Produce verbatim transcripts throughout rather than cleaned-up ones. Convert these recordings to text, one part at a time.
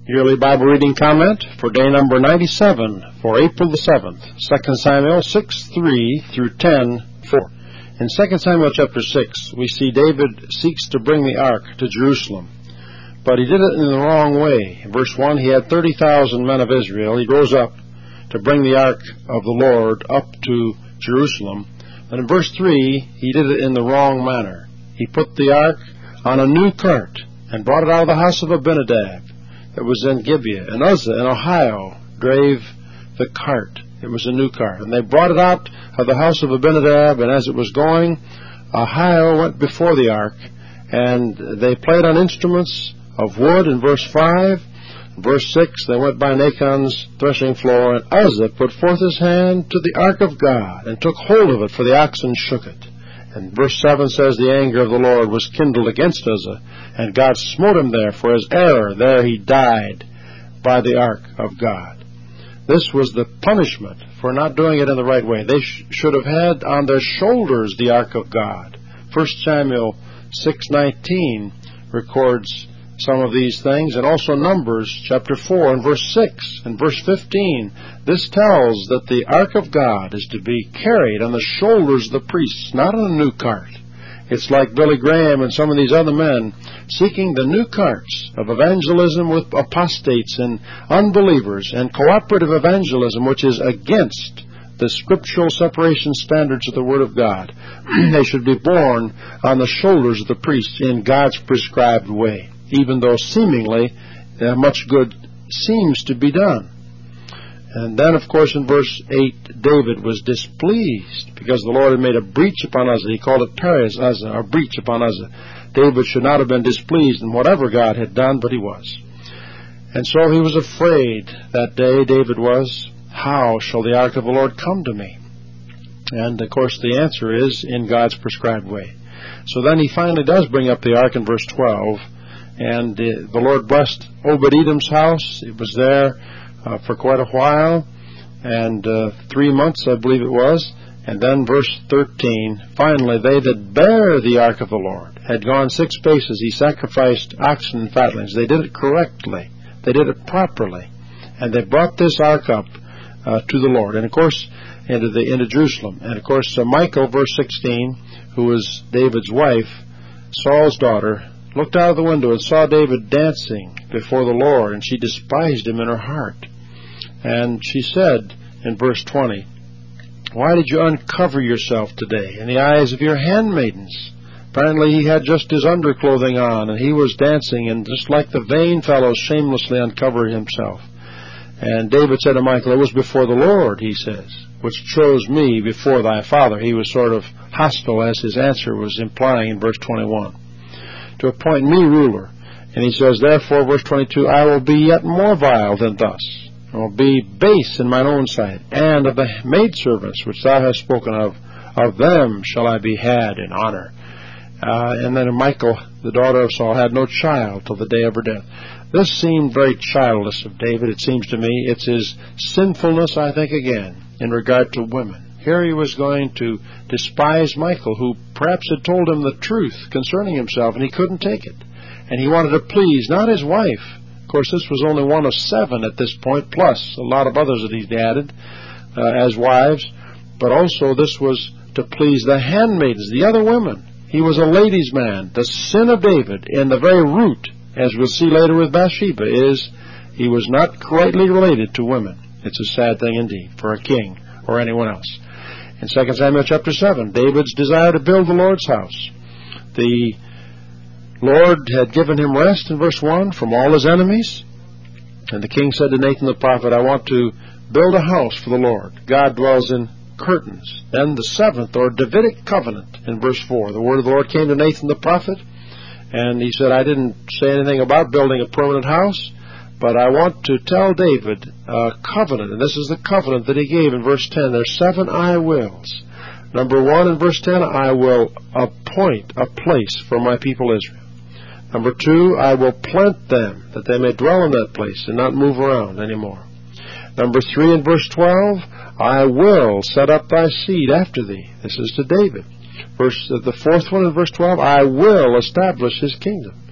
Yearly Bible Reading Comment for day number ninety-seven for April the seventh, Second Samuel six three through ten four. In Second Samuel chapter six, we see David seeks to bring the ark to Jerusalem, but he did it in the wrong way. In verse one, he had thirty thousand men of Israel. He rose up to bring the ark of the Lord up to Jerusalem. But in verse three, he did it in the wrong manner. He put the ark on a new cart and brought it out of the house of Abinadab that was in Gibeah. And Uzzah in Ohio drave the cart. It was a new cart. And they brought it out of the house of Abinadab, and as it was going, Ohio went before the ark, and they played on instruments of wood in verse five. In verse six, they went by Nachon's threshing floor, and Uzzah put forth his hand to the ark of God, and took hold of it, for the oxen shook it. And verse seven says, the anger of the Lord was kindled against Uzzah, and God smote him there for his error. There he died by the ark of God. This was the punishment for not doing it in the right way. They sh- should have had on their shoulders the ark of God. First Samuel six nineteen records some of these things, and also Numbers chapter four and verse six and verse fifteen. This tells that the ark of God is to be carried on the shoulders of the priests, not on a new cart. It's like Billy Graham and some of these other men seeking the new carts of evangelism with apostates and unbelievers, and cooperative evangelism, which is against the scriptural separation standards of the Word of God. They should be borne on the shoulders of the priests in God's prescribed way, even though seemingly uh, much good seems to be done. And then, of course, in verse eight, David was displeased because the Lord had made a breach upon Uzzah. He called it Perez Uzzah, or breach upon Uzzah. David should not have been displeased in whatever God had done, but he was. And so he was afraid that day, David was, how shall the ark of the Lord come to me? And, of course, the answer is in God's prescribed way. So then he finally does bring up the ark in verse twelve, and uh, the Lord blessed Obed-Edom's house. It was there uh, for quite a while, and uh, three months, I believe it was. And then verse thirteen, finally, they that bear the ark of the Lord had gone six paces. He sacrificed oxen and fatlings. They did it correctly. They did it properly. And they brought this ark up uh, to the Lord, and of course, into, the, into Jerusalem. And of course, uh, Michal, verse sixteen, who was David's wife, Saul's daughter, looked out of the window and saw David dancing before the Lord, and she despised him in her heart. And she said in verse twenty, why did you uncover yourself today in the eyes of your handmaidens? Apparently he had just his underclothing on, and he was dancing, and just like the vain fellows shamelessly uncovered himself. And David said to Michal, it was before the Lord, he says, which chose me before thy father. He was sort of hostile, as his answer was implying in verse twenty-one, to appoint me ruler. And he says, therefore, verse twenty-two, I will be yet more vile than thus. I will be base in mine own sight, and of the maidservants which thou hast spoken of, of them shall I be had in honor. Uh, and then Michal, the daughter of Saul, had no child till the day of her death. This seemed very childless of David, it seems to me. It's his sinfulness, I think, again, in regard to women. Here he was going to despise Michal, who perhaps had told him the truth concerning himself, and he couldn't take it. And he wanted to please not his wife. Of course, this was only one of seven at this point, plus a lot of others that he'd added uh, as wives. But also this was to please the handmaidens, the other women. He was a ladies' man. The sin of David, in the very root, as we'll see later with Bathsheba, is he was not rightly related to women. It's a sad thing indeed for a king or anyone else. In Second Samuel chapter seven, David's desire to build the Lord's house. The Lord had given him rest in verse one from all his enemies. And the king said to Nathan the prophet, I want to build a house for the Lord. God dwells in curtains. Then the seventh, or Davidic covenant, in verse four. The word of the Lord came to Nathan the prophet, and he said, I didn't say anything about building a permanent house, but I want to tell David a covenant, and this is the covenant that he gave in verse ten. There's seven I wills. Number one, in verse ten, I will appoint a place for my people Israel. Number two, I will plant them, that they may dwell in that place and not move around anymore. Number three, in verse twelve, I will set up thy seed after thee. This is to David. Verse uh, the fourth one in verse twelve, I will establish his kingdom.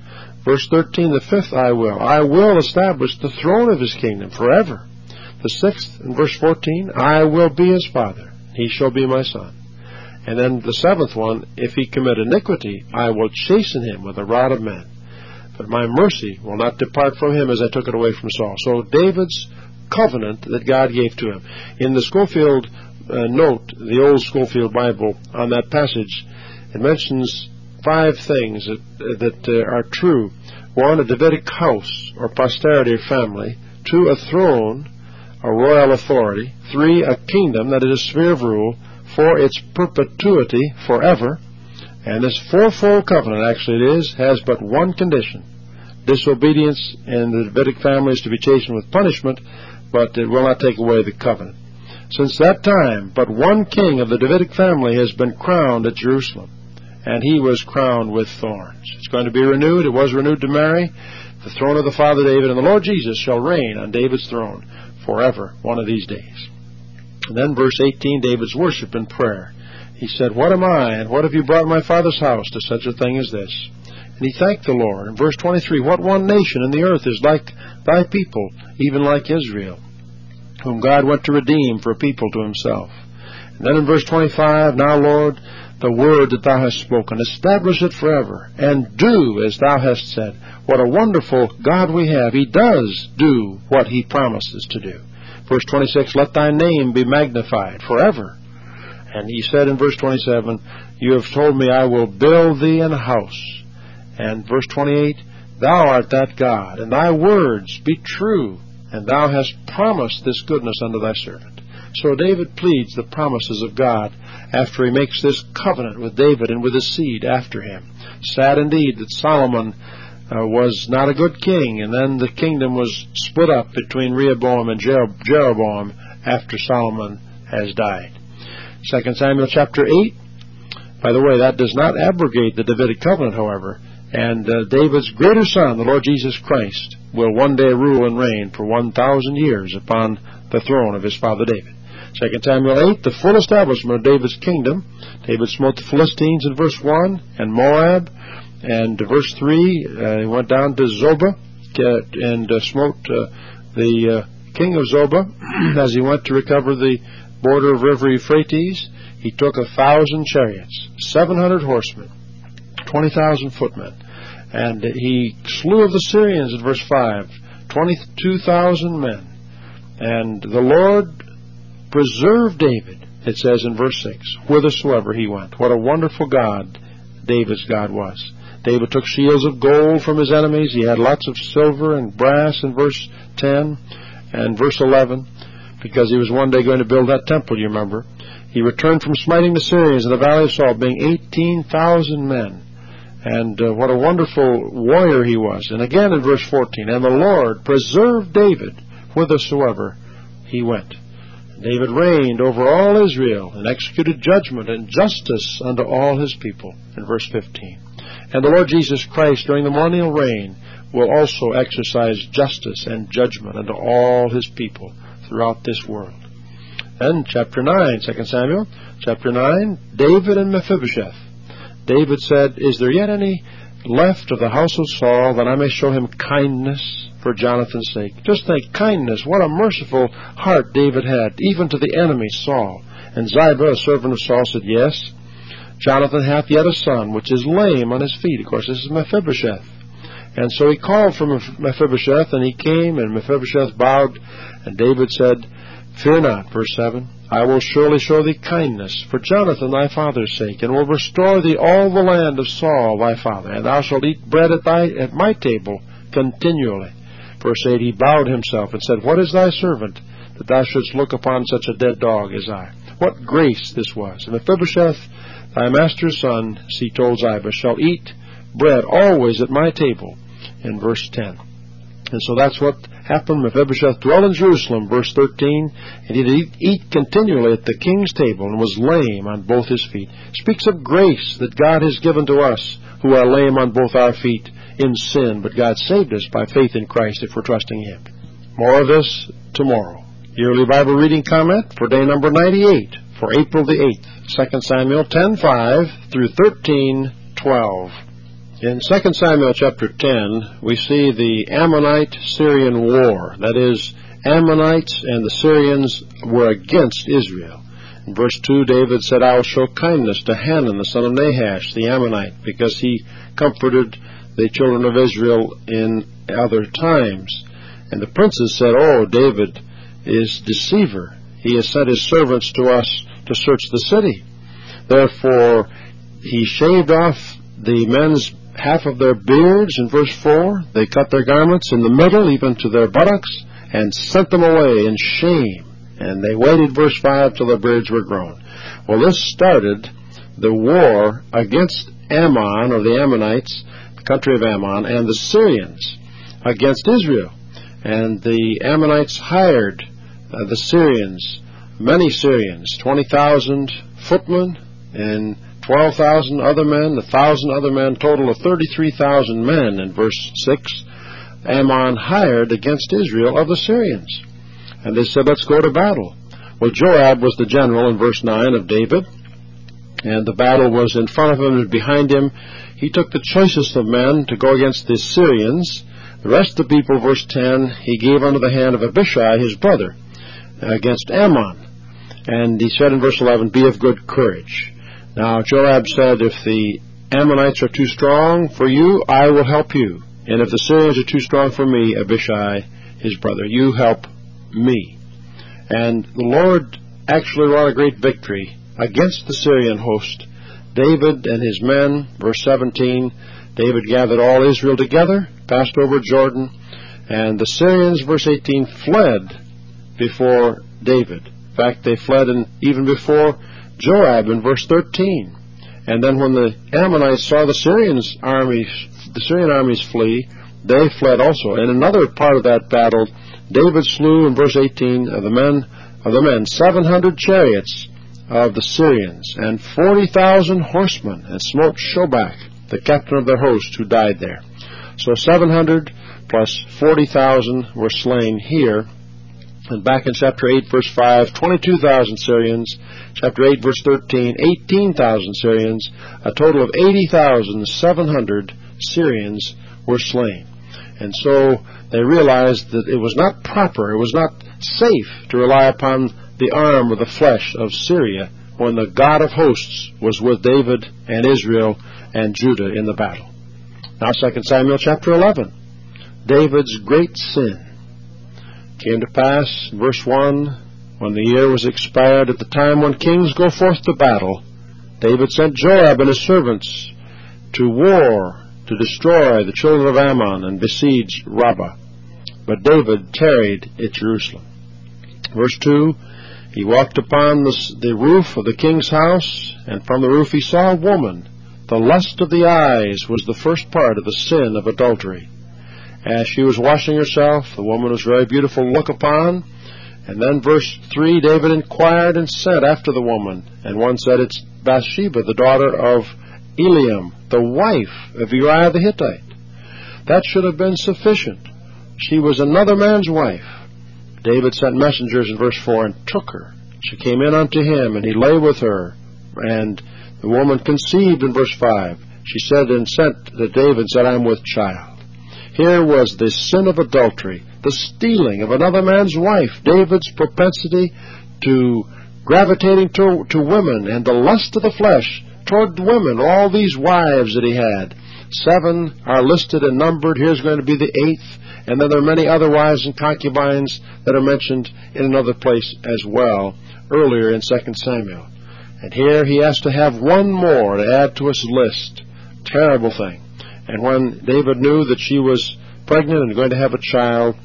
Verse thirteen, the fifth, I will. I will establish the throne of his kingdom forever. The sixth, in verse fourteen, I will be his father. He shall be my son. And then the seventh one, if he commit iniquity, I will chasten him with a rod of men. But my mercy will not depart from him as I took it away from Saul. So David's covenant that God gave to him. In the Schofield uh, note, the old Schofield Bible, on that passage, it mentions five things that, uh, that uh, are true. One, a Davidic house or posterity or family. Two, a throne, a royal authority. Three, a kingdom, that is a sphere of rule. Four, its perpetuity forever. And this fourfold covenant, actually it is, has but one condition. Disobedience in the Davidic family is to be chastened with punishment, but it will not take away the covenant. Since that time, but one king of the Davidic family has been crowned at Jerusalem, and he was crowned with thorns. It's going to be renewed. It was renewed to Mary. The throne of the father David, and the Lord Jesus shall reign on David's throne forever, one of these days. And then verse eighteen, David's worship and prayer. He said, what am I, and what have you brought my father's house to such a thing as this? And he thanked the Lord. In verse twenty-three, what one nation in the earth is like thy people, even like Israel, whom God went to redeem for a people to himself. And then in verse twenty-five, now, Lord, the word that thou hast spoken, establish it forever, and do as thou hast said. What a wonderful God we have. He does do what he promises to do. Verse twenty-six, let thy name be magnified forever. And he said in verse twenty-seven, you have told me I will build thee an house. And verse twenty-eight, thou art that God, and thy words be true, and thou hast promised this goodness unto thy servant. So David pleads the promises of God after he makes this covenant with David and with his seed after him. Sad indeed that Solomon uh, was not a good king, and then the kingdom was split up between Rehoboam and Jer- Jeroboam after Solomon has died. Second Samuel chapter eight. By the way, that does not abrogate the Davidic covenant, however. And uh, David's greater son, the Lord Jesus Christ, will one day rule and reign for one thousand years upon the throne of his father David. Second Samuel eight, the full establishment of David's kingdom. David smote the Philistines in verse one, and Moab. And verse three, uh, he went down to Zobah uh, and uh, smote uh, the uh, king of Zobah as he went to recover the border of river Euphrates. He took a thousand chariots, seven hundred horsemen, twenty thousand footmen. And he slew of the Syrians in verse five, twenty-two thousand men. And the Lord preserved David, it says in verse six, whithersoever he went. What a wonderful God David's God was. David took shields of gold from his enemies. He had lots of silver and brass in verse ten and verse eleven, because he was one day going to build that temple, you remember. He returned from smiting the Syrians in the valley of Saul, being eighteen thousand men. And uh, what a wonderful warrior he was. And again in verse fourteen, and the Lord preserved David whithersoever he went. David reigned over all Israel and executed judgment and justice unto all his people, in verse fifteen. And the Lord Jesus Christ during the millennial reign will also exercise justice and judgment unto all his people throughout this world. Then chapter nine, Second Samuel, chapter nine, David and Mephibosheth. David said, is there yet any left of the house of Saul that I may show him kindness for Jonathan's sake? Just think, kindness, what a merciful heart David had, even to the enemy Saul. And Ziba, a servant of Saul, said, yes, Jonathan hath yet a son, which is lame on his feet. Of course, this is Mephibosheth. And so he called for Mephibosheth, and he came, and Mephibosheth bowed, and David said, fear not, verse seven, I will surely show thee kindness for Jonathan thy father's sake, and will restore thee all the land of Saul thy father, and thou shalt eat bread at thy at my table continually. Verse eight, he bowed himself and said, what is thy servant, that thou shouldst look upon such a dead dog as I? What grace this was! And Mephibosheth, thy master's son, he told Ziba, shall eat bread always at my table, in verse ten. And so that's what happened. Mephibosheth dwelt in Jerusalem, verse thirteen, and he did eat, eat continually at the king's table, and was lame on both his feet. Speaks of grace that God has given to us, who are lame on both our feet in sin, but God saved us by faith in Christ if we're trusting him. More of this tomorrow. Yearly Bible Reading Comment for day number ninety-eight, for April the eighth, Second Samuel ten five through thirteen twelve. In Second Samuel chapter ten, we see the Ammonite-Syrian war. That is, Ammonites and the Syrians were against Israel. In verse two, David said, I will show kindness to Hanun, the son of Nahash, the Ammonite, because he comforted the children of Israel in other times. And the princes said, Oh, David is deceiver. He has sent his servants to us to search the city. Therefore, he shaved off the men's half of their beards in verse four. They cut their garments in the middle, even to their buttocks, and sent them away in shame. And they waited, verse five, till their beards were grown. Well, this started the war against Ammon, or the Ammonites, the country of Ammon, and the Syrians against Israel. And the Ammonites hired uh, the Syrians, many Syrians, twenty thousand footmen and twelve thousand other men, a thousand other men, total of thirty-three thousand men in verse six. Ammon hired against Israel of the Syrians. And they said, let's go to battle. Well, Joab was the general in verse nine of David, and the battle was in front of him and behind him. He took the choicest of men to go against the Syrians. The rest of the people, verse ten, he gave unto the hand of Abishai, his brother, against Ammon. And he said in verse eleven, be of good courage. Now, Joab said, if the Ammonites are too strong for you, I will help you. And if the Syrians are too strong for me, Abishai, his brother, you help me. And the Lord actually wrought a great victory against the Syrian host. David and his men, verse seventeen, David gathered all Israel together, passed over Jordan, and the Syrians, verse eighteen, fled before David. In fact, they fled in, even before Joab in verse thirteen. And then when the Ammonites saw the Syrians armies, the Syrian armies flee, they fled also. In another part of that battle, David slew in verse eighteen of the men of the men seven hundred chariots of the Syrians and forty thousand horsemen, and smote Shobach, the captain of their host, who died there. So seven hundred plus forty thousand were slain here. And back in chapter eight, verse five, twenty-two thousand Syrians. Chapter eight, verse thirteen, eighteen thousand Syrians. A total of eighty thousand seven hundred Syrians were slain. And so they realized that it was not proper, it was not safe to rely upon the arm or the flesh of Syria when the God of hosts was with David and Israel and Judah in the battle. Now, Second Samuel chapter eleven. David's great sin. Came to pass, verse one, when the year was expired, at the time when kings go forth to battle, David sent Joab and his servants to war to destroy the children of Ammon and besiege Rabbah. But David tarried at Jerusalem. Verse two, he walked upon the, the roof of the king's house, and from the roof he saw a woman. The lust of the eyes was the first part of the sin of adultery. As she was washing herself, the woman was very beautiful to look upon. And then verse three, David inquired and sent after the woman. And one said, it's Bathsheba, the daughter of Eliam, the wife of Uriah the Hittite. That should have been sufficient. She was another man's wife. David sent messengers in verse four and took her. She came in unto him, and he lay with her. And the woman conceived in verse five. She said and sent to David, said, I'm with child. Here was the sin of adultery, the stealing of another man's wife, David's propensity to gravitating to, to women, and the lust of the flesh toward women, all these wives that he had. Seven are listed and numbered. Here's going to be the eighth. And then there are many other wives and concubines that are mentioned in another place as well, earlier in Second Samuel. And here he has to have one more to add to his list. Terrible thing. And when David knew that she was pregnant and going to have a child,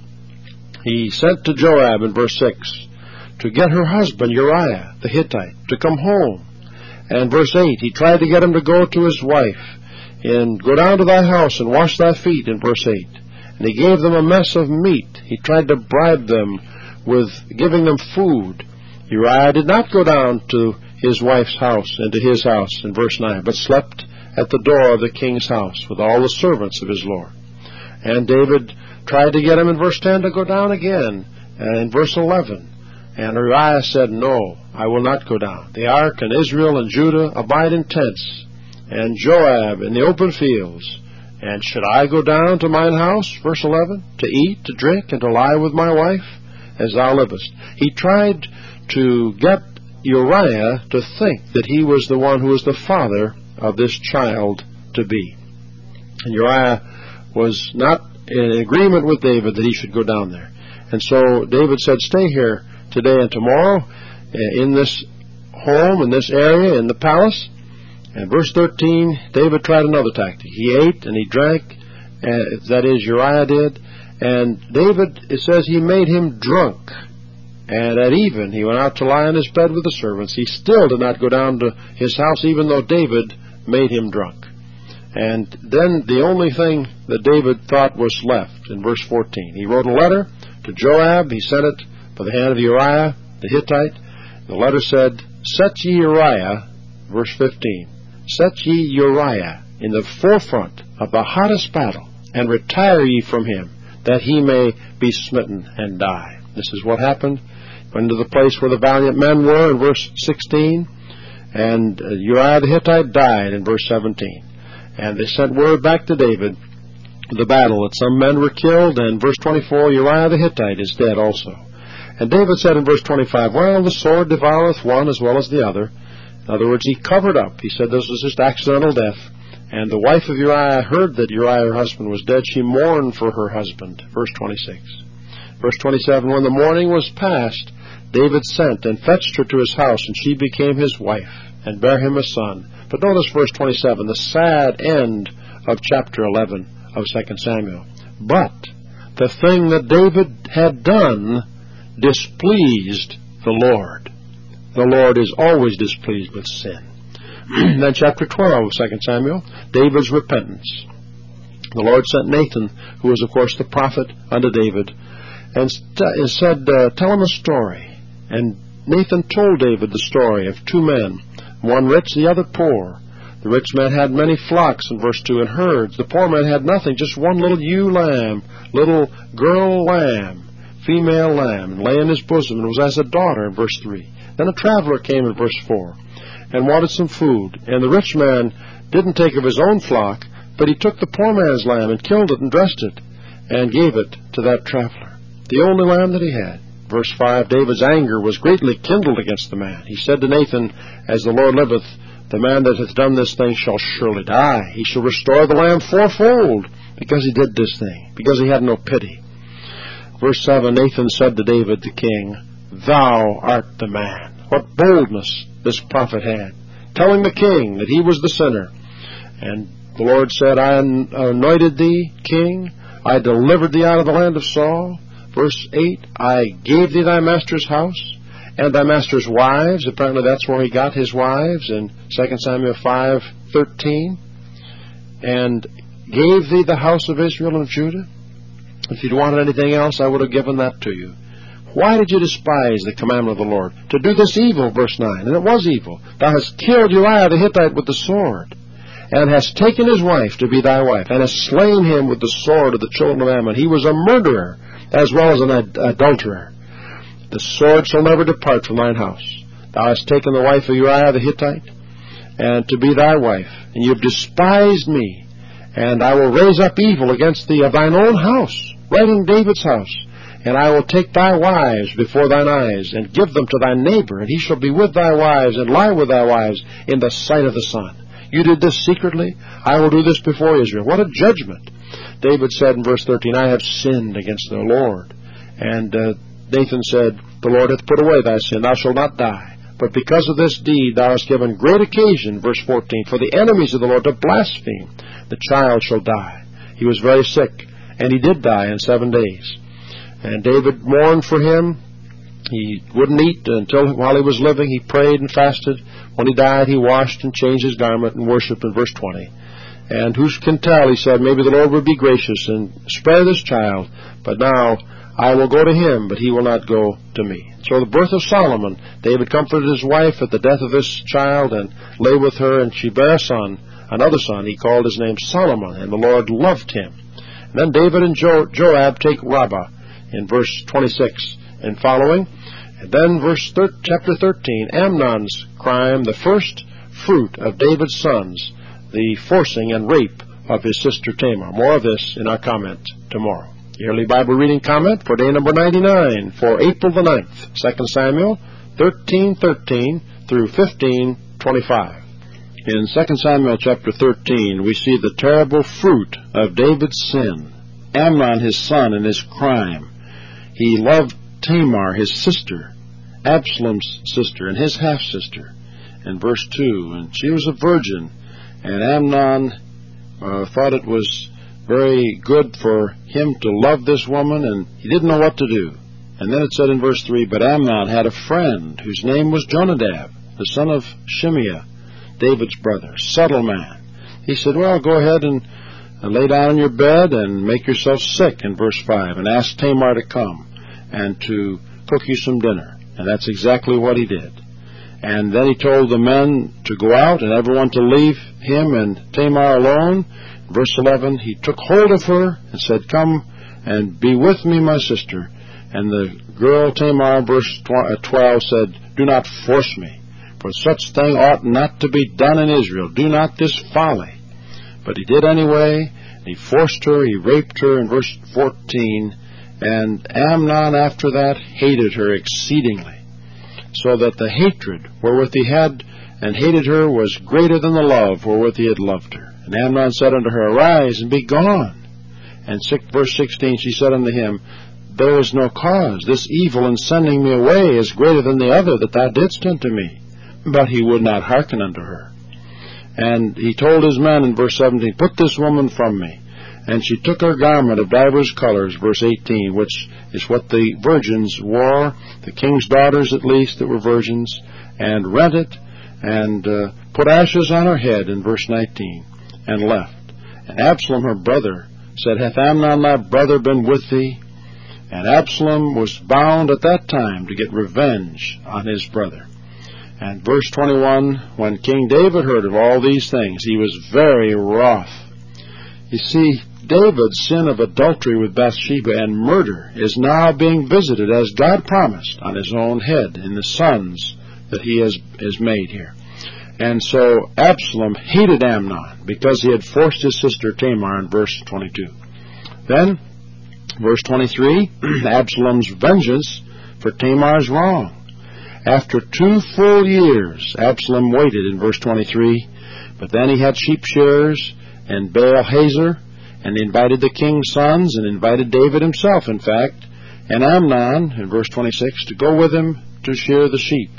he sent to Joab in verse six to get her husband Uriah the Hittite to come home. And verse eight, he tried to get him to go to his wife and go down to thy house and wash thy feet in verse eight. And he gave them a mess of meat. He tried to bribe them with giving them food. Uriah did not go down to his wife's house and to his house in verse nine, but slept at the door of the king's house with all the servants of his lord. And David tried to get him in verse ten to go down again, and in verse eleven. And Uriah said, no, I will not go down. The ark and Israel and Judah abide in tents, and Joab in the open fields. And should I go down to mine house, verse eleven, to eat, to drink, and to lie with my wife, as thou livest? He tried to get Uriah to think that he was the one who was the father of this child to be. And Uriah was not in agreement with David that he should go down there. And so David said, stay here today and tomorrow in this home, in this area, in the palace. And verse thirteen, David tried another tactic. He ate and he drank, uh, that is, Uriah did. And David, it says, he made him drunk. And at even, he went out to lie in his bed with the servants. He still did not go down to his house, even though David made him drunk. And then the only thing that David thought was left, in verse fourteen, he wrote a letter to Joab. He sent it by the hand of Uriah the Hittite. The letter said, set ye Uriah, verse fifteen, set ye Uriah in the forefront of the hottest battle, and retire ye from him, that he may be smitten and die. This is what happened. Went to the place where the valiant men were in verse sixteen, and uh, Uriah the Hittite died in verse seventeen. And they sent word back to David, the battle, that some men were killed, and verse twenty-four, Uriah the Hittite is dead also. And David said in verse twenty-five, well, the sword devoureth one as well as the other. In other words, he covered up. He said this was just accidental death. And the wife of Uriah heard that Uriah, her husband, was dead. She mourned for her husband. Verse twenty-six. Verse twenty-seven, when the morning was past, David sent and fetched her to his house, and she became his wife, and bare him a son. But notice verse twenty-seven, the sad end of chapter eleven of Second Samuel. But the thing that David had done displeased the Lord. The Lord is always displeased with sin. Then chapter twelve of Second Samuel, David's repentance. The Lord sent Nathan, who was, of course, the prophet unto David, and st- said, uh, tell him a story. And Nathan told David the story of two men, one rich, the other poor. The rich man had many flocks, in verse two, and herds. The poor man had nothing, just one little ewe lamb, little girl lamb, female lamb, and lay in his bosom, and was as a daughter, in verse three. Then a traveler came in verse four, and wanted some food. And the rich man didn't take of his own flock, but he took the poor man's lamb, and killed it, and dressed it, and gave it to that traveler, the only lamb that he had. Verse five, David's anger was greatly kindled against the man. He said to Nathan, as the Lord liveth, the man that hath done this thing shall surely die. He shall restore the lamb fourfold, because he did this thing, because he had no pity. Verse seven, Nathan said to David the king, thou art the man. What boldness this prophet had, telling the king that he was the sinner. And the Lord said, I anointed thee king, I delivered thee out of the land of Saul. Verse eight, I gave thee thy master's house and thy master's wives. Apparently that's where he got his wives in Second Samuel five thirteen. And gave thee the house of Israel and of Judah. If you'd wanted anything else, I would have given that to you. Why did you despise the commandment of the Lord? To do this evil, verse nine. And it was evil. Thou hast killed Uriah the Hittite with the sword, and hast taken his wife to be thy wife, and hast slain him with the sword of the children of Ammon. He was a murderer, as well as an ad- adulterer. The sword shall never depart from thine house. Thou hast taken the wife of Uriah the Hittite, and to be thy wife, and you have despised me, and I will raise up evil against thee of thine own house, right in David's house, and I will take thy wives before thine eyes, and give them to thy neighbor, and he shall be with thy wives, and lie with thy wives in the sight of the sun. You did this secretly, I will do this before Israel. What a judgment! David said in verse thirteen, I have sinned against the Lord. And uh, Nathan said, the Lord hath put away thy sin, thou shalt not die. But because of this deed thou hast given great occasion, verse fourteen, for the enemies of the Lord to blaspheme. The child shall die. He was very sick, and he did die in seven days. And David mourned for him. He wouldn't eat until while he was living. He prayed and fasted. When he died, he washed and changed his garment and worshipped in verse twenty. And who can tell, he said, maybe the Lord would be gracious and spare this child. But now I will go to him, but he will not go to me. So the birth of Solomon, David comforted his wife at the death of this child and lay with her, and she bare a son, another son. He called his name Solomon, and the Lord loved him. And then David and jo- Joab take Rabbah in verse twenty-six and following. And then verse thir- chapter thirteen, Amnon's crime, the first fruit of David's sons, the forcing and rape of his sister Tamar. More of this in our comment tomorrow. Yearly Bible Reading Comment for day number ninety-nine for April the ninth, Second Samuel thirteen thirteen through fifteen twenty-five. In Second Samuel chapter thirteen, we see the terrible fruit of David's sin. Amnon, his son, and his crime. He loved Tamar, his sister, Absalom's sister, and his half-sister, in verse two. And she was a virgin, and Amnon uh, thought it was very good for him to love this woman, and he didn't know what to do. And then it said in verse three, but Amnon had a friend whose name was Jonadab, the son of Shimeah, David's brother, subtle man. He said, well, go ahead and lay down in your bed and make yourself sick, in verse five, and ask Tamar to come and to cook you some dinner. And that's exactly what he did. And then he told the men to go out and everyone to leave him and Tamar alone. Verse eleven, he took hold of her and said, come and be with me, my sister. And the girl Tamar, verse twelve, said, do not force me, for such thing ought not to be done in Israel. Do not this folly. But he did anyway. He forced her, he raped her, in verse fourteen. And Amnon after that hated her exceedingly, so that the hatred wherewith he had and hated her was greater than the love wherewith he had loved her. And Amnon said unto her, arise and be gone. And six, verse sixteen, she said unto him, there is no cause. This evil in sending me away is greater than the other that thou didst unto me. But he would not hearken unto her. And he told his men in verse seventeen, put this woman from me. And she took her garment of divers colors, verse eighteen, which is what the virgins wore, the king's daughters at least that were virgins, and rent it, and uh, put ashes on her head, in verse nineteen, and left. And Absalom her brother said, hath Amnon thy brother been with thee? And Absalom was bound at that time to get revenge on his brother. And verse twenty-one, when King David heard of all these things, he was very wroth. You see, David's sin of adultery with Bathsheba and murder is now being visited, as God promised, on his own head in the sons that he has, has made here. And so Absalom hated Amnon because he had forced his sister Tamar, in verse twenty-two. Then, verse twenty-three, Absalom's vengeance for Tamar's wrong. After two full years, Absalom waited, in verse twenty-three, but then he had sheep shearers and Baal-Hazor, and invited the king's sons, and invited David himself, in fact, and Amnon, in verse twenty-six, to go with him to shear the sheep.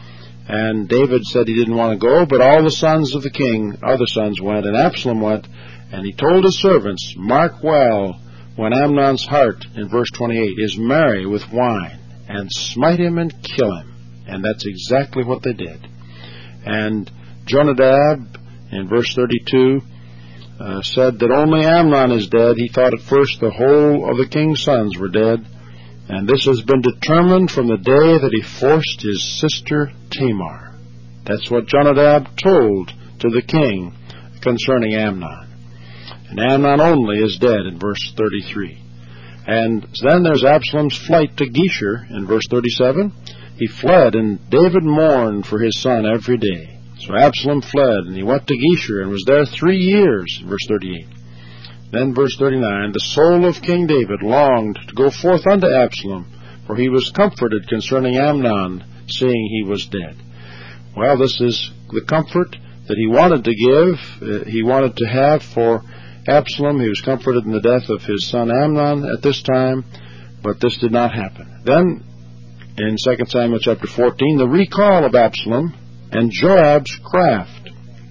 And David said he didn't want to go, but all the sons of the king, other sons, went, and Absalom went, and he told his servants, mark well, when Amnon's heart, in verse twenty-eight, is merry with wine, and smite him and kill him. And that's exactly what they did. And Jonadab, in verse thirty-two, Uh, said that only Amnon is dead. He thought at first the whole of the king's sons were dead, and this has been determined from the day that he forced his sister Tamar. That's what Jonadab told to the king concerning Amnon. And Amnon only is dead, in verse thirty-three. And then there's Absalom's flight to Geshur, in verse thirty-seven. He fled, and David mourned for his son every day. So Absalom fled, and he went to Geshur, and was there three years, verse thirty-eight. Then verse thirty-nine, the soul of King David longed to go forth unto Absalom, for he was comforted concerning Amnon, seeing he was dead. Well, this is the comfort that he wanted to give, uh, he wanted to have for Absalom. He was comforted in the death of his son Amnon at this time, but this did not happen. Then, in Second Samuel chapter fourteen, the recall of Absalom and Joab's craft.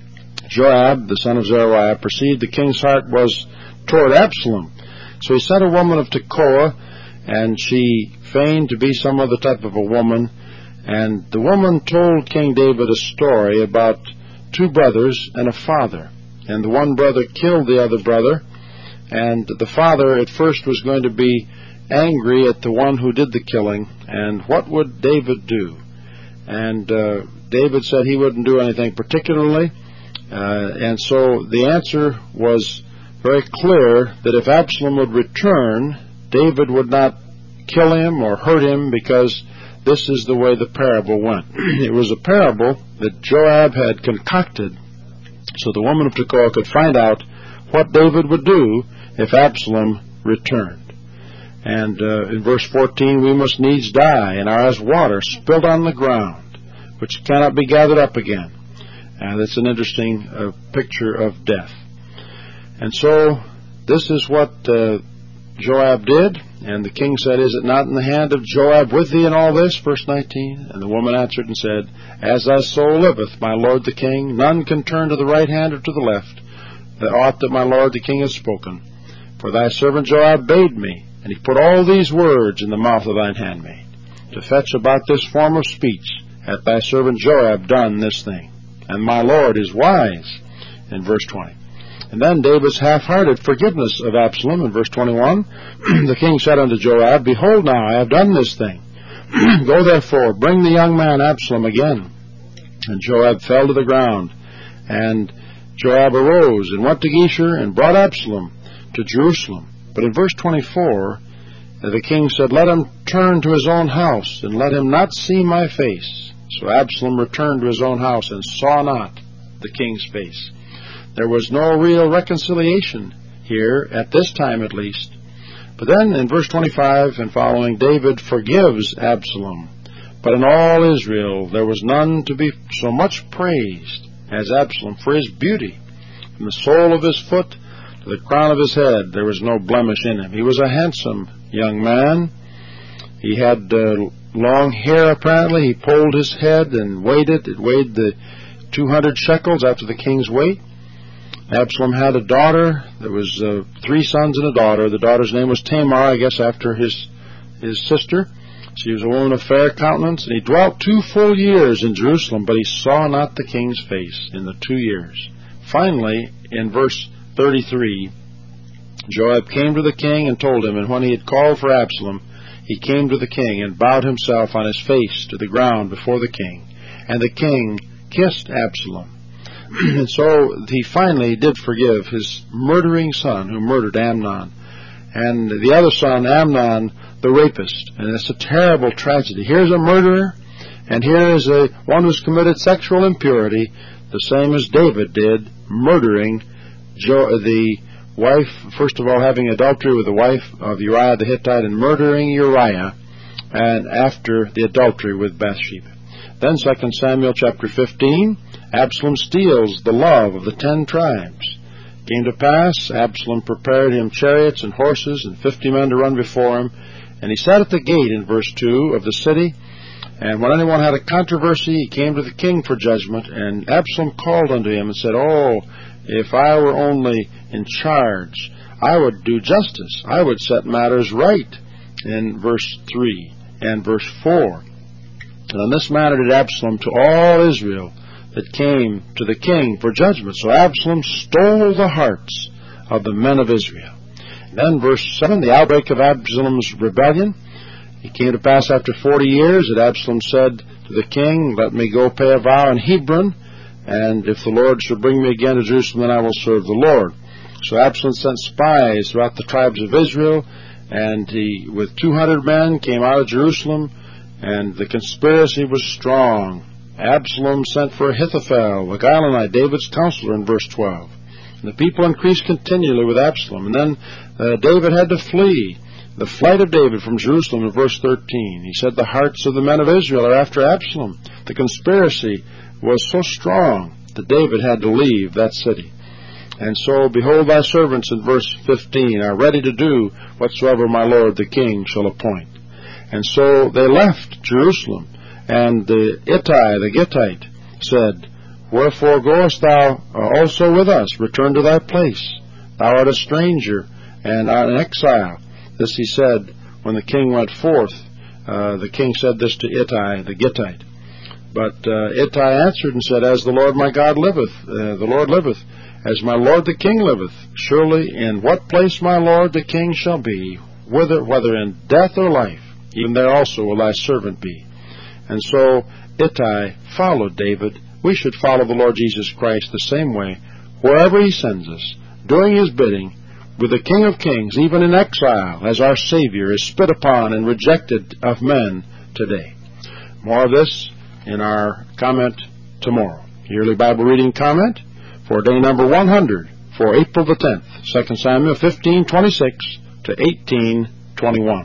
Joab, the son of Zeruiah, perceived the king's heart was toward Absalom. So he sent a woman of Tekoa, and she feigned to be some other type of a woman. And the woman told King David a story about two brothers and a father. And the one brother killed the other brother. And the father at first was going to be angry at the one who did the killing. And what would David do? And uh, David said he wouldn't do anything particularly, uh, and so the answer was very clear that if Absalom would return, David would not kill him or hurt him, because this is the way the parable went. It was a parable that Joab had concocted so the woman of Tekoa could find out what David would do if Absalom returned. And uh, in verse fourteen, we must needs die and are as water spilled on the ground, which cannot be gathered up again. And that's an interesting uh, picture of death. And so this is what uh, Joab did. And the king said, "Is it not in the hand of Joab with thee in all this?" Verse nineteen. And the woman answered and said, "As thy soul liveth, my lord the king, none can turn to the right hand or to the left, the aught that my lord the king has spoken. For thy servant Joab bade me, and he put all these words in the mouth of thine handmaid, to fetch about this form of speech, hath thy servant Joab done this thing. And my lord is wise." In verse twenty. And then David's half-hearted forgiveness of Absalom in verse twenty-one. The king said unto Joab, "Behold now, I have done this thing. Go therefore, bring the young man Absalom again." And Joab fell to the ground. And Joab arose and went to Geshur and brought Absalom to Jerusalem. But in verse twenty-four, the king said, "Let him turn to his own house, and let him not see my face." So Absalom returned to his own house and saw not the king's face. There was no real reconciliation here, at this time at least. But then in verse twenty-five and following, David forgives Absalom. But in all Israel there was none to be so much praised as Absalom for his beauty. From the sole of his foot to the crown of his head there was no blemish in him. He was a handsome young man. He had uh, long hair apparently. He polled his head and weighed it. It weighed the two hundred shekels after the king's weight. Absalom had a daughter. There was uh, three sons and a daughter. The daughter's name was Tamar, I guess after his his sister. She was a woman of fair countenance, and he dwelt two full years in Jerusalem, but he saw not the king's face in the two years. Finally, in verse thirty-three, Joab came to the king and told him, and when he had called for Absalom, he came to the king and bowed himself on his face to the ground before the king. And the king kissed Absalom. And so he finally did forgive his murdering son who murdered Amnon. And the other son, Amnon, the rapist. And it's a terrible tragedy. Here's a murderer, and here is a one who's committed sexual impurity, the same as David did, murdering jo- the wife, first of all having adultery with the wife of Uriah the Hittite, and murdering Uriah, and after the adultery with Bathsheba. Then Second Samuel chapter fifteen, Absalom steals the love of the ten tribes. It came to pass, Absalom prepared him chariots and horses and fifty men to run before him, and he sat at the gate in verse two of the city. And when anyone had a controversy, he came to the king for judgment, and Absalom called unto him and said, "Oh, if I were only in charge, I would do justice. I would set matters right," in verse three and verse four. And in this manner did Absalom to all Israel that came to the king for judgment. So Absalom stole the hearts of the men of Israel. And then verse seven, the outbreak of Absalom's rebellion. It came to pass after forty years that Absalom said to the king, "Let me go pay a vow in Hebron, and if the Lord shall bring me again to Jerusalem, then I will serve the Lord." So Absalom sent spies throughout the tribes of Israel, and he, with two hundred men, came out of Jerusalem, and the conspiracy was strong. Absalom sent for Ahithophel, the Gilonite, David's counselor, in verse twelve. And the people increased continually with Absalom. And then uh, David had to flee. The flight of David from Jerusalem in verse thirteen. He said, "The hearts of the men of Israel are after Absalom." The conspiracy was so strong that David had to leave that city. And so, "Behold, thy servants," in verse fifteen, "are ready to do whatsoever my lord the king shall appoint." And so they left Jerusalem. And the Ittai, the Gittite, said, "Wherefore goest thou also with us? Return to thy place. Thou art a stranger and art an exile." This he said when the king went forth. Uh, the king said this to Ittai, the Gittite. But uh, Ittai answered and said, "As the Lord my God liveth, uh, the Lord liveth, as my lord the king liveth, surely in what place my lord the king shall be, whether, whether in death or life, even there also will thy servant be." And so Ittai followed David. We should follow the Lord Jesus Christ the same way, wherever he sends us, doing his bidding, with the King of Kings, even in exile, as our Savior is spit upon and rejected of men today. More of this in our comment tomorrow. Yearly Bible Reading Comment for day number one hundred for April the tenth, Second Samuel fifteen twenty-six to eighteen twenty-one.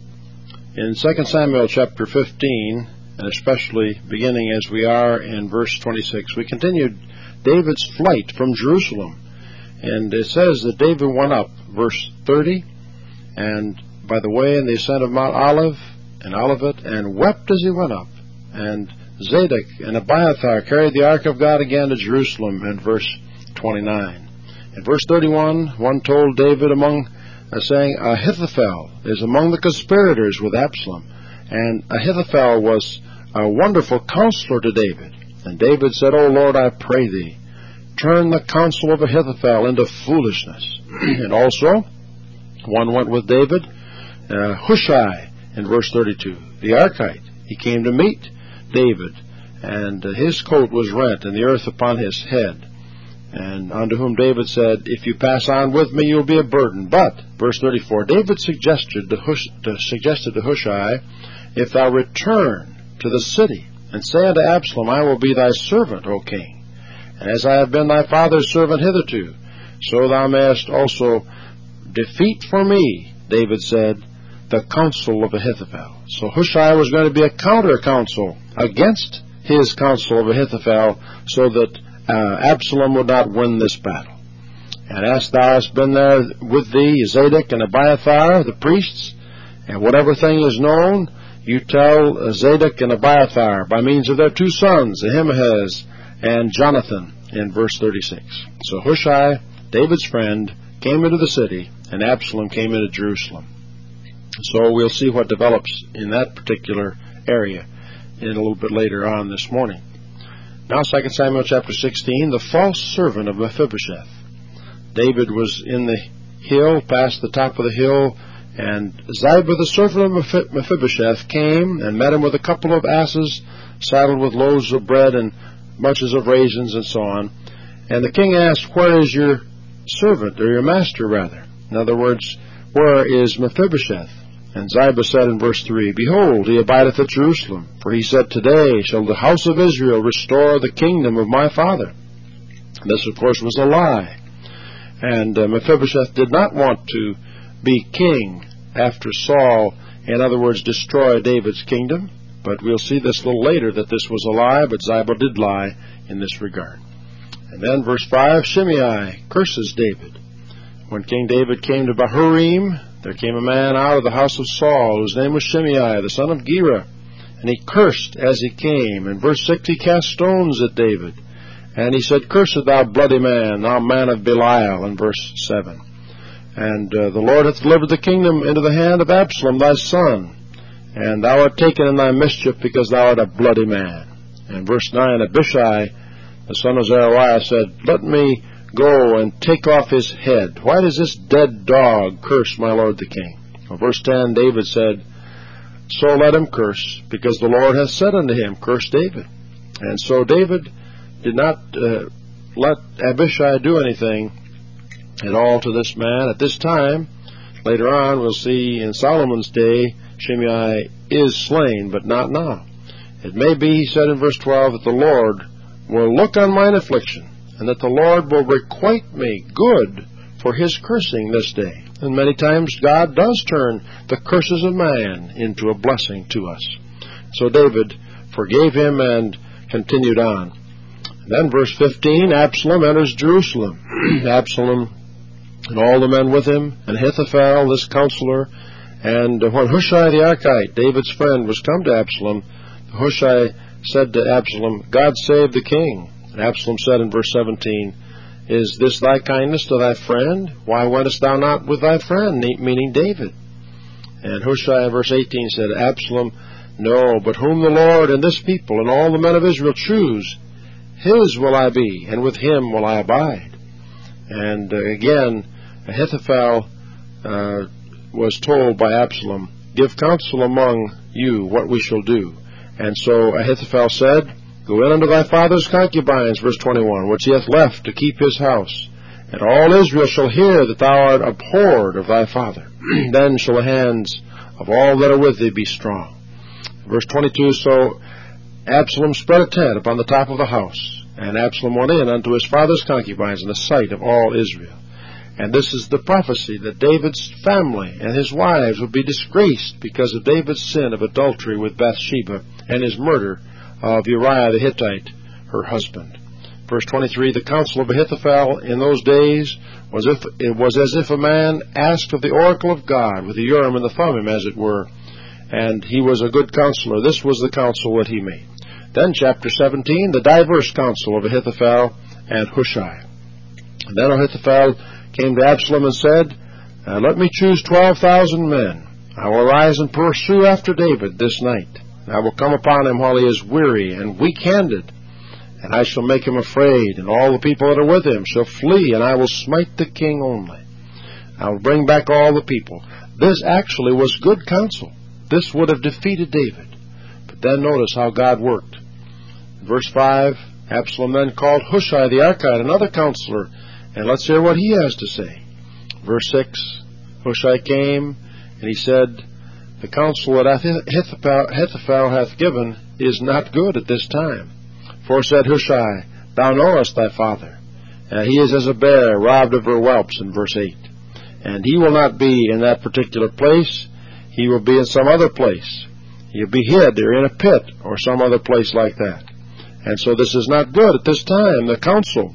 In Second Samuel chapter fifteen, and especially beginning as we are in verse twenty-six, we continued David's flight from Jerusalem. And it says that David went up, verse thirty, and by the way in the ascent of Mount Olive and Olivet, and wept as he went up. And Zadok and Abiathar carried the ark of God again to Jerusalem, in verse twenty-nine. In verse thirty-one, one told David among, uh, saying, Ahithophel is among the conspirators with Absalom. And Ahithophel was a wonderful counselor to David. And David said, O Lord, I pray thee, turn the counsel of Ahithophel into foolishness. And also, one went with David, uh, Hushai, in verse thirty-two, the Archite. He came to meet David, and uh, his coat was rent, and the earth upon his head. And unto whom David said, If you pass on with me, you'll be a burden. But, verse thirty-four, David suggested to, Hush, to, suggested to Hushai, If thou return to the city, and say unto Absalom, I will be thy servant, O king, and as I have been thy father's servant hitherto, so thou mayest also defeat for me, David said, the counsel of Ahithophel. So Hushai was going to be a counter-counsel against his counsel of Ahithophel, so that uh, Absalom would not win this battle. And as thou hast been there with thee, Zadok and Abiathar, the priests, and whatever thing is known, you tell Zadok and Abiathar by means of their two sons, Ahimaaz and Jonathan, in verse thirty-six. So Hushai, David's friend, came into the city, and Absalom came into Jerusalem. So we'll see what develops in that particular area in a little bit later on this morning. Now, Second Samuel chapter sixteen, the false servant of Mephibosheth. David was in the hill, past the top of the hill, and Ziba, the servant of Mephibosheth, came and met him with a couple of asses saddled with loaves of bread and bunches of raisins and so on. And the king asked, Where is your servant, or your master, rather? In other words, where is Mephibosheth? And Ziba said in verse three, Behold, he abideth at Jerusalem, for he said, Today shall the house of Israel restore the kingdom of my father. This, of course, was a lie. And uh, Mephibosheth did not want to be king after Saul, in other words, destroy David's kingdom. But we'll see this a little later, that this was a lie, but Ziba did lie in this regard. And then verse five, Shimei curses David. When King David came to Bahurim, there came a man out of the house of Saul, whose name was Shimei, the son of Gera, and he cursed as he came. In verse six, he cast stones at David, and he said, Cursed thou bloody man, thou man of Belial, in verse seven. And uh, the Lord hath delivered the kingdom into the hand of Absalom thy son, and thou art taken in thy mischief, because thou art a bloody man. And verse nine, Abishai, the son of Zeruiah, said, Let me go and take off his head. Why does this dead dog curse my lord the king? Well, verse ten, David said, So let him curse, because the Lord hath said unto him, Curse David. And so David did not uh, let Abishai do anything at all to this man. At this time, later on, we'll see in Solomon's day, Shimei is slain, but not now. It may be, he said in verse twelve, that the Lord will look on mine affliction, and that the Lord will requite me good for his cursing this day. And many times God does turn the curses of man into a blessing to us. So David forgave him and continued on. Then verse fifteen, Absalom enters Jerusalem. Absalom and all the men with him, and Ahithophel, this counselor. And when Hushai the Archite, David's friend, was come to Absalom, Hushai said to Absalom, God save the king. And Absalom said in verse seventeen, Is this thy kindness to thy friend? Why wentest thou not with thy friend, meaning David? And Hushai, verse eighteen, said, Absalom, No, but whom the Lord and this people and all the men of Israel choose, his will I be, and with him will I abide. And uh, again, Ahithophel uh, was told by Absalom, Give counsel among you what we shall do. And so Ahithophel said, Go in unto thy father's concubines, verse twenty-one, which he hath left to keep his house. And all Israel shall hear that thou art abhorred of thy father. Then shall the hands of all that are with thee be strong. Verse twenty-two, So Absalom spread a tent upon the top of the house, And Absalom went in unto his father's concubines in the sight of all Israel. And this is the prophecy that David's family and his wives would be disgraced because of David's sin of adultery with Bathsheba and his murder of Uriah the Hittite, her husband. Verse twenty-three, the counsel of Ahithophel in those days was, if, it was as if a man asked of the oracle of God with the Urim and the Thummim, as it were, and he was a good counselor. This was the counsel that he made. Then chapter seventeen, the diverse counsel of Ahithophel and Hushai. And then Ahithophel came to Absalom and said, uh, let me choose twelve thousand men. I will arise and pursue after David this night. I will come upon him while he is weary and weak-handed, and I shall make him afraid, and all the people that are with him shall flee, and I will smite the king only. I will bring back all the people. This actually was good counsel. This would have defeated David. But then notice how God worked. Verse five, Absalom then called Hushai the Archite, another counselor, and let's hear what he has to say. Verse six, Hushai came, and he said, the counsel that Ahithophel, Ahithophel hath given is not good at this time. For said Hushai, thou knowest thy father, and he is as a bear robbed of her whelps, in verse eight. And he will not be in that particular place, he will be in some other place. He'll be hid or in a pit or some other place like that. And so this is not good at this time, the counsel.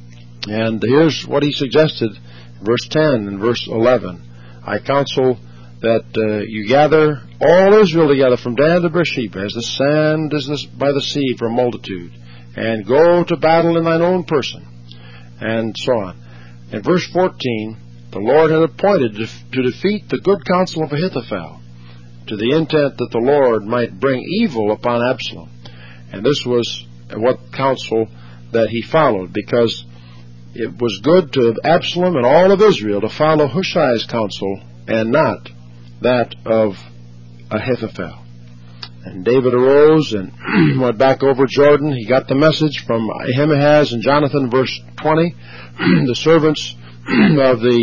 And here's what he suggested, verse ten and verse eleven. I counsel that uh, you gather all Israel together from Dan to Beersheba, as the sand is this by the sea for a multitude, and go to battle in thine own person, and so on. In verse fourteen, the Lord had appointed to, to defeat the good counsel of Ahithophel, to the intent that the Lord might bring evil upon Absalom. And this was what counsel that he followed, because it was good to Absalom and all of Israel to follow Hushai's counsel and not that of Ahithophel. And David arose and went back over Jordan. He got the message from Ahimaaz and Jonathan, verse twenty. The servants of the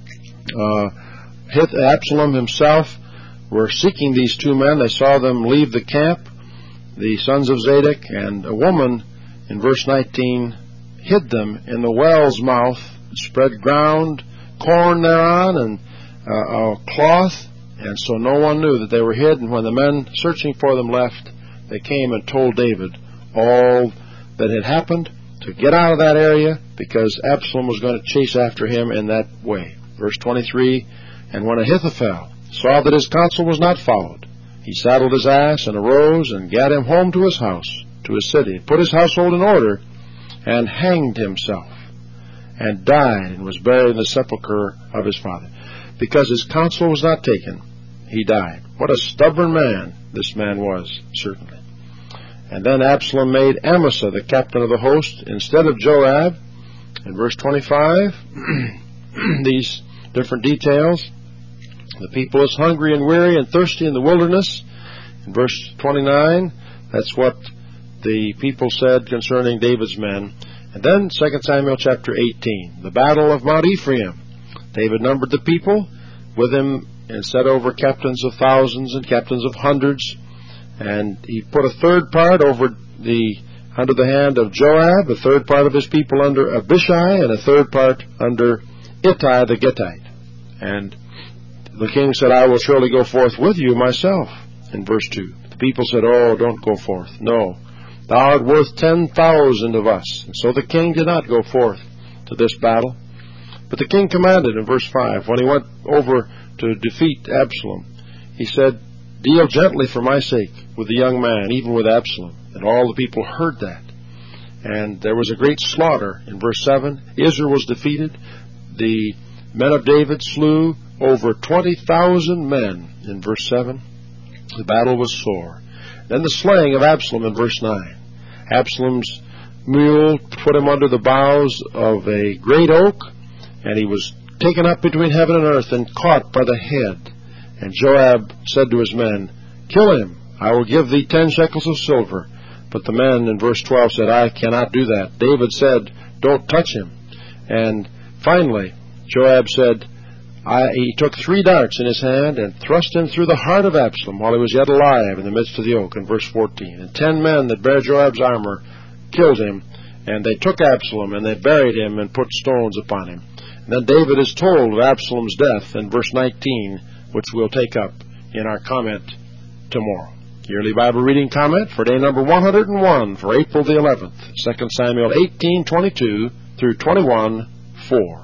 uh, Absalom himself were seeking these two men. They saw them leave the camp, the sons of Zadok, and a woman, in verse nineteen, hid them in the well's mouth, spread ground, corn thereon, and uh, a cloth, and so no one knew that they were hid. And when the men searching for them left, they came and told David all that had happened, to get out of that area, because Absalom was going to chase after him in that way. Verse twenty-three, and when Ahithophel saw that his counsel was not followed, he saddled his ass and arose and gat him home to his house, to his city, put his household in order, and hanged himself, and died, and was buried in the sepulchre of his father. Because his counsel was not taken, he died. What a stubborn man this man was, certainly. And then Absalom made Amasa the captain of the host instead of Joab. In verse twenty-five, these different details. The people is hungry and weary and thirsty in the wilderness. In verse twenty-nine, that's what the people said concerning David's men. And then Second Samuel chapter eighteen, the battle of Mount Ephraim. David numbered the people with him and set over captains of thousands and captains of hundreds. And he put a third part over the under the hand of Joab, a third part of his people under Abishai, and a third part under Ittai the Gittite. And the king said, I will surely go forth with you myself, in verse two. The people said, oh, don't go forth. No, thou art worth ten thousand of us. And so the king did not go forth to this battle. But the king commanded in verse five, when he went over to defeat Absalom, he said, deal gently for my sake with the young man, even with Absalom. And all the people heard that. And there was a great slaughter. In verse seven, Israel was defeated. The men of David slew over twenty thousand men. In verse seven, the battle was sore. Then the slaying of Absalom in verse nine. Absalom's mule put him under the boughs of a great oak, and he was taken up between heaven and earth and caught by the head. And Joab said to his men, kill him, I will give thee ten shekels of silver. But the men in verse twelve said, I cannot do that. David said, don't touch him. And finally, Joab said, I, he took three darts in his hand and thrust him through the heart of Absalom while he was yet alive in the midst of the oak, in verse fourteen. And ten men that bare Joab's armor killed him, And they took Absalom, and they buried him and put stones upon him. And then David is told of Absalom's death in verse nineteen, which we'll take up in our comment tomorrow. Yearly Bible Reading Comment for day number one hundred one for April the eleventh, Second Samuel eighteen twenty-two through twenty-one four.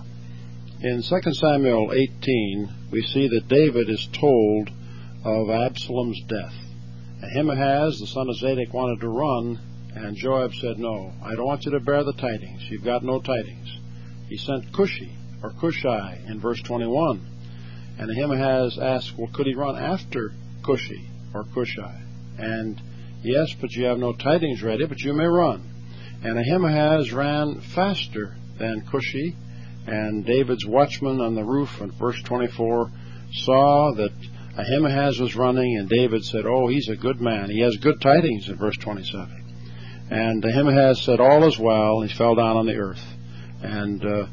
In Second Samuel eighteen, we see that David is told of Absalom's death. Ahimaaz, the son of Zadok, wanted to run, and Joab said, "No, I don't want you to bear the tidings. You've got no tidings." He sent Cushi, or Cushai, in verse twenty-one. And Ahimaaz asked, well, could he run after Cushi, or Cushai? And, yes, but you have no tidings ready, but you may run. And Ahimaaz ran faster than Cushi, and David's watchman on the roof in verse twenty-four saw that Ahimaaz was running, and David said, "Oh, he's a good man. He has good tidings," in verse twenty-seven. And Ahimaaz said, "All is well," and he fell down on the earth. And uh,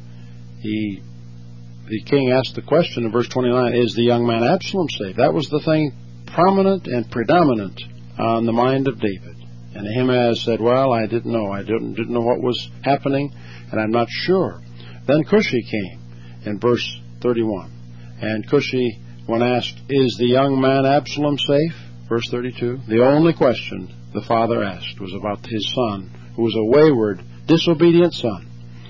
he, the king asked the question in verse twenty-nine, is the young man Absalom saved? That was the thing prominent and predominant on the mind of David. And Ahimaaz said, "Well, I didn't know. I didn't, didn't know what was happening, and I'm not sure." Then Cushi came in verse thirty-one. And Cushi, when asked, is the young man Absalom safe? Verse thirty-two. The only question the father asked was about his son, who was a wayward, disobedient son.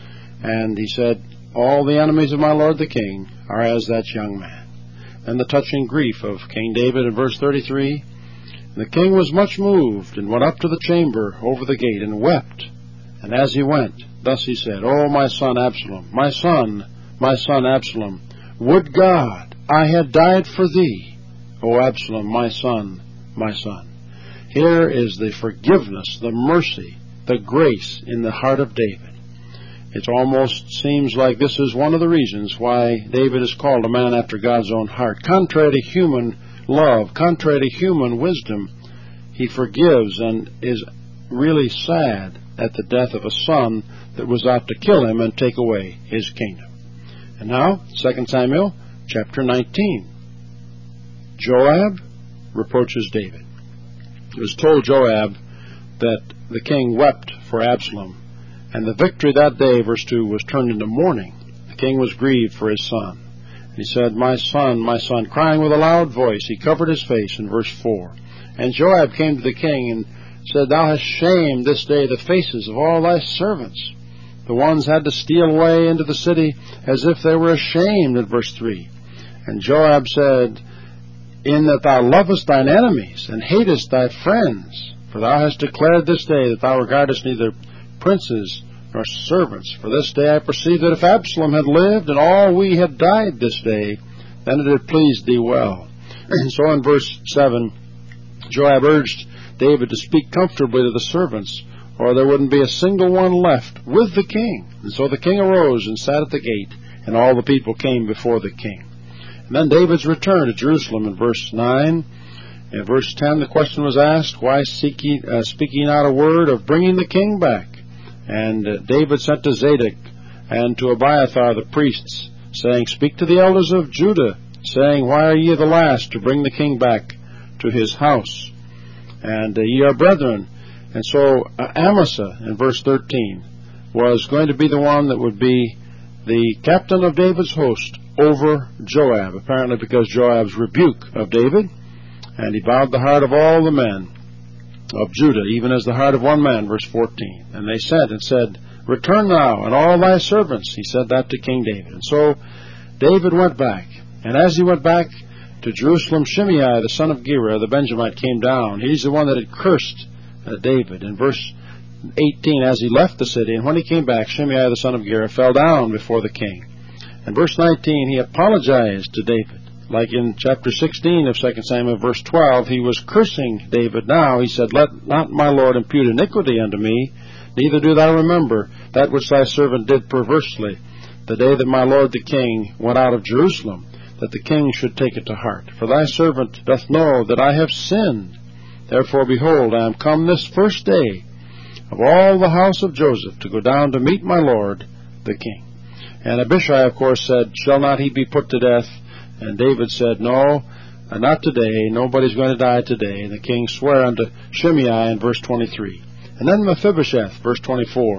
And he said, all the enemies of my lord the king are as that young man. And the touching grief of King David in verse thirty-three. The king was much moved, and went up to the chamber over the gate, and wept. And as he went, thus he said, "O my son Absalom, my son, my son Absalom, would God I had died for thee, O Absalom, my son, my son." Here is the forgiveness, the mercy, the grace in the heart of David. It almost seems like this is one of the reasons why David is called a man after God's own heart. Contrary to human love, contrary to human wisdom, he forgives and is really sad at the death of a son that was out to kill him and take away his kingdom. And now, Second Samuel chapter nineteen. Joab reproaches David. It was told Joab that the king wept for Absalom, and the victory that day, verse two, was turned into mourning. The king was grieved for his son. He said, "My son, my son," crying with a loud voice. He covered his face in verse four. And Joab came to the king and said, "Thou hast shamed this day the faces of all thy servants." The ones had to steal away into the city as if they were ashamed, in verse three. And Joab said, "In that thou lovest thine enemies, and hatest thy friends, for thou hast declared this day that thou regardest neither princes nor servants. For this day I perceive that if Absalom had lived, and all we had died this day, then it had pleased thee well." And so in verse seven, Joab urged David to speak comfortably to the servants, or there wouldn't be a single one left with the king. And so the king arose and sat at the gate, and all the people came before the king. And then David's return to Jerusalem in verse nine. In verse ten, the question was asked, "Why seek ye, uh, speak ye not a word of bringing the king back?" And uh, David sent to Zadok and to Abiathar the priests, saying, "Speak to the elders of Judah, saying, Why are ye the last to bring the king back to his house? And uh, ye are brethren." And so uh, Amasa, in verse thirteen, was going to be the one that would be the captain of David's host over Joab, apparently because Joab's rebuke of David. And he bowed the heart of all the men of Judah, even as the heart of one man, verse fourteen. And they sent and said, "Return thou, and all thy servants." He said that to King David. And so David went back. And as he went back to Jerusalem, Shimei, the son of Gera, the Benjamite, came down. He's the one that had cursed uh, David. In verse eighteen, as he left the city, and when he came back, Shimei, the son of Gera, fell down before the king. In verse nineteen, he apologized to David. Like in chapter sixteen of Second Samuel, verse twelve, he was cursing David. Now he said, "Let not my Lord impute iniquity unto me, neither do thou remember that which thy servant did perversely, the day that my lord the king went out of Jerusalem, that the king should take it to heart. For thy servant doth know that I have sinned. Therefore, behold, I am come this first day of all the house of Joseph to go down to meet my lord the king." And Abishai, of course, said, "Shall not he be put to death?" And David said, "No, not today. Nobody's going to die today." And the king swore unto Shimei in verse twenty-three. And then Mephibosheth, verse twenty-four,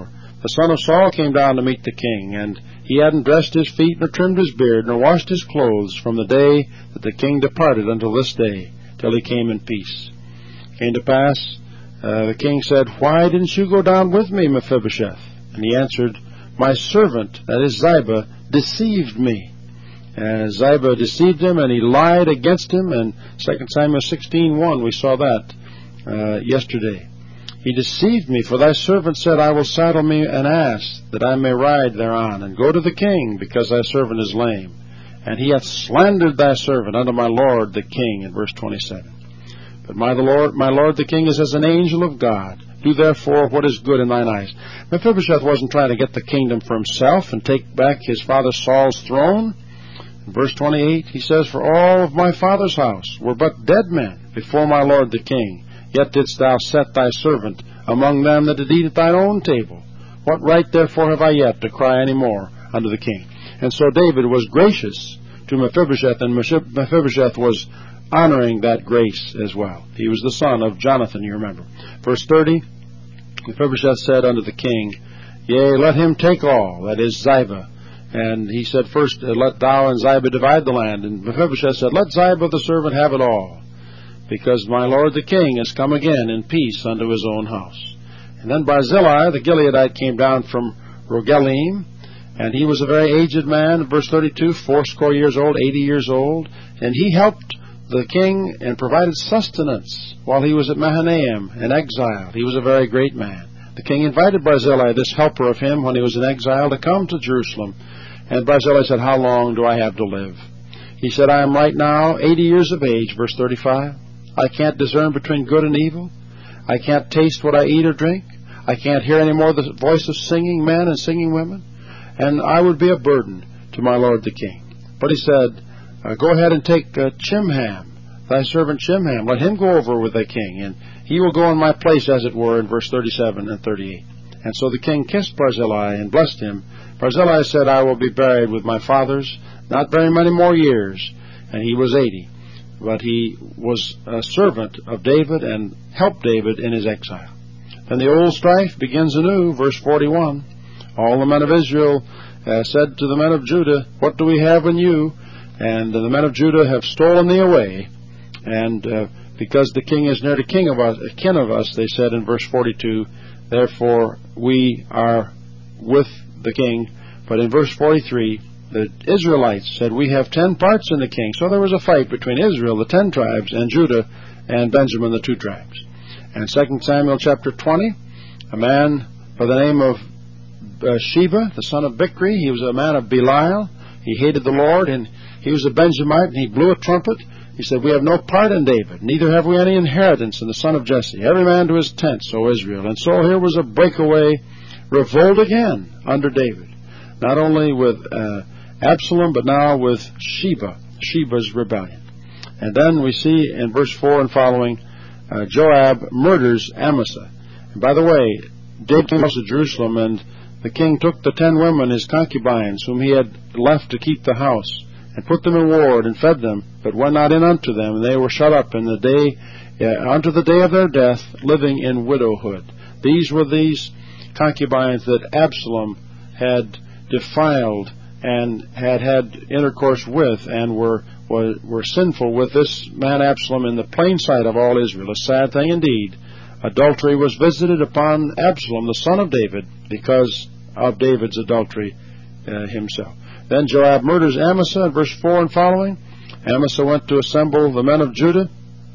the son of Saul, came down to meet the king, and he hadn't dressed his feet, nor trimmed his beard, nor washed his clothes from the day that the king departed until this day, till he came in peace. It came to pass, uh, the king said, Why didn't you go down with me, Mephibosheth? And he answered, My servant, that is Ziba, deceived me. Uh, Ziba deceived him, and he lied against him, and Second Samuel sixteen one, we saw that uh, yesterday. He deceived me, for thy servant said, I will saddle me an ass, that I may ride thereon, and go to the king, because thy servant is lame. And he hath slandered thy servant unto my lord the king, in verse twenty-seven. But my lord, my lord the king is as an angel of God. Do therefore what is good in thine eyes. Mephibosheth wasn't trying to get the kingdom for himself and take back his father Saul's throne. In verse twenty-eight, he says, For all of my father's house were but dead men before my lord the king. Yet didst thou set thy servant among them that did eat at thine own table. What right therefore have I yet to cry any more unto the king? And so David was gracious to Mephibosheth, and Mephibosheth was honoring that grace as well. He was the son of Jonathan, you remember. Verse thirty, Mephibosheth said unto the king, Yea, let him take all, that is Ziba. And he said, First, uh, let thou and Ziba divide the land. And Mephibosheth said, Let Ziba the servant have it all, because my lord the king is come again in peace unto his own house. And then Barzillai the Gileadite came down from Rogelim, and he was a very aged man, verse thirty-two, fourscore years old, eighty years old, and he helped the king and provided sustenance while he was at Mahanaim in exile. He was a very great man. The king invited Barzillai, this helper of him, when he was in exile, to come to Jerusalem. And Barzillai said, How long do I have to live? He said, I am right now eighty years of age, verse thirty-five. I can't discern between good and evil. I can't taste what I eat or drink. I can't hear any more the voice of singing men and singing women. And I would be a burden to my lord the king. But he said, uh, Go ahead and take uh, Chimham, thy servant Chimham. Let him go over with thy king, and he will go in my place, as it were, in verse thirty-seven and thirty-eight. And so the king kissed Barzillai and blessed him. Barzillai said, I will be buried with my fathers, not very many more years. And he was eighty. But he was a servant of David and helped David in his exile. Then the old strife begins anew, verse forty-one. All the men of Israel uh, said to the men of Judah, What do we have in you? And uh, the men of Judah have stolen thee away. And uh, because the king is near to king of us, kin of us, they said in verse forty-two, Therefore we are with the king. But in verse forty-three, the Israelites said, We have ten parts in the king. So there was a fight between Israel, the ten tribes, and Judah and Benjamin, the two tribes. And Second Samuel chapter twenty, a man by the name of uh, Sheba, the son of Bichri, he was a man of Belial. He hated the Lord, and he was a Benjamite, and he blew a trumpet. He said, We have no part in David, neither have we any inheritance in the son of Jesse. Every man to his tent, O Israel. And so here was a breakaway revolt again under David. Not only with uh, Absalom, but now with Sheba, Sheba's rebellion. And then we see in verse four and following, uh, Joab murders Amasa. And by the way, David came to Jerusalem, and the king took the ten women, his concubines, whom he had left to keep the house, and put them in ward, and fed them, but went not in unto them, and they were shut up in the day, uh, unto the day of their death, living in widowhood. These were these concubines that Absalom had defiled and had had intercourse with, and were, were were sinful with this man Absalom in the plain sight of all Israel. A sad thing indeed. Adultery was visited upon Absalom, the son of David, because of David's adultery uh, himself. Then Joab murders Amasa in verse four and following. Amasa went to assemble the men of Judah,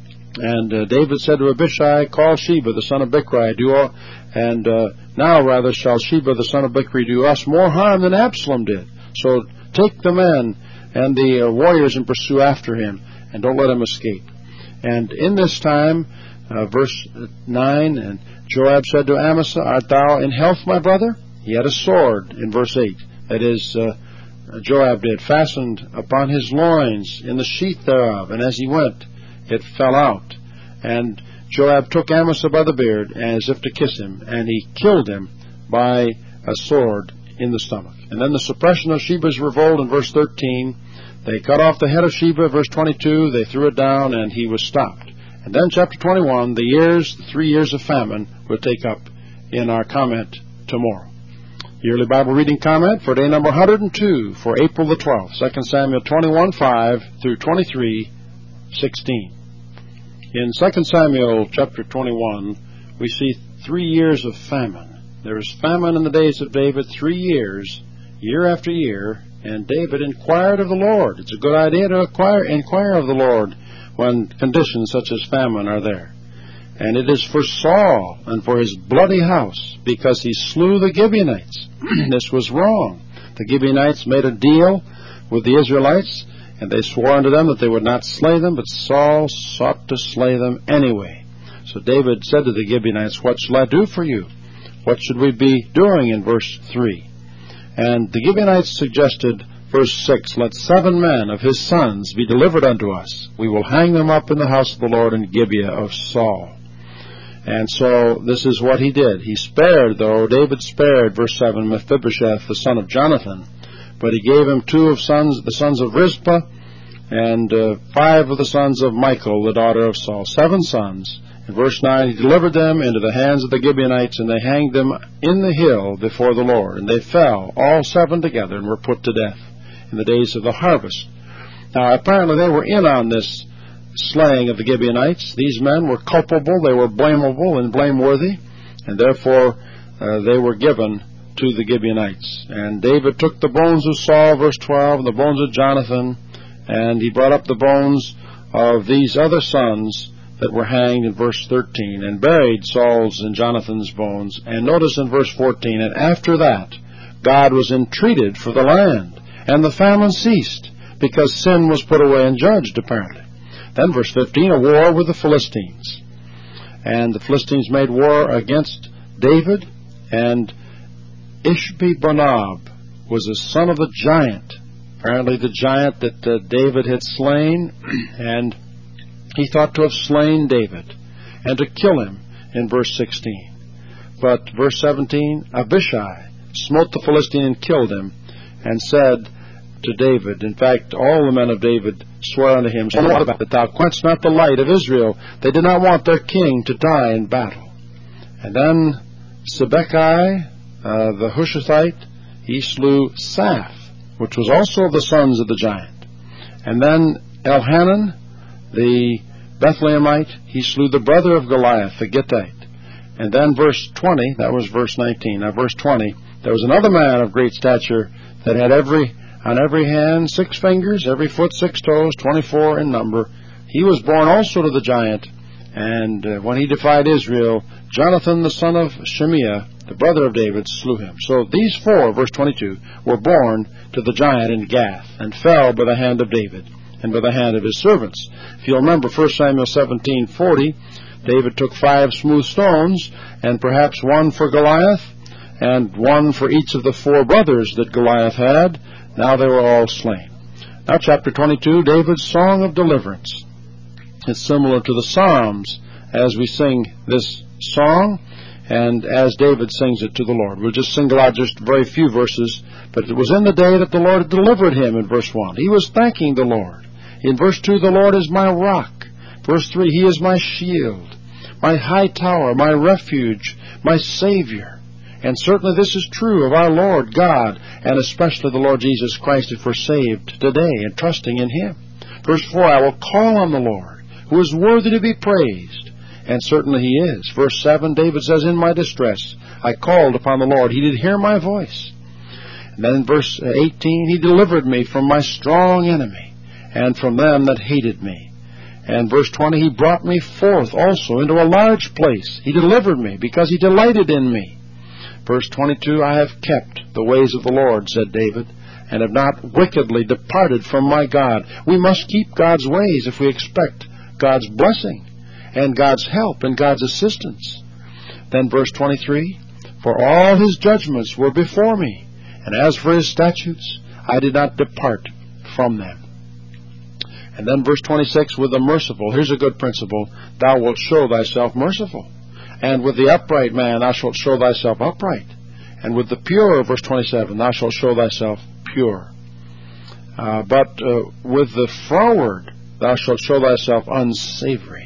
and uh, David said to Abishai, Call Sheba, the son of Bichri, do all, and uh, now rather shall Sheba, the son of Bichri, do us more harm than Absalom did. So take the men and the uh, warriors and pursue after him, and don't let him escape. And in this time, uh, verse nine, and Joab said to Amasa, Art thou in health, my brother? He had a sword, in verse eight. That is, uh, Joab did, fastened upon his loins in the sheath thereof, and as he went, it fell out. And Joab took Amasa by the beard, as if to kiss him, and he killed him by a sword in the stomach. And then the suppression of Sheba's revolt in verse thirteen. They cut off the head of Sheba, verse twenty-two. They threw it down, and he was stopped. And then chapter twenty-one, the years, the three years of famine, we'll take up in our comment tomorrow. Yearly Bible Reading Comment for day number one hundred two for April the twelfth, Second Samuel twenty-one five through twenty-three sixteen. In Second Samuel chapter twenty-one, we see three years of famine. There was famine in the days of David, three years, year after year, and David inquired of the Lord. It's a good idea to inquire, inquire of the Lord when conditions such as famine are there. And it is for Saul and for his bloody house, because he slew the Gibeonites. This was wrong. The Gibeonites made a deal with the Israelites, and they swore unto them that they would not slay them, but Saul sought to slay them anyway. So David said to the Gibeonites, "What shall I do for you? What should we be doing?" in verse three. And the Gibeonites suggested, verse six, "Let seven men of his sons be delivered unto us. We will hang them up in the house of the Lord in Gibeah of Saul." And so this is what he did. He spared, though, David spared, verse seven, Mephibosheth, the son of Jonathan, but he gave him two of sons, the sons of Rizpah, and uh, five of the sons of Michal, the daughter of Saul, seven sons. In verse nine, he delivered them into the hands of the Gibeonites, and they hanged them in the hill before the Lord. And they fell, all seven together, and were put to death in the days of the harvest. Now, apparently they were in on this slaying of the Gibeonites. These men were culpable, they were blamable and blameworthy, and therefore uh, they were given to the Gibeonites. And David took the bones of Saul, verse twelve, and the bones of Jonathan, and he brought up the bones of these other sons that were hanged in verse thirteen, and buried Saul's and Jonathan's bones. And notice in verse fourteen, "And after that God was entreated for the land, and the famine ceased, because sin was put away and judged," apparently. Then verse fifteen, a war with the Philistines. And the Philistines made war against David, and Ishbi-Benob was a son of the giant, apparently the giant that uh, David had slain, and he thought to have slain David and to kill him in verse sixteen. But verse seventeen, Abishai smote the Philistine and killed him, and said to David, in fact, all the men of David swore unto him, "That thou quench not the light of Israel." They did not want their king to die in battle. And then Sibbechai, uh, the Hushathite, he slew Saph, which was also of the sons of the giant. And then Elhanan, the Bethlehemite, he slew the brother of Goliath, the Gittite. And then verse twenty, that was verse nineteen. Now verse twenty, there was another man of great stature that had every on every hand six fingers, every foot six toes, twenty-four in number. He was born also to the giant, and uh, when he defied Israel, Jonathan the son of Shemiah, the brother of David, slew him. So these four, verse twenty-two, were born to the giant in Gath, and fell by the hand of David, and by the hand of his servants. If you'll remember First Samuel seventeen forty, David took five smooth stones, and perhaps one for Goliath, and one for each of the four brothers that Goliath had. Now they were all slain. Now chapter twenty-two, David's song of deliverance. It's similar to the Psalms as we sing this song, and as David sings it to the Lord. We'll just single out just very few verses, but it was in the day that the Lord had delivered him in verse one. He was thanking the Lord. In verse two, the Lord is my rock. Verse three, he is my shield, my high tower, my refuge, my Savior. And certainly this is true of our Lord God, and especially the Lord Jesus Christ, if we're saved today and trusting in him. Verse four, I will call on the Lord, who is worthy to be praised. And certainly he is. Verse seven, David says, in my distress I called upon the Lord. He did hear my voice. And then in verse eighteen, he delivered me from my strong enemy, and from them that hated me. And verse twenty, he brought me forth also into a large place. He delivered me, because he delighted in me. Verse twenty-two, I have kept the ways of the Lord, said David, and have not wickedly departed from my God. We must keep God's ways if we expect God's blessing and God's help and God's assistance. Then verse twenty-three, for all his judgments were before me, and as for his statutes, I did not depart from them. And then verse twenty-six, with the merciful, here's a good principle, thou wilt show thyself merciful. And with the upright man thou shalt show thyself upright. And with the pure, verse twenty-seven, thou shalt show thyself pure. Uh, but uh, with the froward thou shalt show thyself unsavory.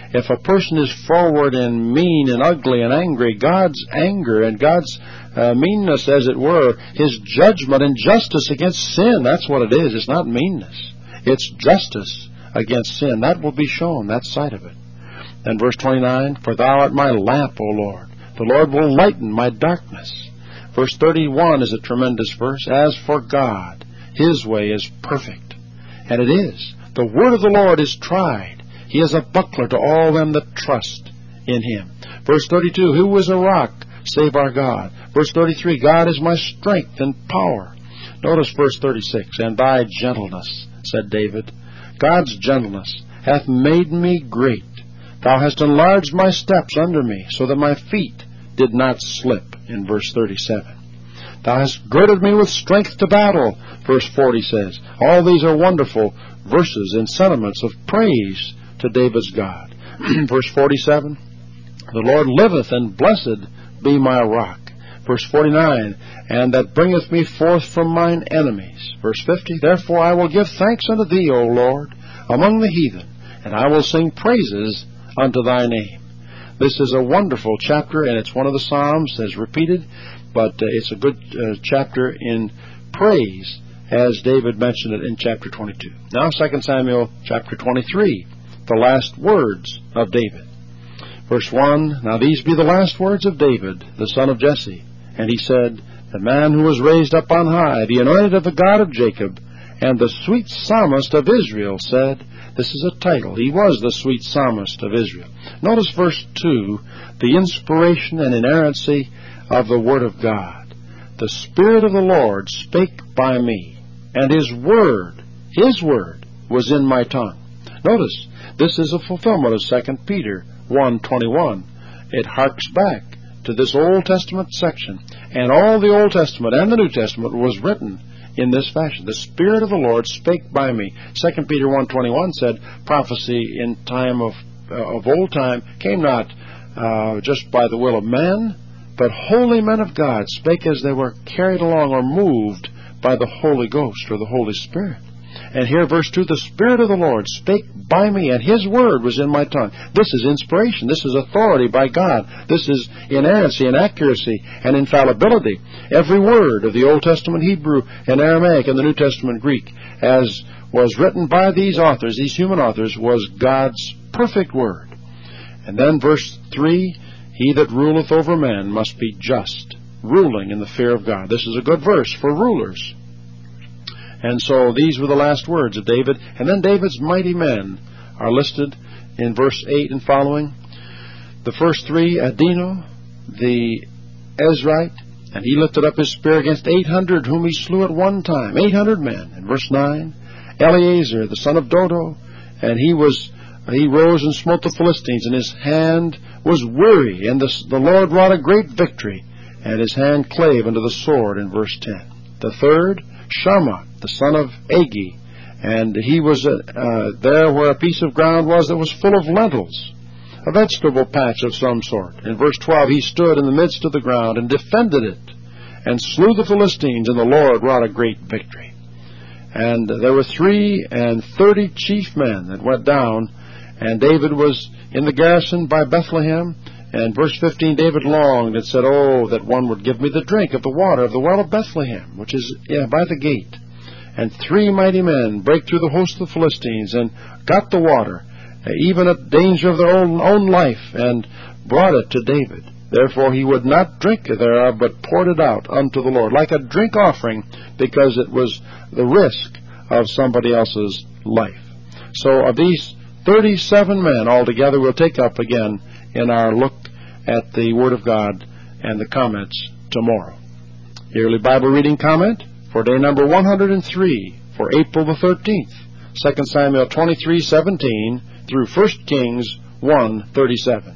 If a person is forward and mean and ugly and angry, God's anger and God's uh, meanness, as it were, His judgment and justice against sin, that's what it is. It's not meanness. It's justice against sin. That will be shown, that side of it. And verse twenty-nine, for thou art my lamp, O Lord. The Lord will lighten my darkness. Verse thirty-one is a tremendous verse. As for God, His way is perfect. And it is. The word of the Lord is tried. He is a buckler to all them that trust in Him. Verse thirty-two, who is a rock save our God? Verse thirty-three, God is my strength and power. Notice verse thirty-six, and thy gentleness, said David, God's gentleness hath made me great. Thou hast enlarged my steps under me, so that my feet did not slip, in verse thirty-seven. Thou hast girded me with strength to battle, verse forty says. All these are wonderful verses and sentiments of praise to David's God. Verse forty-seven, the Lord liveth, and blessed be my rock. Verse forty-nine, and that bringeth me forth from mine enemies. Verse fifty, therefore I will give thanks unto thee, O Lord, among the heathen, and I will sing praises unto thy name. This is a wonderful chapter, and it's one of the Psalms as repeated, but uh, it's a good uh, chapter in praise, as David mentioned it in chapter twenty-two. Now, Second Samuel chapter twenty-three, the last words of David. Verse one, now these be the last words of David, the son of Jesse. And he said, the man who was raised up on high, the anointed of the God of Jacob, and the sweet psalmist of Israel, said, this is a title. He was the sweet psalmist of Israel. Notice verse two, the inspiration and inerrancy of the Word of God. The Spirit of the Lord spake by me, and His Word, His Word, was in my tongue. Notice, this is a fulfillment of Second Peter one twenty-one. It harks back to this Old Testament section, and all the Old Testament and the New Testament was written in this fashion. The Spirit of the Lord spake by me. Second Peter one twenty-one said, prophecy in time of uh, of old time came not uh, just by the will of men, but holy men of God spake as they were carried along or moved by the Holy Ghost or the Holy Spirit. And here, verse two, the Spirit of the Lord spake by me, and His Word was in my tongue. This is inspiration. This is authority by God. This is inerrancy and accuracy and infallibility. Every word of the Old Testament Hebrew and Aramaic and the New Testament Greek, as was written by these authors, these human authors, was God's perfect Word. And then verse three, he that ruleth over men must be just, ruling in the fear of God. This is a good verse for rulers. And so these were the last words of David. And then David's mighty men are listed in verse eight and following. The first three, Adino, the Ezrite, and he lifted up his spear against eight hundred whom he slew at one time. eight hundred men. In verse nine, Eleazar, the son of Dodo, and he was he rose and smote the Philistines, and his hand was weary, and the, the Lord wrought a great victory, and his hand clave unto the sword, in verse ten. The third, Shammah, the son of Agi, and he was uh, there where a piece of ground was that was full of lentils, a vegetable patch of some sort. In verse twelve, he stood in the midst of the ground and defended it, and slew the Philistines, and the Lord wrought a great victory. And there were three and thirty chief men that went down, and David was in the garrison by Bethlehem. And verse fifteen, David longed and said, oh, that one would give me the drink of the water of the well of Bethlehem, which is yeah, by the gate. And three mighty men brake through the host of the Philistines and got the water, even at danger of their own, own life, and brought it to David. Therefore he would not drink thereof, but poured it out unto the Lord, like a drink offering, because it was the risk of somebody else's life. So of these thirty-seven men altogether, we'll take up again in our look at the Word of God and the comments tomorrow. Yearly Bible Reading Comment for day number one hundred three for April the thirteenth, Second Samuel twenty-three seventeen through First Kings one thirty-seven.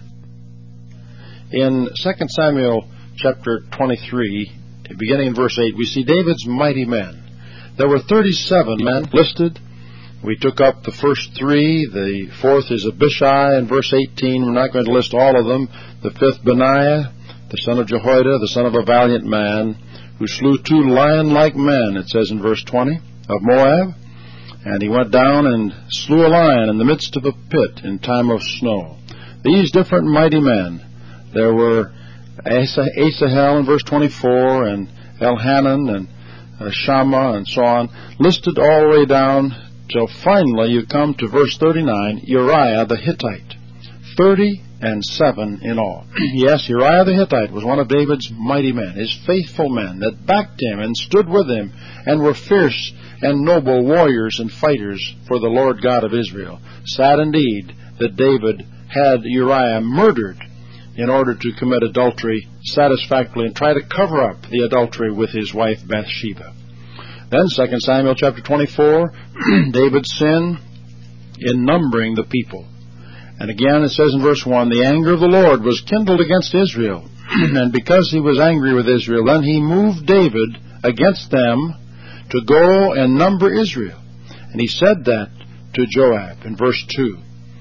In Second Samuel chapter twenty-three, beginning in verse eight, we see David's mighty men. There were thirty-seven men listed. We took up the first three. The fourth is Abishai in verse eighteen. We're not going to list all of them. The fifth, Benaiah, the son of Jehoiada, the son of a valiant man, who slew two lion-like men, it says in verse twenty, of Moab. And he went down and slew a lion in the midst of a pit in time of snow. these different mighty men, there were Asahel in verse twenty-four, and Elhanan, and uh, Shammah, and so on, listed all the way down till finally you come to verse thirty-nine, Uriah the Hittite. Thirty and seven in all. Yes, Uriah the Hittite was one of David's mighty men, his faithful men that backed him and stood with him and were fierce and noble warriors and fighters for the Lord God of Israel. Sad indeed that David had Uriah murdered in order to commit adultery satisfactorily and try to cover up the adultery with his wife Bathsheba. Then Second Samuel chapter twenty-four, David's sin in numbering the people. And again it says in verse one, the anger of the Lord was kindled against Israel, and because he was angry with Israel, then he moved David against them to go and number Israel. And he said that to Joab in verse two.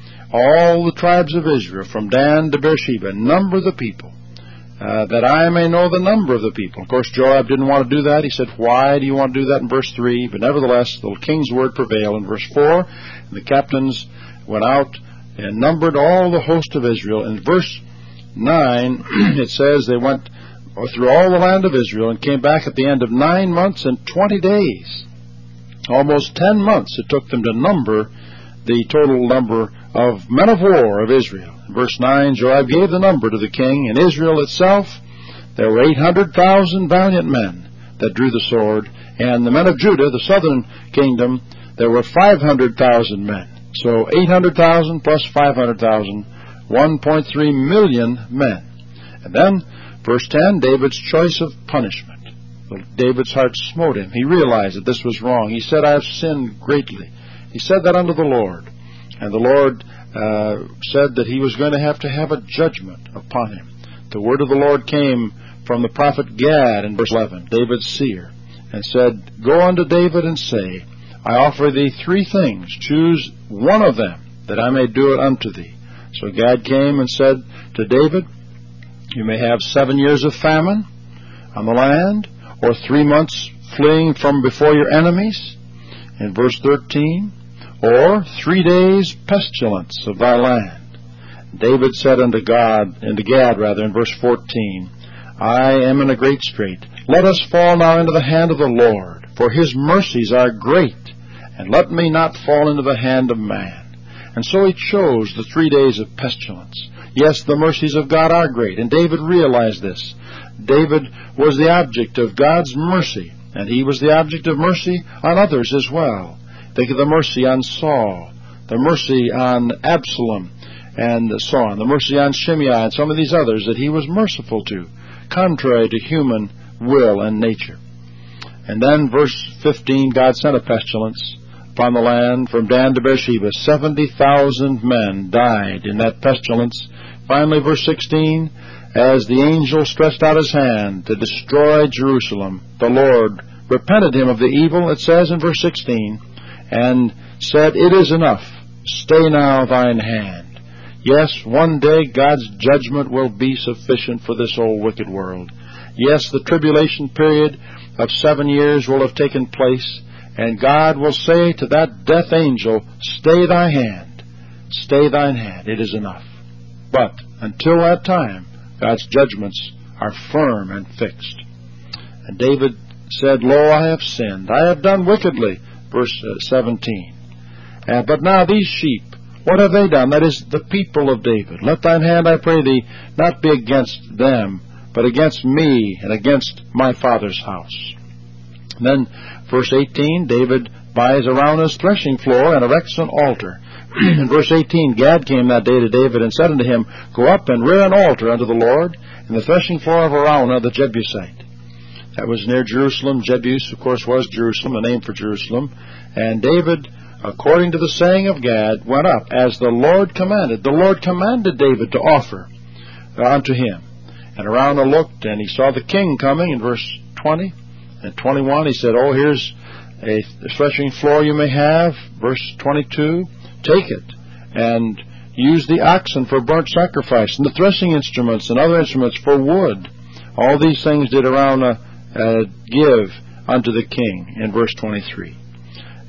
All the tribes of Israel, from Dan to Beersheba, number the people, uh, that I may know the number of the people. Of course, Joab didn't want to do that. He said, why do you want to do that in verse three? But nevertheless, the king's word prevailed in verse four. And the captains went out and numbered all the host of Israel. In verse nine, it says they went through all the land of Israel and came back at the end of nine months and twenty days. Almost ten months it took them to number the total number of men of war of Israel. In verse nine, Joab gave the number to the king. In Israel itself, there were eight hundred thousand valiant men that drew the sword. And the men of Judah, the southern kingdom, there were five hundred thousand men. So eight hundred thousand plus five hundred thousand, one point three million men. And then, verse ten, David's choice of punishment. David's heart smote him. He realized that this was wrong. He said, I have sinned greatly. He said that unto the Lord. And the Lord uh, said that he was going to have to have a judgment upon him. The word of the Lord came from the prophet Gad in verse eleven, David's seer, and said, go unto David and say, I offer thee three things. Choose one of them, that I may do it unto thee. So Gad came and said to David, you may have seven years of famine on the land, or three months fleeing from before your enemies, in verse thirteen, or three days pestilence of thy land. David said unto God, unto Gad rather, in verse fourteen, I am in a great strait. Let us fall now into the hand of the Lord, for his mercies are great, and let me not fall into the hand of man. And so he chose the three days of pestilence. Yes, the mercies of God are great, and David realized this. David was the object of God's mercy, and he was the object of mercy on others as well. Think of the mercy on Saul, the mercy on Absalom, and so on, the mercy on Shimei, and some of these others that he was merciful to, contrary to human will and nature. And then, verse fifteen, God sent a pestilence upon the land from Dan to Beersheba. Seventy thousand men died in that pestilence. Finally, verse sixteen, as the angel stretched out his hand to destroy Jerusalem, the Lord repented him of the evil, it says in verse sixteen, and said, it is enough, stay now thine hand. Yes, one day God's judgment will be sufficient for this old wicked world. Yes, the tribulation period of seven years will have taken place, and God will say to that death angel, stay thy hand, stay thine hand, it is enough. But until that time, God's judgments are firm and fixed. And David said, lo, I have sinned, I have done wickedly, verse seventeen. Uh, but now these sheep, what have they done? That is, the people of David. Let thine hand, I pray thee, not be against them, but against me and against my father's house. And then, verse eighteen, David buys Araunah's threshing floor and erects an altar. In verse eighteen, Gad came that day to David and said unto him, go up and rear an altar unto the Lord in the threshing floor of Araunah the Jebusite. That was near Jerusalem. Jebus, of course, was Jerusalem, a name for Jerusalem. And David, according to the saying of Gad, went up as the Lord commanded. The Lord commanded David to offer unto him. And Araunah looked, and he saw the king coming in verse twenty. And twenty-one, he said, oh, here's a threshing floor you may have. Verse twenty-two, take it and use the oxen for burnt sacrifice, and the threshing instruments and other instruments for wood. All these things did Araunah uh, give unto the king, in verse twenty-three.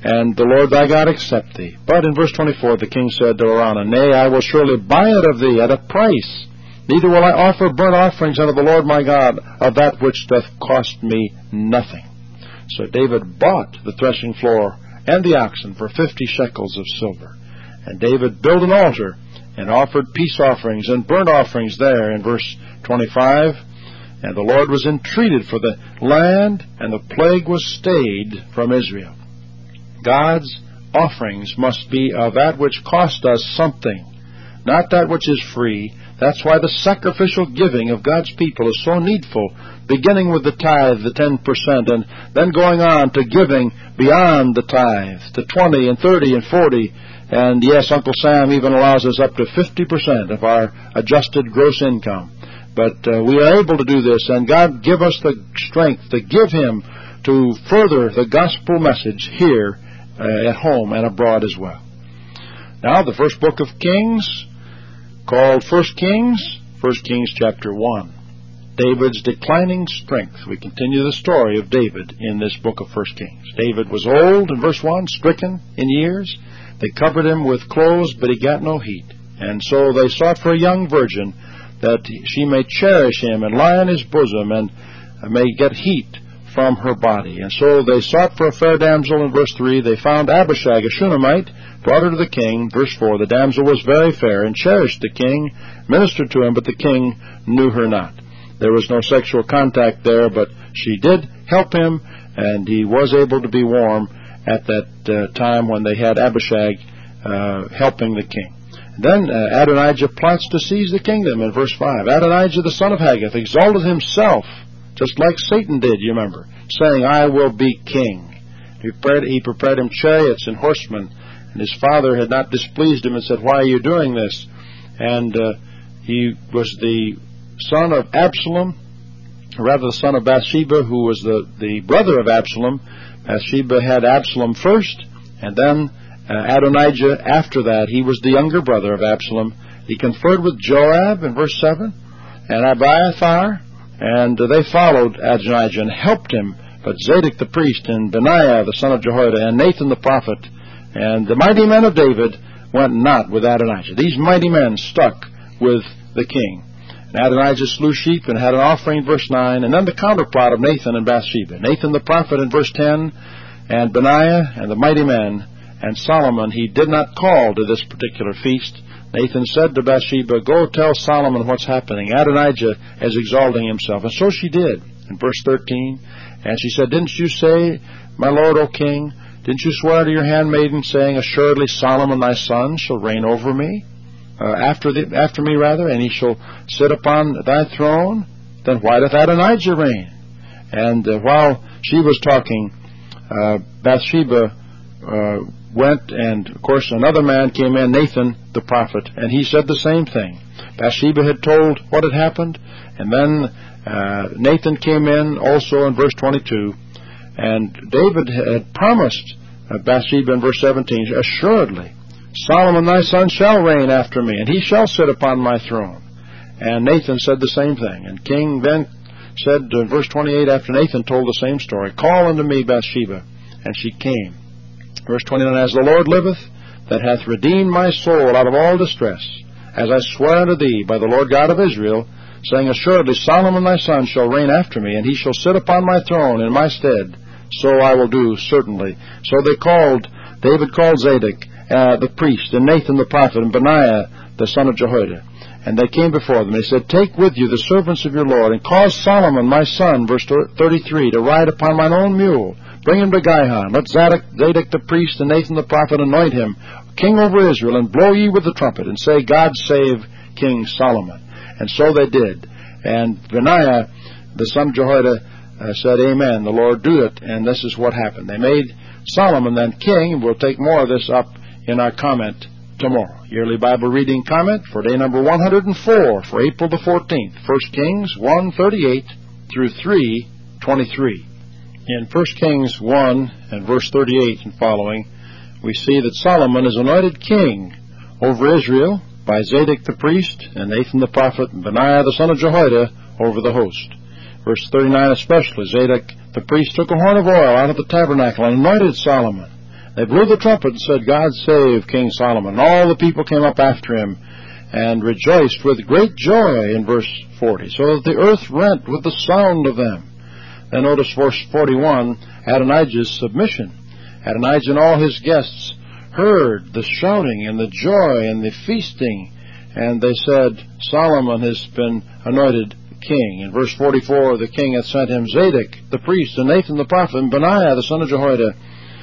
and the Lord thy God accept thee. But in verse twenty-four the king said to Araunah, Nay, I will surely buy it of thee at a price. Neither will I offer burnt offerings unto the Lord my God of that which doth cost me nothing. So David bought the threshing floor and the oxen for fifty shekels of silver. And David built an altar and offered peace offerings and burnt offerings there in verse twenty-five. And the Lord was entreated for the land, and the plague was stayed from Israel. God's offerings must be of that which cost us something, not that which is free. That's why the sacrificial giving of God's people is so needful, beginning with the tithe, the ten percent, and then going on to giving beyond the tithe, to twenty and thirty and forty. And yes, Uncle Sam even allows us up to fifty percent of our adjusted gross income. But uh, we are able to do this, and God give us the strength to give Him to further the gospel message here uh, at home and abroad as well. Now, the first book of Kings, called First Kings, First Kings chapter one. David's declining strength. We continue the story of David in this book of First Kings. David was old, in verse one, stricken in years. They covered him with clothes, but he got no heat. And so they sought for a young virgin, that she may cherish him and lie on his bosom, and may get heat from her body. And so they sought for a fair damsel in verse three. They found Abishag, a Shunammite, brought her to the king. Verse four, the damsel was very fair, and cherished the king, ministered to him, but the king knew her not. There was no sexual contact there, but she did help him, and he was able to be warm at that uh, time when they had Abishag uh, helping the king. Then uh, Adonijah plots to seize the kingdom in verse five. Adonijah the son of Haggith exalted himself, just like Satan did, you remember, saying, I will be king. He prepared, he prepared him chariots and horsemen, and his father had not displeased him and said, why are you doing this? And uh, he was the son of Absalom, or rather the son of Bathsheba, who was the, the brother of Absalom. Bathsheba had Absalom first, and then Uh, Adonijah, after that, he was the younger brother of Absalom. He conferred with Joab in verse seven, and Abiathar, and uh, they followed Adonijah and helped him. But Zadok the priest, and Benaiah the son of Jehoiada, and Nathan the prophet, and the mighty men of David went not with Adonijah. These mighty men stuck with the king. And Adonijah slew sheep and had an offering, verse nine, and then the counterplot of Nathan and Bathsheba. Nathan the prophet in verse ten, and Benaiah and the mighty men. And Solomon he did not call to this particular feast. Nathan said to Bathsheba, go tell Solomon what's happening. Adonijah is exalting himself. And so she did, in verse thirteen. And she said, didn't you say, my lord, O king, didn't you swear to your handmaiden, saying, assuredly Solomon thy son shall reign over me, uh, after the, after me rather, and he shall sit upon thy throne? Then why doth Adonijah reign? And uh, while she was talking, uh, Bathsheba uh, went, and of course another man came in, Nathan the prophet, and he said the same thing. Bathsheba had told what had happened, and then uh, Nathan came in also in verse twenty-two, and David had promised uh, Bathsheba in verse seventeen, assuredly Solomon thy son shall reign after me, and he shall sit upon my throne. And Nathan said the same thing, and King then said in verse twenty-eight, after Nathan told the same story, call unto me Bathsheba, and she came. Verse twenty-nine, as the Lord liveth, that hath redeemed my soul out of all distress, as I swear unto thee by the Lord God of Israel, saying, assuredly Solomon thy son shall reign after me, and he shall sit upon my throne in my stead, so I will do certainly. So they called, David called Zadok uh, the priest, and Nathan the prophet, and Benaiah the son of Jehoiada. And they came before them. They said, take with you the servants of your Lord, and cause Solomon my son, verse thirty-three, to ride upon mine own mule. Bring him to Gihon. Let Zadok, Zadok the priest and Nathan the prophet anoint him king over Israel, and blow ye with the trumpet, and say, God save King Solomon. And so they did. And Benaiah, the son of Jehoiada, uh, said, amen, the Lord do it. And this is what happened. They made Solomon then king, and we'll take more of this up in our comment tomorrow. Yearly Bible reading comment for day number one hundred four for April the fourteenth. First Kings one thirty-eight through three twenty-three. In First Kings one and verse thirty-eight and following, we see that Solomon is anointed king over Israel by Zadok the priest and Nathan the prophet and Benaiah the son of Jehoiada over the host. Verse thirty-nine especially, Zadok the priest took a horn of oil out of the tabernacle and anointed Solomon. They blew the trumpet and said, God save King Solomon. And all the people came up after him and rejoiced with great joy in verse forty, so that the earth rent with the sound of them. Then notice verse forty-one, Adonijah's submission. Adonijah and all his guests heard the shouting and the joy and the feasting, and they said, Solomon has been anointed king. In verse forty-four, the king hath sent him Zadok the priest, and Nathan the prophet, and Benaiah the son of Jehoiada.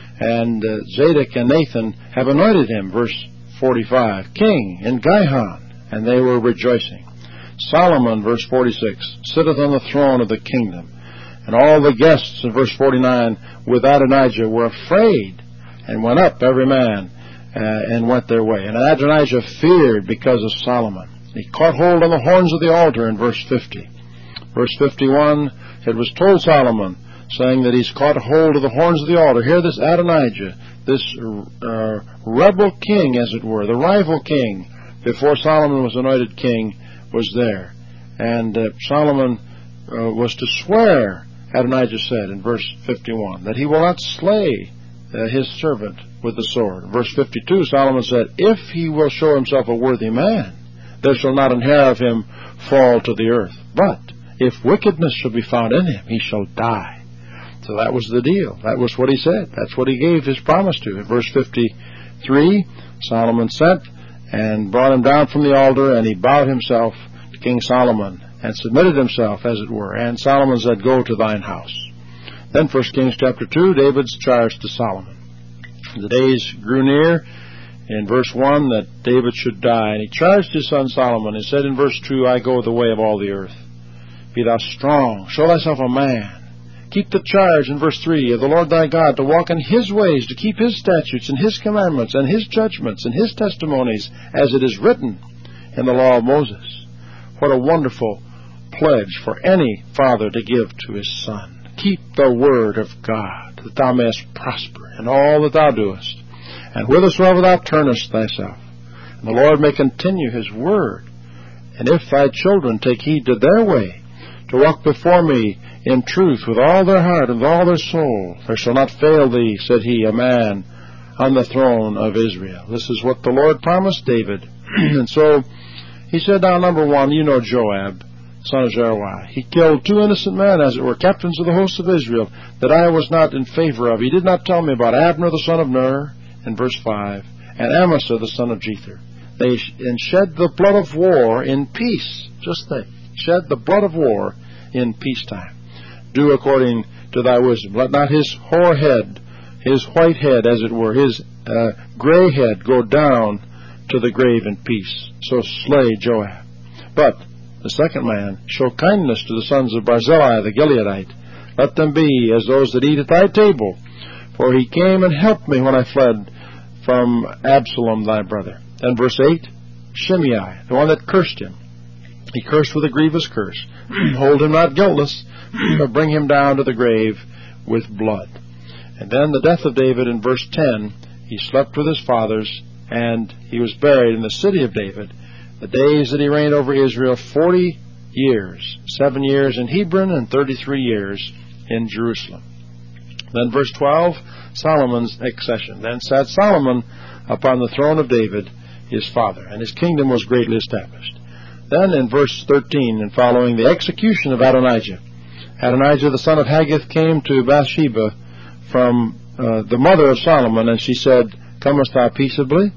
And uh, Zadok and Nathan have anointed him. Verse forty-five, king in Gihon, and they were rejoicing. Solomon, verse forty-six, sitteth on the throne of the kingdom. And all the guests, in verse forty-nine, with Adonijah were afraid, and went up every man, uh, and went their way. And Adonijah feared because of Solomon. He caught hold on the horns of the altar in verse fifty. Verse fifty-one, it was told Solomon, saying that he's caught hold of the horns of the altar. Here this Adonijah, this uh, rebel king, as it were, the rival king, before Solomon was anointed king, was there. And uh, Solomon uh, was to swear, Adonijah said in verse fifty-one, that he will not slay uh, his servant with the sword. In verse fifty-two, Solomon said, if he will show himself a worthy man, there shall not an hair of him fall to the earth. But if wickedness shall be found in him, he shall die. So that was the deal. That was what he said. That's what he gave his promise to. In verse fifty-three, Solomon sent and brought him down from the altar, and he bowed himself to King Solomon and submitted himself, as it were. And Solomon said, go to thine house. Then First Kings chapter two, David's charge to Solomon. The days grew near, in verse one, that David should die. And he charged his son Solomon, and said in verse two, I go the way of all the earth. Be thou strong, show thyself a man. Keep the charge, in verse three, of the Lord thy God, to walk in his ways, to keep his statutes and his commandments and his judgments and his testimonies, as it is written in the law of Moses. What a wonderful pledge for any father to give to his son. Keep the word of God, that thou mayest prosper in all that thou doest, and whithersoever thou turnest thyself. And the Lord may continue his word. And if thy children take heed to their way, to walk before me in truth with all their heart and with all their soul, there shall not fail thee, said he, a man on the throne of Israel. This is what the Lord promised David. And so he said, now, number one, you know Joab, son of Zeruiah. He killed two innocent men, as it were, captains of the hosts of Israel, that I was not in favor of. He did not tell me about Abner the son of Ner, in verse five, and Amasa the son of Jether. They sh- and shed the blood of war in peace. Just think, shed the blood of war in peacetime. Do according to thy wisdom. Let not his hoar head, his white head, as it were, his uh, gray head go down to the grave in peace. So slay Joab. But the second man, show kindness to the sons of Barzillai the Gileadite. Let them be as those that eat at thy table. For he came and helped me when I fled from Absalom thy brother. Then verse eight, Shimei, the one that cursed him. He cursed with a grievous curse. Hold him not guiltless, but bring him down to the grave with blood. And then the death of David in verse ten, he slept with his fathers, and he was buried in the city of David. The days that he reigned over Israel, forty years, seven years in Hebron and thirty-three years in Jerusalem. Then verse twelve, Solomon's accession. Then sat Solomon upon the throne of David, his father, and his kingdom was greatly established. Then in verse thirteen and following, the execution of Adonijah. Adonijah the son of Haggith came to Bathsheba from uh, the mother of Solomon, and she said, comest thou peaceably?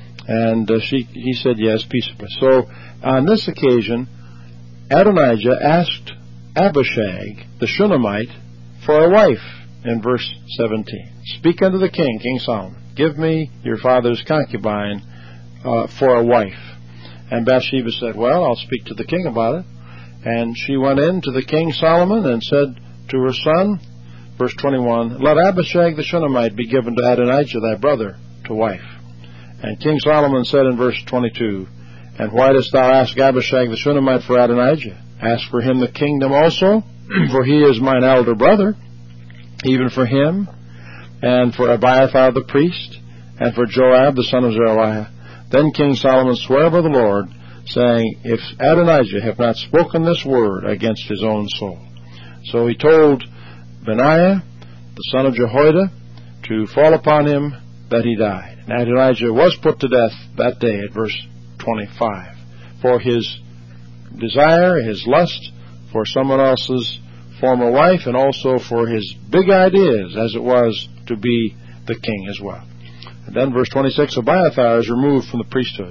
And uh, she, he said, yes, peaceably. So on this occasion, Adonijah asked Abishag, the Shunammite, for a wife, in verse seventeen. Speak unto the king, King Solomon, give me your father's concubine uh, for a wife. And Bathsheba said, well, I'll speak to the king about it. And she went in to the king Solomon and said to her son, verse twenty-one, let Abishag the Shunammite be given to Adonijah thy brother to wife. And King Solomon said in verse twenty-two, and why dost thou ask Abishag the Shunammite for Adonijah? Ask for him the kingdom also, for he is mine elder brother, even for him, and for Abiathar the priest, and for Joab the son of Zeruiah. Then King Solomon sware by the Lord, saying, if Adonijah have not spoken this word against his own soul. So he told Benaiah, the son of Jehoiada, to fall upon him that he died. And Adonijah was put to death that day at verse twenty-five for his desire, his lust for someone else's former wife, and also for his big ideas, as it was to be the king as well. And then verse twenty-six, Abiathar is removed from the priesthood.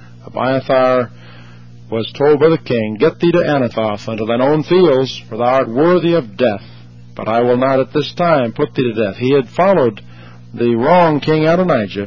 Abiathar was told by the king, Get thee to Anathoth unto thine own fields, for thou art worthy of death. But I will not at this time put thee to death. He had followed the wrong king Adonijah,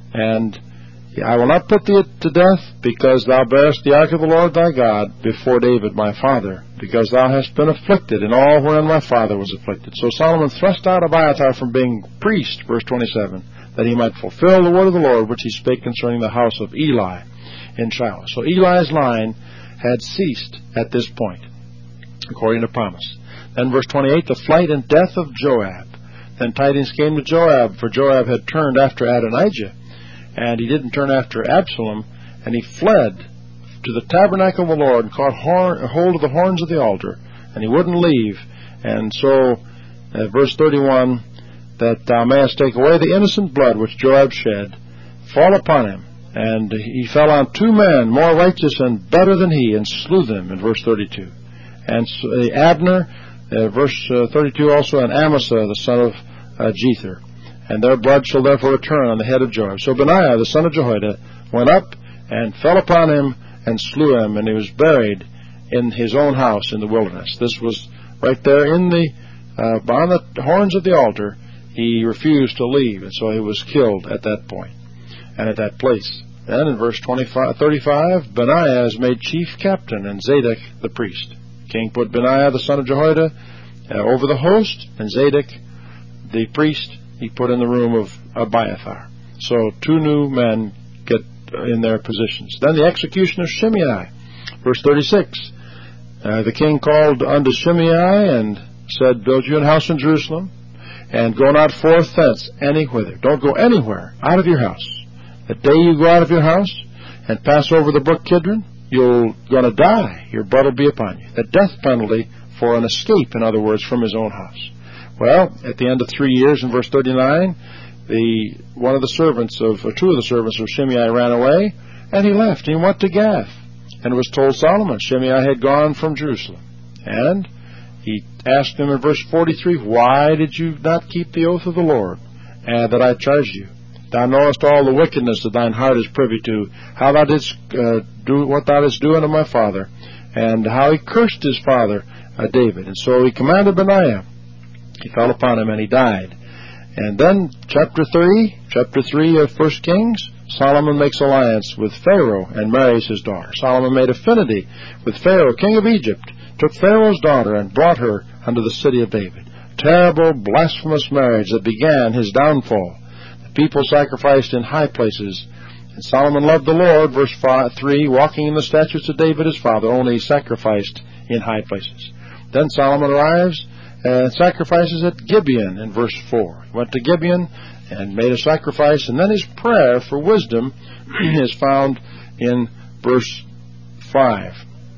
and I will not put thee to death, because thou bearest the ark of the Lord thy God before David my father, because thou hast been afflicted in all wherein my father was afflicted. So Solomon thrust out Abiathar from being priest, verse twenty-seven, that he might fulfill the word of the Lord which he spake concerning the house of Eli in Shiloh. So Eli's line had ceased at this point, according to promise. Then verse twenty-eight, the flight and death of Joab. Then tidings came to Joab, for Joab had turned after Adonijah, and he didn't turn after Absalom, and he fled to the tabernacle of the Lord and caught horn, hold of the horns of the altar, and he wouldn't leave. And so, uh, verse thirty-one, that thou mayest take away the innocent blood which Joab shed, fall upon him. And he fell on two men more righteous and better than he, and slew them, in verse thirty-two. And so, uh, Abner, uh, verse uh, thirty-two also, and Amasa, the son of uh, Jether. And their blood shall therefore return on the head of Joab. So Benaiah, the son of Jehoiada, went up and fell upon him and slew him, and he was buried in his own house in the wilderness. This was right there in the, uh, on the horns of the altar. He refused to leave, and so he was killed at that point and at that place. Then in verse twenty-five, thirty-five, Benaiah is made chief captain, and Zadok the priest. The king put Benaiah, the son of Jehoiada, uh, over the host, and Zadok the priest he put in the room of Abiathar. So two new men get in their positions. Then the execution of Shimei. Verse thirty-six. Uh, the king called unto Shimei and said, Build you an house in Jerusalem, and go not forth thence any whither. Don't go anywhere out of your house. The day you go out of your house and pass over the brook Kidron, you're going to die. Your blood will be upon you. The death penalty for an escape, in other words, from his own house. Well, at the end of three years, in verse thirty-nine, the one of the servants of, or two of the servants of Shimei ran away, and he left. He went to Gath, and it was told Solomon Shimei had gone from Jerusalem. And he asked him in verse forty-three, Why did you not keep the oath of the Lord, and that I charged you? Thou knowest all the wickedness that thine heart is privy to, how thou didst uh, do what thou didst do unto my father, and how he cursed his father uh, David. And so he commanded Benaiah. He fell upon him, and he died. And then, chapter three, chapter three of First Kings, Solomon makes alliance with Pharaoh and marries his daughter. Solomon made affinity with Pharaoh, king of Egypt, took Pharaoh's daughter and brought her unto the city of David. Terrible, blasphemous marriage that began his downfall. The people sacrificed in high places. And Solomon loved the Lord, verse five, three, walking in the statutes of David his father, only he sacrificed in high places. Then Solomon arrives and sacrifices at Gibeon in verse four. He went to Gibeon and made a sacrifice, and then his prayer for wisdom is found in verse five.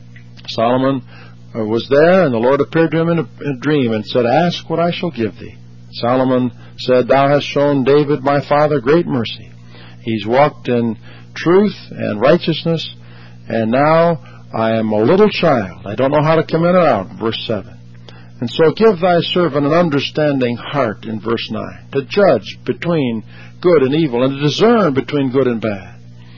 Solomon uh, was there, and the Lord appeared to him in a, in a dream and said, Ask what I shall give thee. Solomon said, Thou hast shown David my father great mercy. He's walked in truth and righteousness, and now I am a little child. I don't know how to come in or out, verse seven. And so give thy servant an understanding heart, in verse nine, to judge between good and evil, and to discern between good and bad.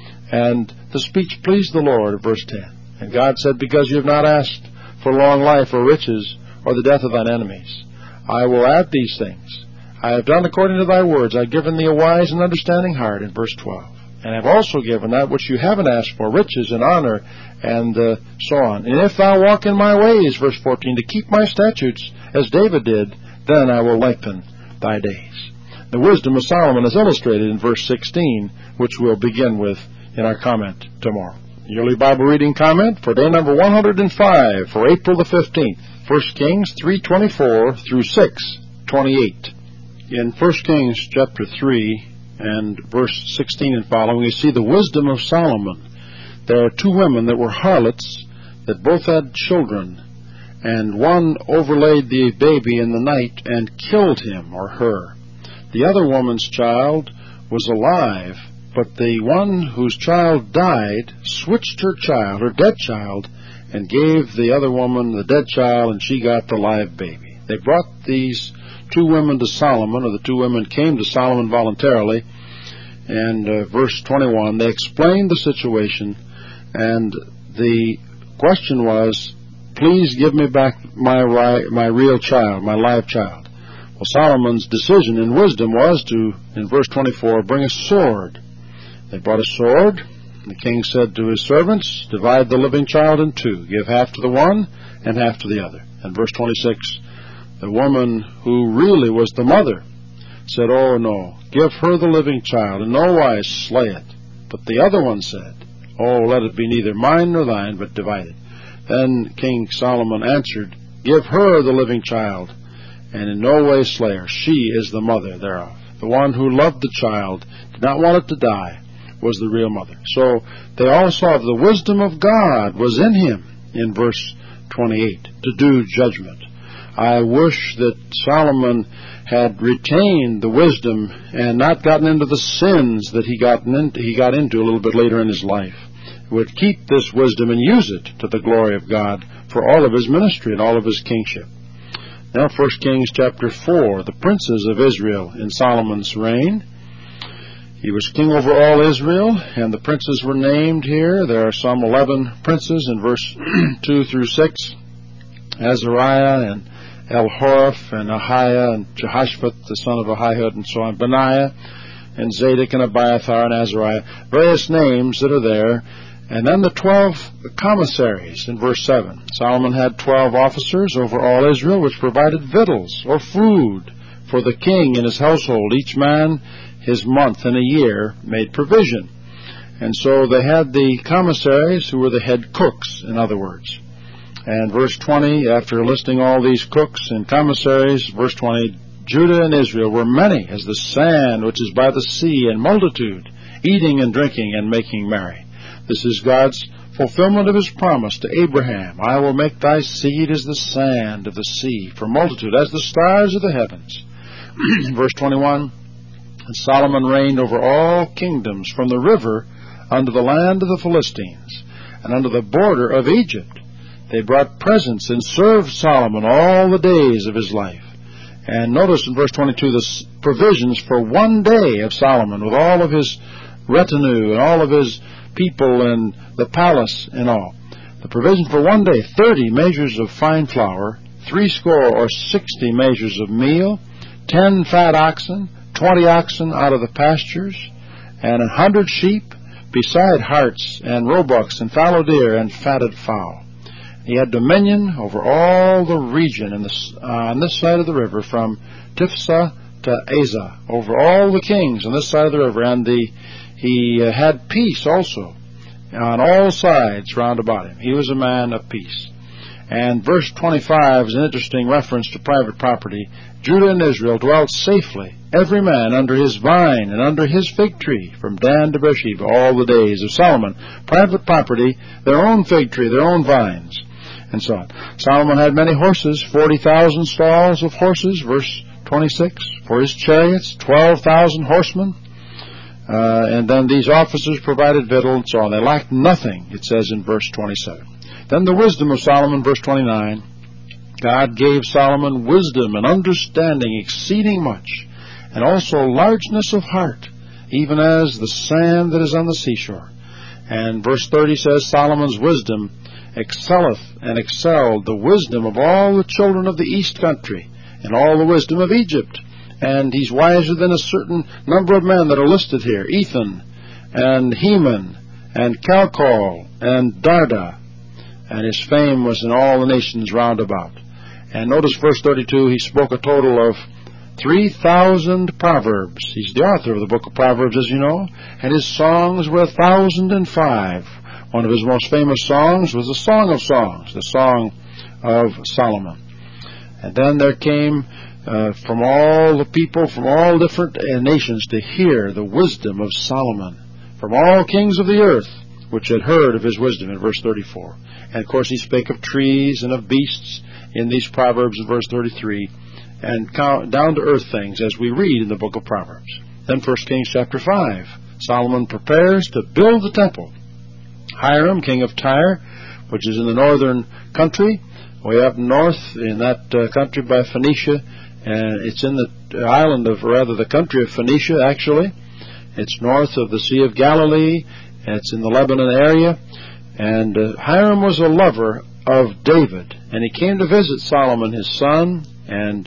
And the speech pleased the Lord, verse ten. And God said, Because you have not asked for long life or riches or the death of thine enemies, I will add these things. I have done according to thy words. I have given thee a wise and understanding heart, in verse twelve. And have also given that which you haven't asked for, riches and honor, and uh, so on. And if thou walk in my ways, verse fourteen, to keep my statutes, as David did, then I will lengthen thy days. The wisdom of Solomon is illustrated in verse sixteen, which we'll begin with in our comment tomorrow. Yearly Bible Reading Comment for day number one hundred five for April the fifteenth, First Kings three twenty-four through six twenty-eight. In First Kings chapter three, and verse sixteen and following, we see the wisdom of Solomon. There are two women that were harlots that both had children, and one overlaid the baby in the night and killed him or her. The other woman's child was alive, but the one whose child died switched her child, her dead child, and gave the other woman the dead child, and she got the live baby. They brought these two women to Solomon, or the two women came to Solomon voluntarily, and uh, verse twenty-one, they explained the situation, and the question was, please give me back my my real child, my live child. Well, Solomon's decision in wisdom was to, in verse twenty-four, bring a sword. They brought a sword. The king said to his servants, divide the living child in two, give half to the one and half to the other. And verse twenty-six, the woman who really was the mother said, oh no, give her the living child, in no wise slay it. But the other one said, oh, let it be neither mine nor thine, but divided. Then King Solomon answered, give her the living child, and in no way slay her. She is the mother thereof. The one who loved the child, did not want it to die, was the real mother. So they all saw the wisdom of God was in him in verse twenty-eight to do judgment. I wish that Solomon had retained the wisdom and not gotten into the sins that he got into, he got into a little bit later in his life. He would keep this wisdom and use it to the glory of God for all of his ministry and all of his kingship. Now, First Kings chapter four, the princes of Israel in Solomon's reign. He was king over all Israel, and the princes were named here. There are some eleven princes in verse two through six. Azariah and Elhoreph and Ahiah and Jehoshaphat, the son of Ahihud, and so on. Benaiah and Zadok and Abiathar and Azariah. Various names that are there. And then the twelve commissaries in verse seven. Solomon had twelve officers over all Israel, which provided victuals or food for the king and his household. Each man his month in a year made provision. And so they had the commissaries, who were the head cooks, in other words. And verse twenty, after listing all these cooks and commissaries, verse twenty, Judah and Israel were many as the sand which is by the sea, and multitude, eating and drinking and making merry. This is God's fulfillment of his promise to Abraham. I will make thy seed as the sand of the sea, for multitude as the stars of the heavens. Verse twenty-one, and Solomon reigned over all kingdoms from the river unto the land of the Philistines, and unto the border of Egypt. They brought presents and served Solomon all the days of his life. And notice in verse twenty-two the provisions for one day of Solomon, with all of his retinue and all of his people and the palace and all. The provision for one day, thirty measures of fine flour, threescore or sixty measures of meal, ten fat oxen, twenty oxen out of the pastures, and a hundred sheep, beside harts and roebucks and fallow deer and fatted fowl. He had dominion over all the region in this, uh, on this side of the river, from Tifsa to Azah, over all the kings on this side of the river, and the he uh, had peace also on all sides round about him. He was a man of peace. And verse twenty-five is an interesting reference to private property. Judah and Israel dwelt safely, every man under his vine and under his fig tree, from Dan to Beersheba, all the days of Solomon. Private property, their own fig tree, their own vines, and so on. Solomon had many horses, forty thousand stalls of horses, verse twenty-six, for his chariots, twelve thousand horsemen. Uh, and then these officers provided victual and so on. They lacked nothing, it says in verse twenty-seven. Then the wisdom of Solomon, verse twenty-nine. God gave Solomon wisdom and understanding exceeding much, and also largeness of heart, even as the sand that is on the seashore. And verse thirty says, Solomon's wisdom excelleth and excelled the wisdom of all the children of the east country, and all the wisdom of Egypt. And he's wiser than a certain number of men that are listed here, Ethan, and Heman, and Calcol, and Darda. And his fame was in all the nations round about. And notice verse thirty-two, he spoke a total of three thousand proverbs. He's the author of the book of Proverbs, as you know. And his songs were a thousand and five. One of his most famous songs was the Song of Songs, the Song of Solomon. And then there came uh, from all the people, from all different uh, nations, to hear the wisdom of Solomon, from all kings of the earth, which had heard of his wisdom, in verse thirty-four. And of course he spake of trees and of beasts in these Proverbs in verse thirty-three, and down to earth things, as we read in the book of Proverbs. Then First Kings chapter five. Solomon prepares to build the temple. Hiram, king of Tyre, which is in the northern country, way up north in that uh, country by Phoenicia, and it's in the island of, or rather the country of Phoenicia, actually. It's north of the Sea of Galilee, and it's in the Lebanon area. And uh, Hiram was a lover of David, and he came to visit Solomon, his son, and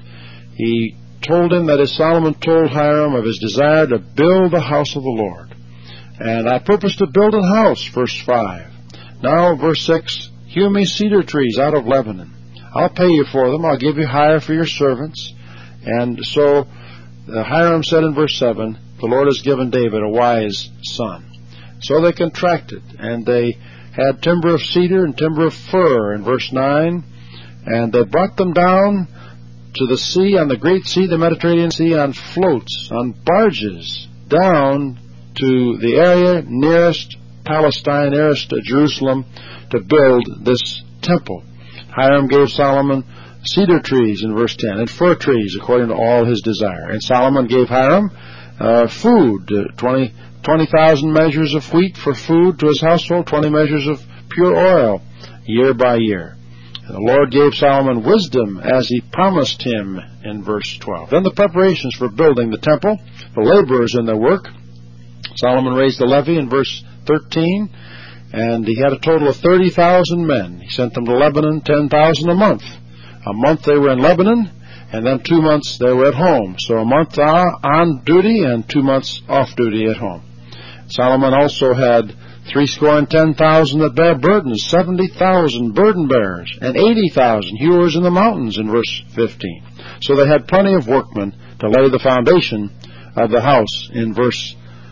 he told him that as Solomon told Hiram of his desire to build the house of the Lord. And I purpose to build a house, verse five. Now, verse six, hew me cedar trees out of Lebanon. I'll pay you for them. I'll give you hire for your servants. And so uh, Hiram said in verse seven, the Lord has given David a wise son. So they contracted, and they had timber of cedar and timber of fir in verse nine, and they brought them down to the sea, on the great sea, the Mediterranean Sea, on floats, on barges, down to the area nearest Palestine, nearest Jerusalem, to build this temple. Hiram gave Solomon cedar trees in verse ten, and fir trees according to all his desire. And Solomon gave Hiram uh, food, uh, twenty thousand measures of wheat for food to his household, twenty measures of pure oil, year by year. And the Lord gave Solomon wisdom as he promised him in verse twelve. Then the preparations for building the temple, the laborers in their work. Solomon raised the levy in verse thirteen, and he had a total of thirty thousand men. He sent them to Lebanon, ten thousand a month. A month they were in Lebanon, and then two months they were at home. So a month on duty and two months off duty at home. Solomon also had threescore and ten thousand that bear burdens, seventy thousand burden bearers, and eighty thousand hewers in the mountains in verse fifteen. So they had plenty of workmen to lay the foundation of the house in verse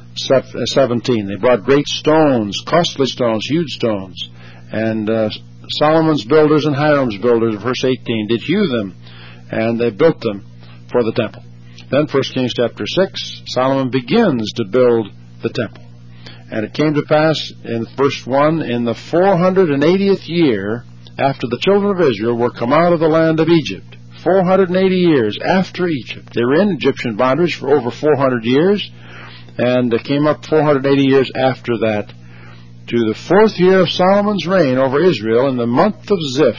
seventeen. They brought great stones, costly stones, huge stones, and uh, Solomon's builders and Hiram's builders, verse eighteen, did hew them, and they built them for the temple. Then First Kings chapter six, Solomon begins to build the temple. And it came to pass in verse one, in the four hundred eightieth year, after the children of Israel were come out of the land of Egypt, four hundred eighty years after Egypt. They were in Egyptian bondage for over four hundred years, and they came up four hundred eighty years after that, to the fourth year of Solomon's reign over Israel, in the month of Ziph,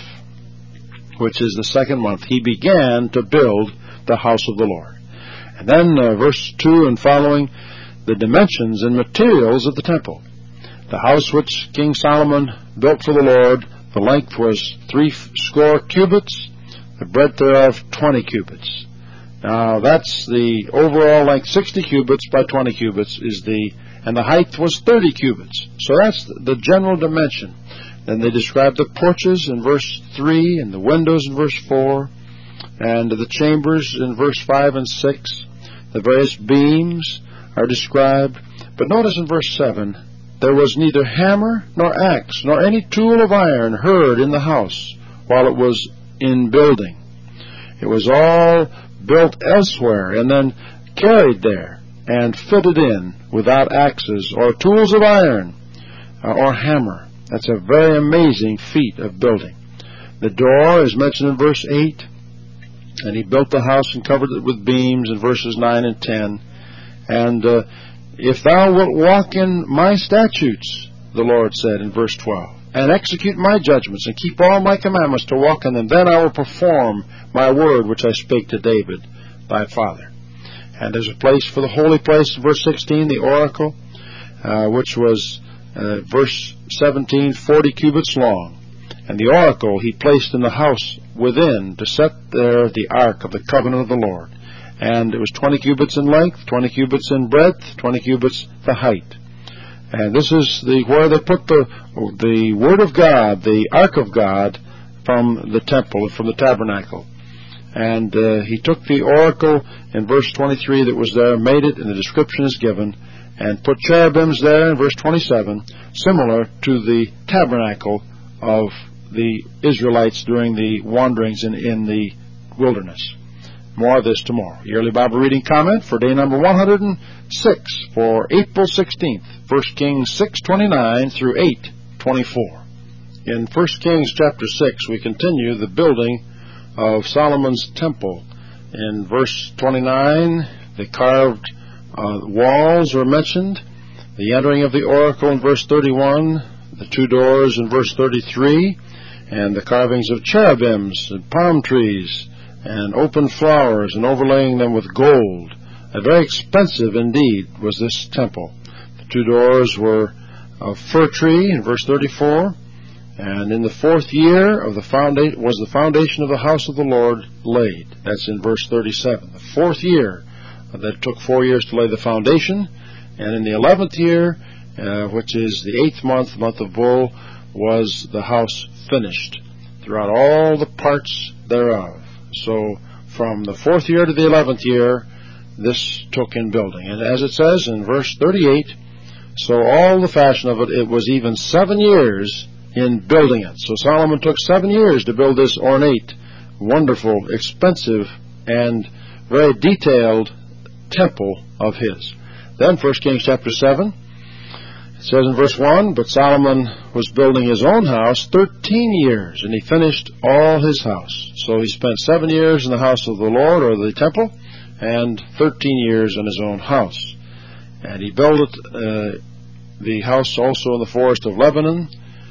which is the second month, he began to build the house of the Lord. And then uh, verse two and following, the dimensions and materials of the temple. The house which King Solomon built for the Lord, the length was three score cubits, the breadth thereof twenty cubits. Now that's the overall length, sixty cubits by twenty cubits is the, and the height was thirty cubits. So that's the general dimension. Then they describe the porches in verse three, and the windows in verse four, and the chambers in verse five and six. The various beams are described. But notice in verse seven, there was neither hammer nor axe nor any tool of iron heard in the house while it was in building. It was all built elsewhere and then carried there and fitted in without axes or tools of iron or hammer. That's a very amazing feat of building. The door is mentioned in verse eight, and he built the house and covered it with beams in verses nine and ten. And uh, if thou wilt walk in my statutes, the Lord said in verse twelve, and execute my judgments, and keep all my commandments to walk in them, then I will perform my word which I spake to David, thy father. And there's a place for the holy place, verse sixteen, the oracle, uh, which was, uh, verse seventeen, forty cubits long. And the oracle he placed in the house within to set there the ark of the covenant of the Lord. And it was twenty cubits in length, twenty cubits in breadth, twenty cubits the height. And this is the where they put the the word of God, the ark of God, from the temple, from the tabernacle. And uh, he took the oracle in verse twenty-three that was there, made it, and the description is given, and put cherubims there in verse twenty-seven, similar to the tabernacle of the Israelites during the wanderings in, in the wilderness. More of this tomorrow. Yearly Bible Reading Comment for day number one hundred six for April sixteenth, First Kings six twenty-nine through eight twenty-four. In First Kings chapter six, we continue the building of Solomon's temple. In verse twenty-nine, they carved uh, walls are mentioned, the entering of the oracle in verse thirty-one, the two doors in verse thirty-three, and the carvings of cherubims and palm trees and open flowers and overlaying them with gold. A very expensive indeed was this temple. The two doors were of fir tree in verse thirty-four, and in the fourth year of the foundation was the foundation of the house of the Lord laid. That's in verse thirty-seven. The fourth year, uh, that took four years to lay the foundation, and in the eleventh year, uh, which is the eighth month, the month of Bul, was the house finished throughout all the parts thereof. So from the fourth year to the eleventh year, this took in building. And as it says in verse thirty-eight, so all the fashion of it, it was even seven years in building it. So Solomon took seven years to build this ornate, wonderful, expensive, and very detailed temple of his. Then First Kings chapter seven, it says in verse one, but Solomon was building his own house thirteen years, and he finished all his house. So he spent seven years in the house of the Lord, or the temple, and thirteen years in his own house. And he built uh, the house also in the forest of Lebanon,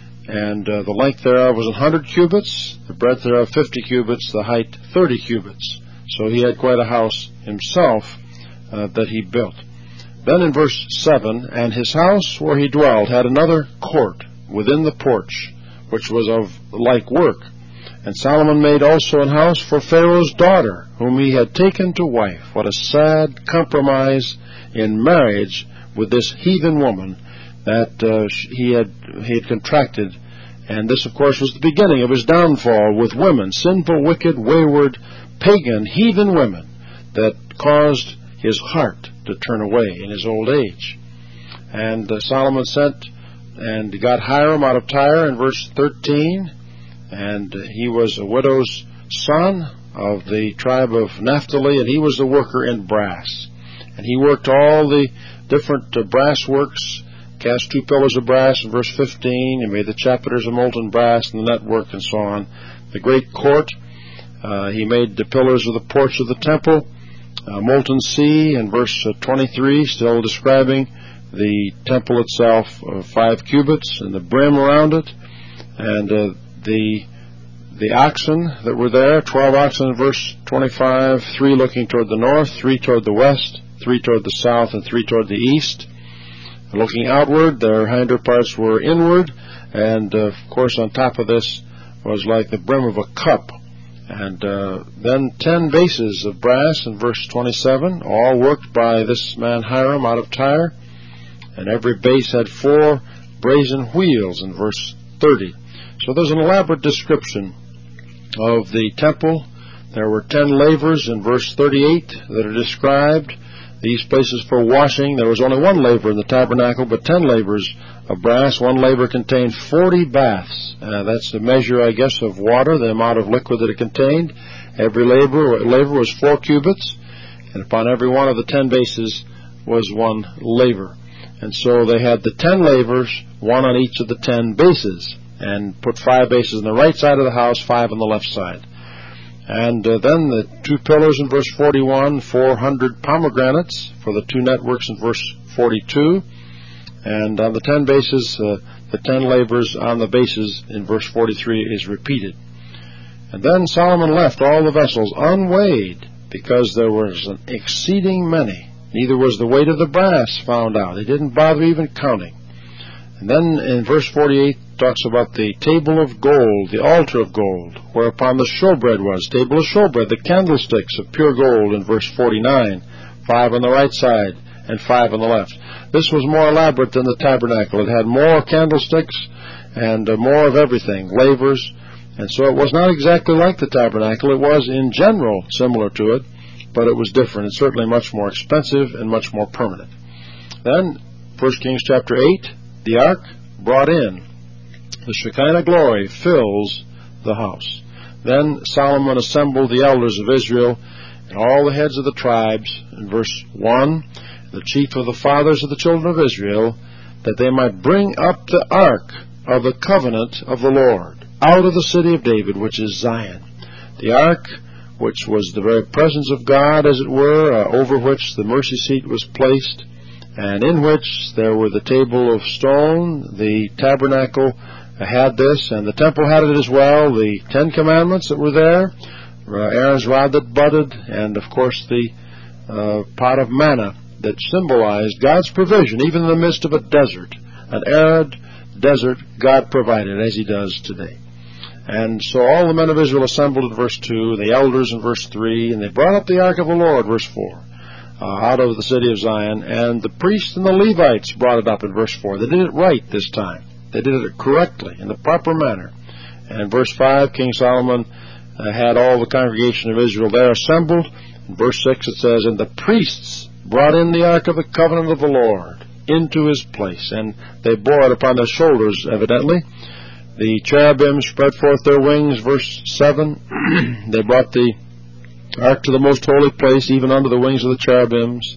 and uh, the length thereof was a hundred cubits, the breadth thereof fifty cubits, the height thirty cubits. So he had quite a house himself uh, that he built. Then in verse seven, and his house where he dwelt had another court within the porch, which was of like work. And Solomon made also an house for Pharaoh's daughter, whom he had taken to wife. What a sad compromise in marriage with this heathen woman that uh, he had he had contracted. And this, of course, was the beginning of his downfall with women, sinful, wicked, wayward, pagan, heathen women that caused his heart to turn away in his old age. And uh, Solomon sent and got Hiram out of Tyre in verse thirteen, and uh, he was a widow's son of the tribe of Naphtali, and he was the worker in brass. And he worked all the different uh, brass works, cast two pillars of brass in verse fifteen, and made the chapiters of molten brass and the network and so on. The great court, uh, he made the pillars of the porch of the temple, uh, molten sea in verse uh, twenty-three, still describing the temple itself, uh, five cubits and the brim around it, and uh, the the oxen that were there, twelve oxen in verse twenty-five, three looking toward the north, three toward the west, three toward the south, and three toward the east. Looking outward, their hinder parts were inward, and uh, of course on top of this was like the brim of a cup. And uh, then ten bases of brass in verse twenty-seven, all worked by this man Hiram out of Tyre, and every base had four brazen wheels in verse thirty. So there's an elaborate description of the temple. There were ten lavers in verse thirty-eight that are described. These places for washing, there was only one laver in the tabernacle, but ten lavers of brass. One laver contained forty baths. Uh, that's the measure, I guess, of water, the amount of liquid that it contained. Every laver, laver was four cubits, and upon every one of the ten bases was one laver. And so they had the ten lavers, one on each of the ten bases, and put five bases on the right side of the house, five on the left side. And uh, then the two pillars in verse forty-one, four hundred pomegranates for the two networks in verse forty-two, and on the ten bases, uh, the ten lavers on the bases in verse forty-three is repeated. And then Solomon left all the vessels unweighed, because there was an exceeding many. Neither was the weight of the brass found out. They didn't bother even counting. And then in verse forty-eight talks about the table of gold, the altar of gold, whereupon the showbread was, table of showbread, the candlesticks of pure gold in verse forty-nine, five on the right side and five on the left. This was more elaborate than the tabernacle. It had more candlesticks and uh, more of everything, lavers, and so it was not exactly like the tabernacle. It was in general similar to it, but it was different, and certainly much more expensive and much more permanent. Then, First Kings chapter eight, the ark brought in. The Shekinah glory fills the house. Then Solomon assembled the elders of Israel and all the heads of the tribes, in verse one, the chief of the fathers of the children of Israel, that they might bring up the ark of the covenant of the Lord out of the city of David, which is Zion. The ark which was the very presence of God, as it were, uh, over which the mercy seat was placed, and in which there were the table of stone. The tabernacle had this, and the temple had it as well. The Ten Commandments that were there, uh, Aaron's rod that budded, and of course the uh, pot of manna that symbolized God's provision, even in the midst of a desert, an arid desert. God provided, as He does today. And so all the men of Israel assembled in verse two, the elders in verse three, and they brought up the ark of the Lord, verse four, uh, out of the city of Zion, and the priests and the Levites brought it up in verse four. They did it right this time. They did it correctly, in the proper manner. And in verse five, King Solomon uh, had all the congregation of Israel there assembled. In verse six it says, and the priests brought in the ark of the covenant of the Lord into his place, and they bore it upon their shoulders, evidently. The cherubim spread forth their wings, verse seven. They brought the ark to the most holy place, even under the wings of the cherubims.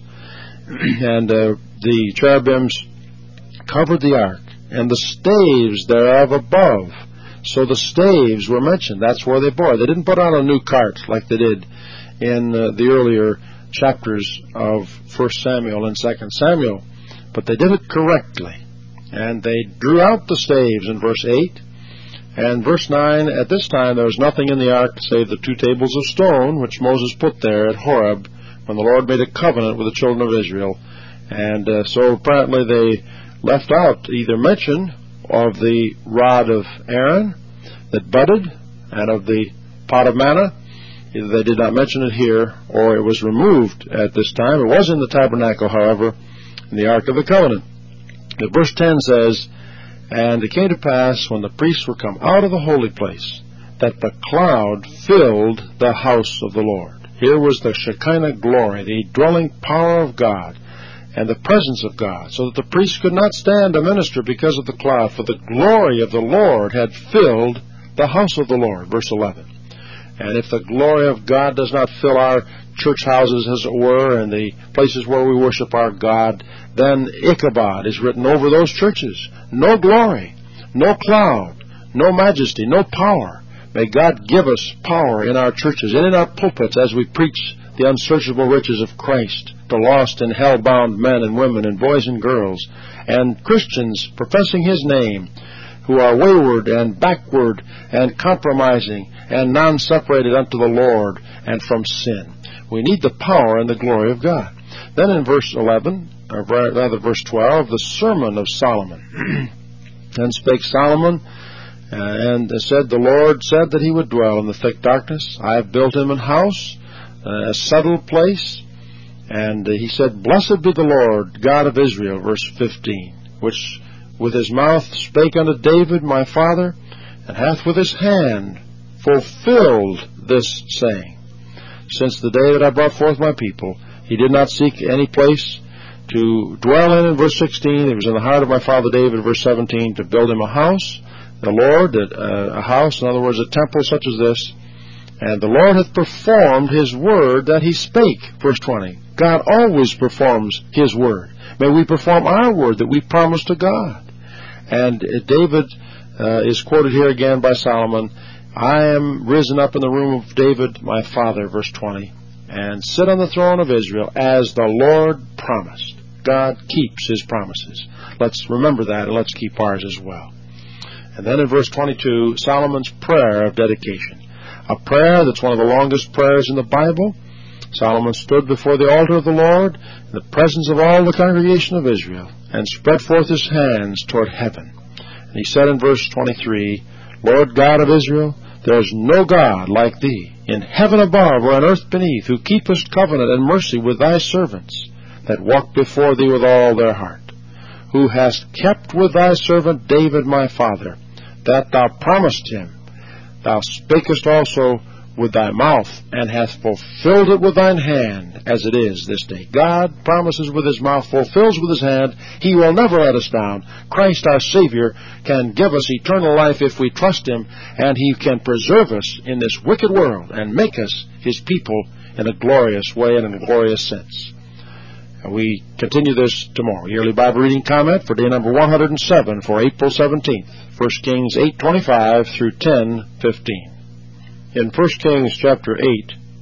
And uh, the cherubims covered the ark, and the staves thereof above. So the staves were mentioned. That's where they bore. They didn't put on a new cart like they did in uh, the earlier chapters of First Samuel and Second Samuel, but they did it correctly. And they drew out the staves in verse eight. And verse nine, at this time there was nothing in the ark save the two tables of stone which Moses put there at Horeb when the Lord made a covenant with the children of Israel. And uh, so apparently they left out either mention of the rod of Aaron that budded and of the pot of manna. Either they did not mention it here, or it was removed at this time. It was in the tabernacle, however, in the Ark of the Covenant. But verse ten says, and it came to pass, when the priests were come out of the holy place, that the cloud filled the house of the Lord. Here was the Shekinah glory, the dwelling power of God, and the presence of God, so that the priests could not stand to minister because of the cloud, for the glory of the Lord had filled the house of the Lord. Verse eleven. And if the glory of God does not fill our church houses, as it were, and the places where we worship our God, then Ichabod is written over those churches. No glory, no cloud, no majesty, no power. May God give us power in our churches and in our pulpits as we preach the unsearchable riches of Christ to lost and hell-bound men and women and boys and girls, and Christians professing His name who are wayward and backward and compromising and non-separated unto the Lord and from sin. We need the power and the glory of God. Then in verse eleven, or rather verse twelve, the sermon of Solomon. Then spake Solomon, uh, and said, the Lord said that He would dwell in the thick darkness. I have built Him an house, uh, a settled place. And uh, He said, blessed be the Lord, God of Israel, verse fifteen, which with His mouth spake unto David my father, and hath with His hand fulfilled this saying. Since the day that I brought forth my people, He did not seek any place to dwell in. In verse sixteen, it was in the heart of my father David, verse seventeen, to build him a house, the Lord, uh, a house, in other words, a temple such as this. And the Lord hath performed His word that He spake, verse twenty. God always performs His word. May we perform our word that we promised to God. And uh, David uh, is quoted here again by Solomon. I am risen up in the room of David, my father, verse twenty, and sit on the throne of Israel as the Lord promised. God keeps His promises. Let's remember that, and let's keep ours as well. And then in verse twenty-two, Solomon's prayer of dedication. A prayer that's one of the longest prayers in the Bible. Solomon stood before the altar of the Lord in the presence of all the congregation of Israel and spread forth his hands toward heaven. And he said in verse twenty-three, Lord God of Israel, there is no God like Thee, in heaven above or on earth beneath, who keepest covenant and mercy with Thy servants that walk before Thee with all their heart, who hast kept with Thy servant David my father, that Thou promised him. Thou spakest also with Thy mouth, and hast fulfilled it with Thine hand, as it is this day. God promises with His mouth, fulfills with His hand. He will never let us down. Christ our Savior can give us eternal life if we trust Him, and He can preserve us in this wicked world and make us His people in a glorious way and in a glorious sense. And we continue this tomorrow. Yearly Bible Reading Comment for day number one hundred seven for April seventeenth, First Kings eight twenty-five through ten fifteen. In First Kings chapter eight,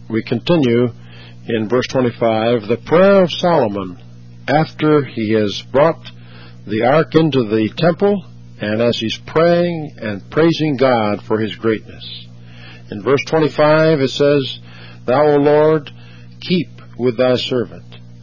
we continue in verse twenty-five, the prayer of Solomon after he has brought the ark into the temple and as he's praying and praising God for his greatness. In verse twenty-five it says, Thou, O Lord, keep with thy servant,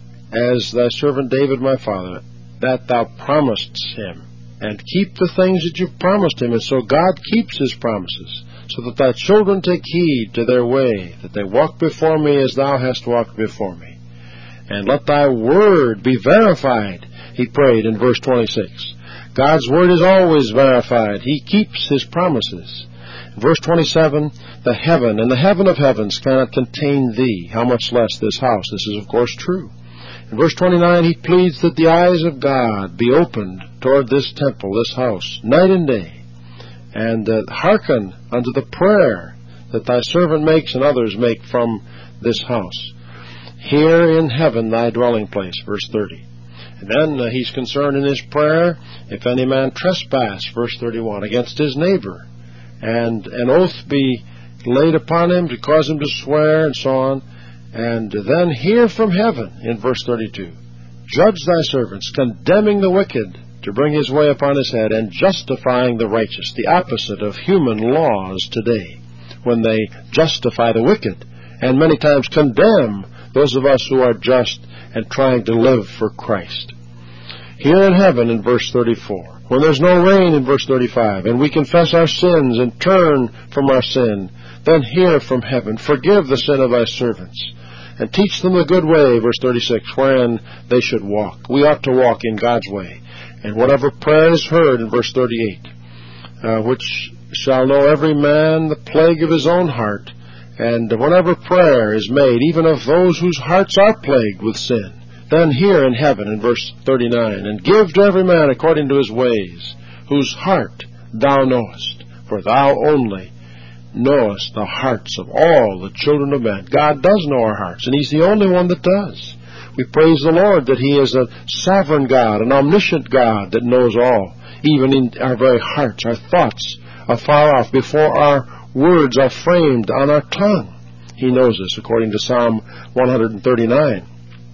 as thy servant David my father, that thou promisedst him, and keep the things that you've promised him. And so God keeps his promises, so that thy children take heed to their way, that they walk before me as thou hast walked before me. And let thy word be verified, he prayed in verse twenty-six. God's word is always verified. He keeps his promises. In verse twenty-seven, the heaven and the heaven of heavens cannot contain thee, how much less this house. This is, of course, true. In verse twenty-nine, he pleads that the eyes of God be opened toward this temple, this house, night and day, and uh, hearken unto the prayer that thy servant makes and others make from this house. Here in heaven thy dwelling place, verse thirty. And then uh, he's concerned in his prayer, if any man trespass, verse thirty-one, against his neighbor, and an oath be laid upon him to cause him to swear, and so on. And then hear from heaven, in verse thirty-two, judge thy servants, condemning the wicked to bring his way upon his head, and justifying the righteous, the opposite of human laws today, when they justify the wicked, and many times condemn those of us who are just and trying to live for Christ. Here in heaven, in verse thirty-four, when there's no rain, in verse thirty-five, and we confess our sins and turn from our sin, then hear from heaven, forgive the sin of thy servants, and teach them the good way, verse thirty-six, wherein they should walk. We ought to walk in God's way. And whatever prayer is heard, in verse thirty-eight, uh, which shall know every man the plague of his own heart, and whenever prayer is made, even of those whose hearts are plagued with sin, then hear in heaven, in verse thirty-nine, and give to every man according to his ways, whose heart thou knowest, for thou only knowest the hearts of all the children of men. God does know our hearts, and he's the only one that does. We praise the Lord that he is a sovereign God, an omniscient God that knows all, even in our very hearts. Our thoughts are far off before our words are framed on our tongue. He knows us, according to Psalm one thirty-nine.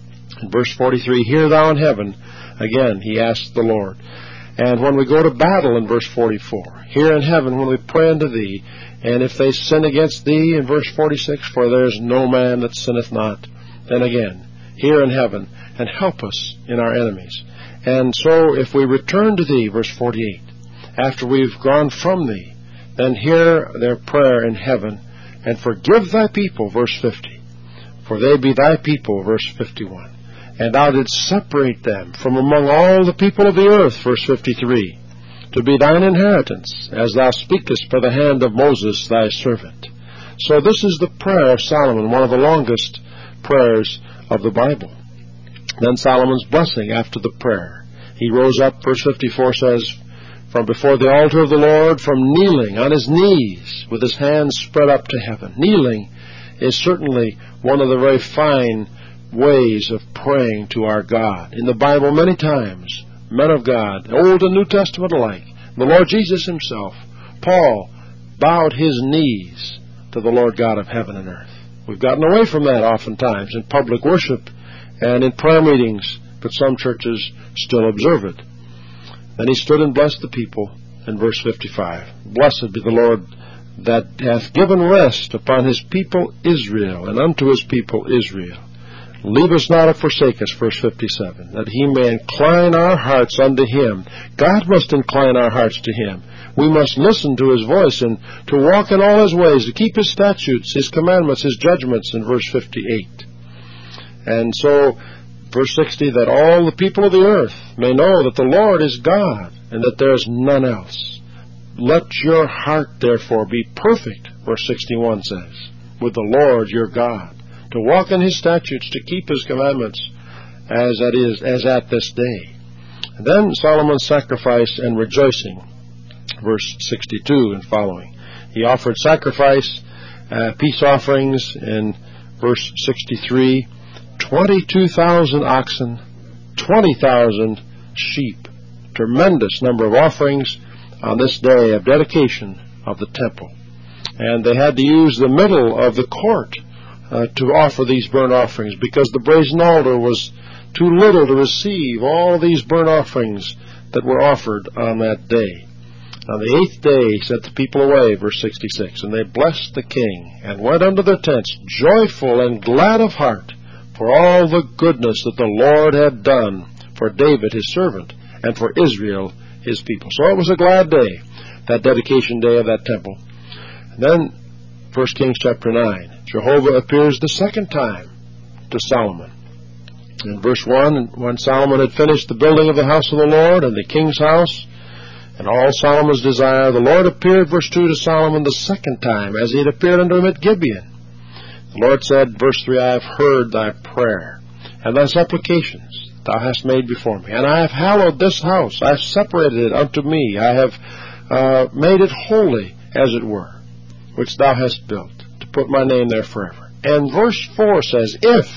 In verse forty-three, hear thou in heaven. Again, he asks the Lord. And when we go to battle, in verse forty-four, hear in heaven when we pray unto thee, and if they sin against thee, in verse forty-six, for there is no man that sinneth not. Then again, hear in heaven, and help us in our enemies. And so if we return to thee, verse forty-eight, after we've gone from thee, then hear their prayer in heaven, and forgive thy people, verse fifty, for they be thy people, verse fifty-one. And thou didst separate them from among all the people of the earth, verse fifty-three, to be thine inheritance, as thou speakest by the hand of Moses thy servant. So this is the prayer of Solomon, one of the longest prayers of the Bible. Then Solomon's blessing after the prayer. He rose up, verse fifty-four says, from before the altar of the Lord, from kneeling on his knees, with his hands spread up to heaven. Kneeling is certainly one of the very fine ways of praying to our God. In the Bible, many times, men of God, Old and New Testament alike, the Lord Jesus himself, Paul, bowed his knees to the Lord God of heaven and earth. We've gotten away from that oftentimes in public worship and in prayer meetings, but some churches still observe it. Then he stood and blessed the people in verse fifty-five. Blessed be the Lord that hath given rest upon his people Israel, and unto his people Israel. Leave us not or forsake us, verse fifty-seven, that he may incline our hearts unto him. God must incline our hearts to him. We must listen to his voice and to walk in all his ways, to keep his statutes, his commandments, his judgments, in verse fifty-eight. And so, verse sixty, that all the people of the earth may know that the Lord is God, and that there is none else. Let your heart, therefore, be perfect, verse sixty-one says, with the Lord your God, to walk in his statutes, to keep his commandments, as that is, as at this day. And then Solomon's sacrifice and rejoicing, verse sixty-two and following. He offered sacrifice, uh, peace offerings in verse sixty-three, twenty-two thousand oxen, twenty thousand sheep. Tremendous number of offerings on this day of dedication of the temple. And they had to use the middle of the court uh, to offer these burnt offerings, because the brazen altar was too little to receive all these burnt offerings that were offered on that day. On the eighth day he sent the people away, verse sixty-six, and they blessed the king, and went unto their tents, joyful and glad of heart, for all the goodness that the Lord had done for David his servant, and for Israel his people. So it was a glad day, that dedication day of that temple. And then, First Kings chapter nine, Jehovah appears the second time to Solomon. In verse one, when Solomon had finished the building of the house of the Lord and the king's house, and all Solomon's desire, the Lord appeared, verse two, to Solomon the second time, as he had appeared unto him at Gibeon. The Lord said, verse three, I have heard thy prayer, and thy supplications thou hast made before me, and I have hallowed this house, I have separated it unto me, I have uh, made it holy, as it were, which thou hast built, to put my name there forever. And verse four says, If,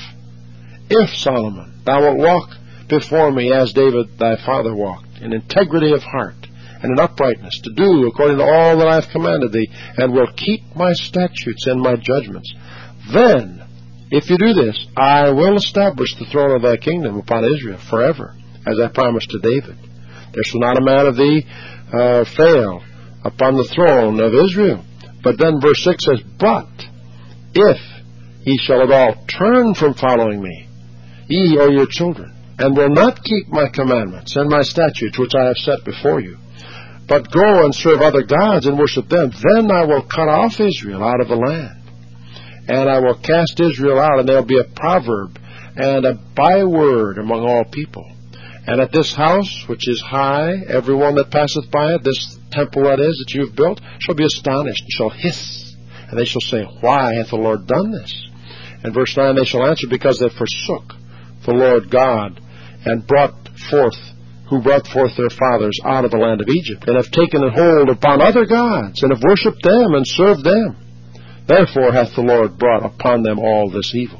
if, Solomon, thou wilt walk before me as David thy father walked, in integrity of heart, and in uprightness, to do according to all that I have commanded thee, and will keep my statutes and my judgments, then, if you do this, I will establish the throne of thy kingdom upon Israel forever, as I promised to David. There shall not a man of thee uh, fail upon the throne of Israel. But then verse six says, But if ye shall at all turn from following me, ye or your children, and will not keep my commandments and my statutes which I have set before you, but go and serve other gods and worship them, then I will cut off Israel out of the land, and I will cast Israel out, and there will be a proverb and a byword among all people. And at this house, which is high, every one that passeth by it, this temple that is, that you have built, shall be astonished, and shall hiss, and they shall say, Why hath the Lord done this? And verse nine, they shall answer, Because they forsook the Lord God, and brought forth, who brought forth their fathers out of the land of Egypt, and have taken a hold upon other gods, and have worshipped them, and served them. Therefore hath the Lord brought upon them all this evil.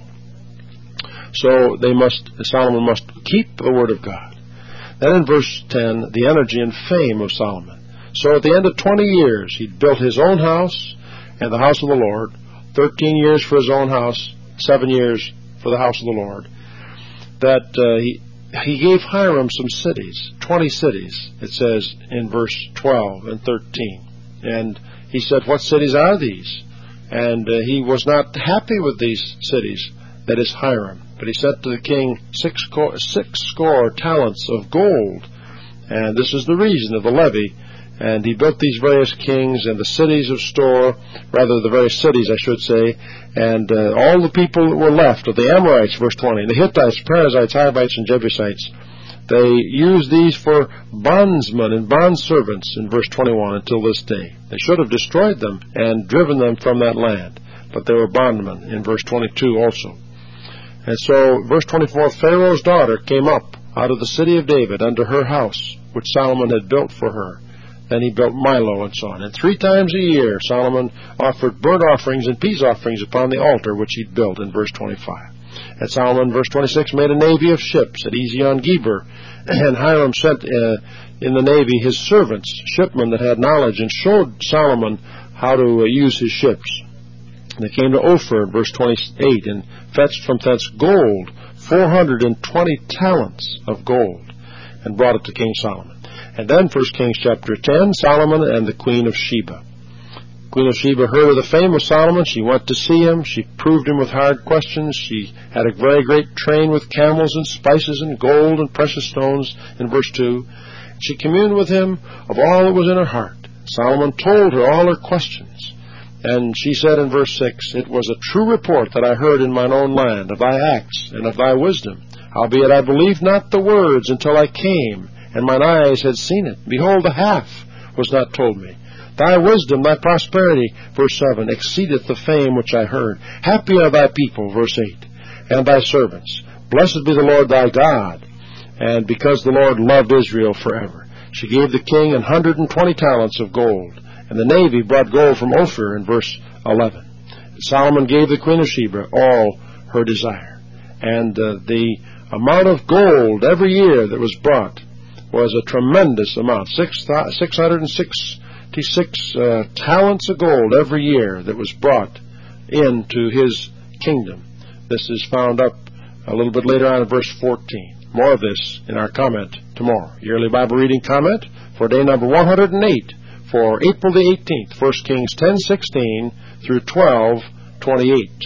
So they must, Solomon must keep the word of God. Then in verse ten, the energy and fame of Solomon. So at the end of twenty years, he built his own house and the house of the Lord, thirteen years for his own house, seven years for the house of the Lord. That uh, he, he gave Hiram some cities, twenty cities, it says in verse twelve and thirteen. And he said, What cities are these? And uh, he was not happy with these cities, that is Hiram. But he sent to the king six score, six score talents of gold. And this is the reason of the levy. And he built these various kings and the cities of store, rather the various cities, I should say, and uh, all the people that were left of the Amorites, verse twenty, the Hittites, Perizzites, Hivites, and Jebusites, they used these for bondsmen and bondservants in verse twenty-one until this day. They should have destroyed them and driven them from that land, but they were bondmen in verse twenty-two also. And so, verse twenty-four, Pharaoh's daughter came up out of the city of David unto her house, which Solomon had built for her. Then he built Milo and so on. And three times a year Solomon offered burnt offerings and peace offerings upon the altar which he'd built in verse twenty-five. And Solomon, verse twenty-six, made a navy of ships at Ezion-Geber. And Hiram sent uh, in the navy his servants, shipmen that had knowledge, and showed Solomon how to uh, use his ships. And they came to Ophir in verse twenty-eight, and fetched from thence gold, four hundred and twenty talents of gold, and brought it to King Solomon. And then First Kings chapter ten, Solomon and the Queen of Sheba. Queen of Sheba heard of the fame of Solomon. She went to see him. She proved him with hard questions. She had a very great train with camels and spices and gold and precious stones in verse two. She communed with him of all that was in her heart. Solomon told her all her questions. And she said in verse six, It was a true report that I heard in mine own land of thy acts and of thy wisdom. Howbeit I believed not the words until I came, and mine eyes had seen it. Behold, the half was not told me. Thy wisdom, thy prosperity, verse seven, exceedeth the fame which I heard. Happy are thy people, verse eight, and thy servants. Blessed be the Lord thy God, and because the Lord loved Israel forever. She gave the king an hundred and twenty talents of gold, and the navy brought gold from Ophir in verse eleven. Solomon gave the Queen of Sheba all her desire. And uh, the amount of gold every year that was brought was a tremendous amount, six hundred sixty-six uh, talents of gold every year that was brought into his kingdom. This is found up a little bit later on in verse fourteen. More of this in our comment tomorrow. Yearly Bible Reading Comment for day number one hundred eight for April the eighteenth, First Kings ten sixteen through twelve twenty-eight.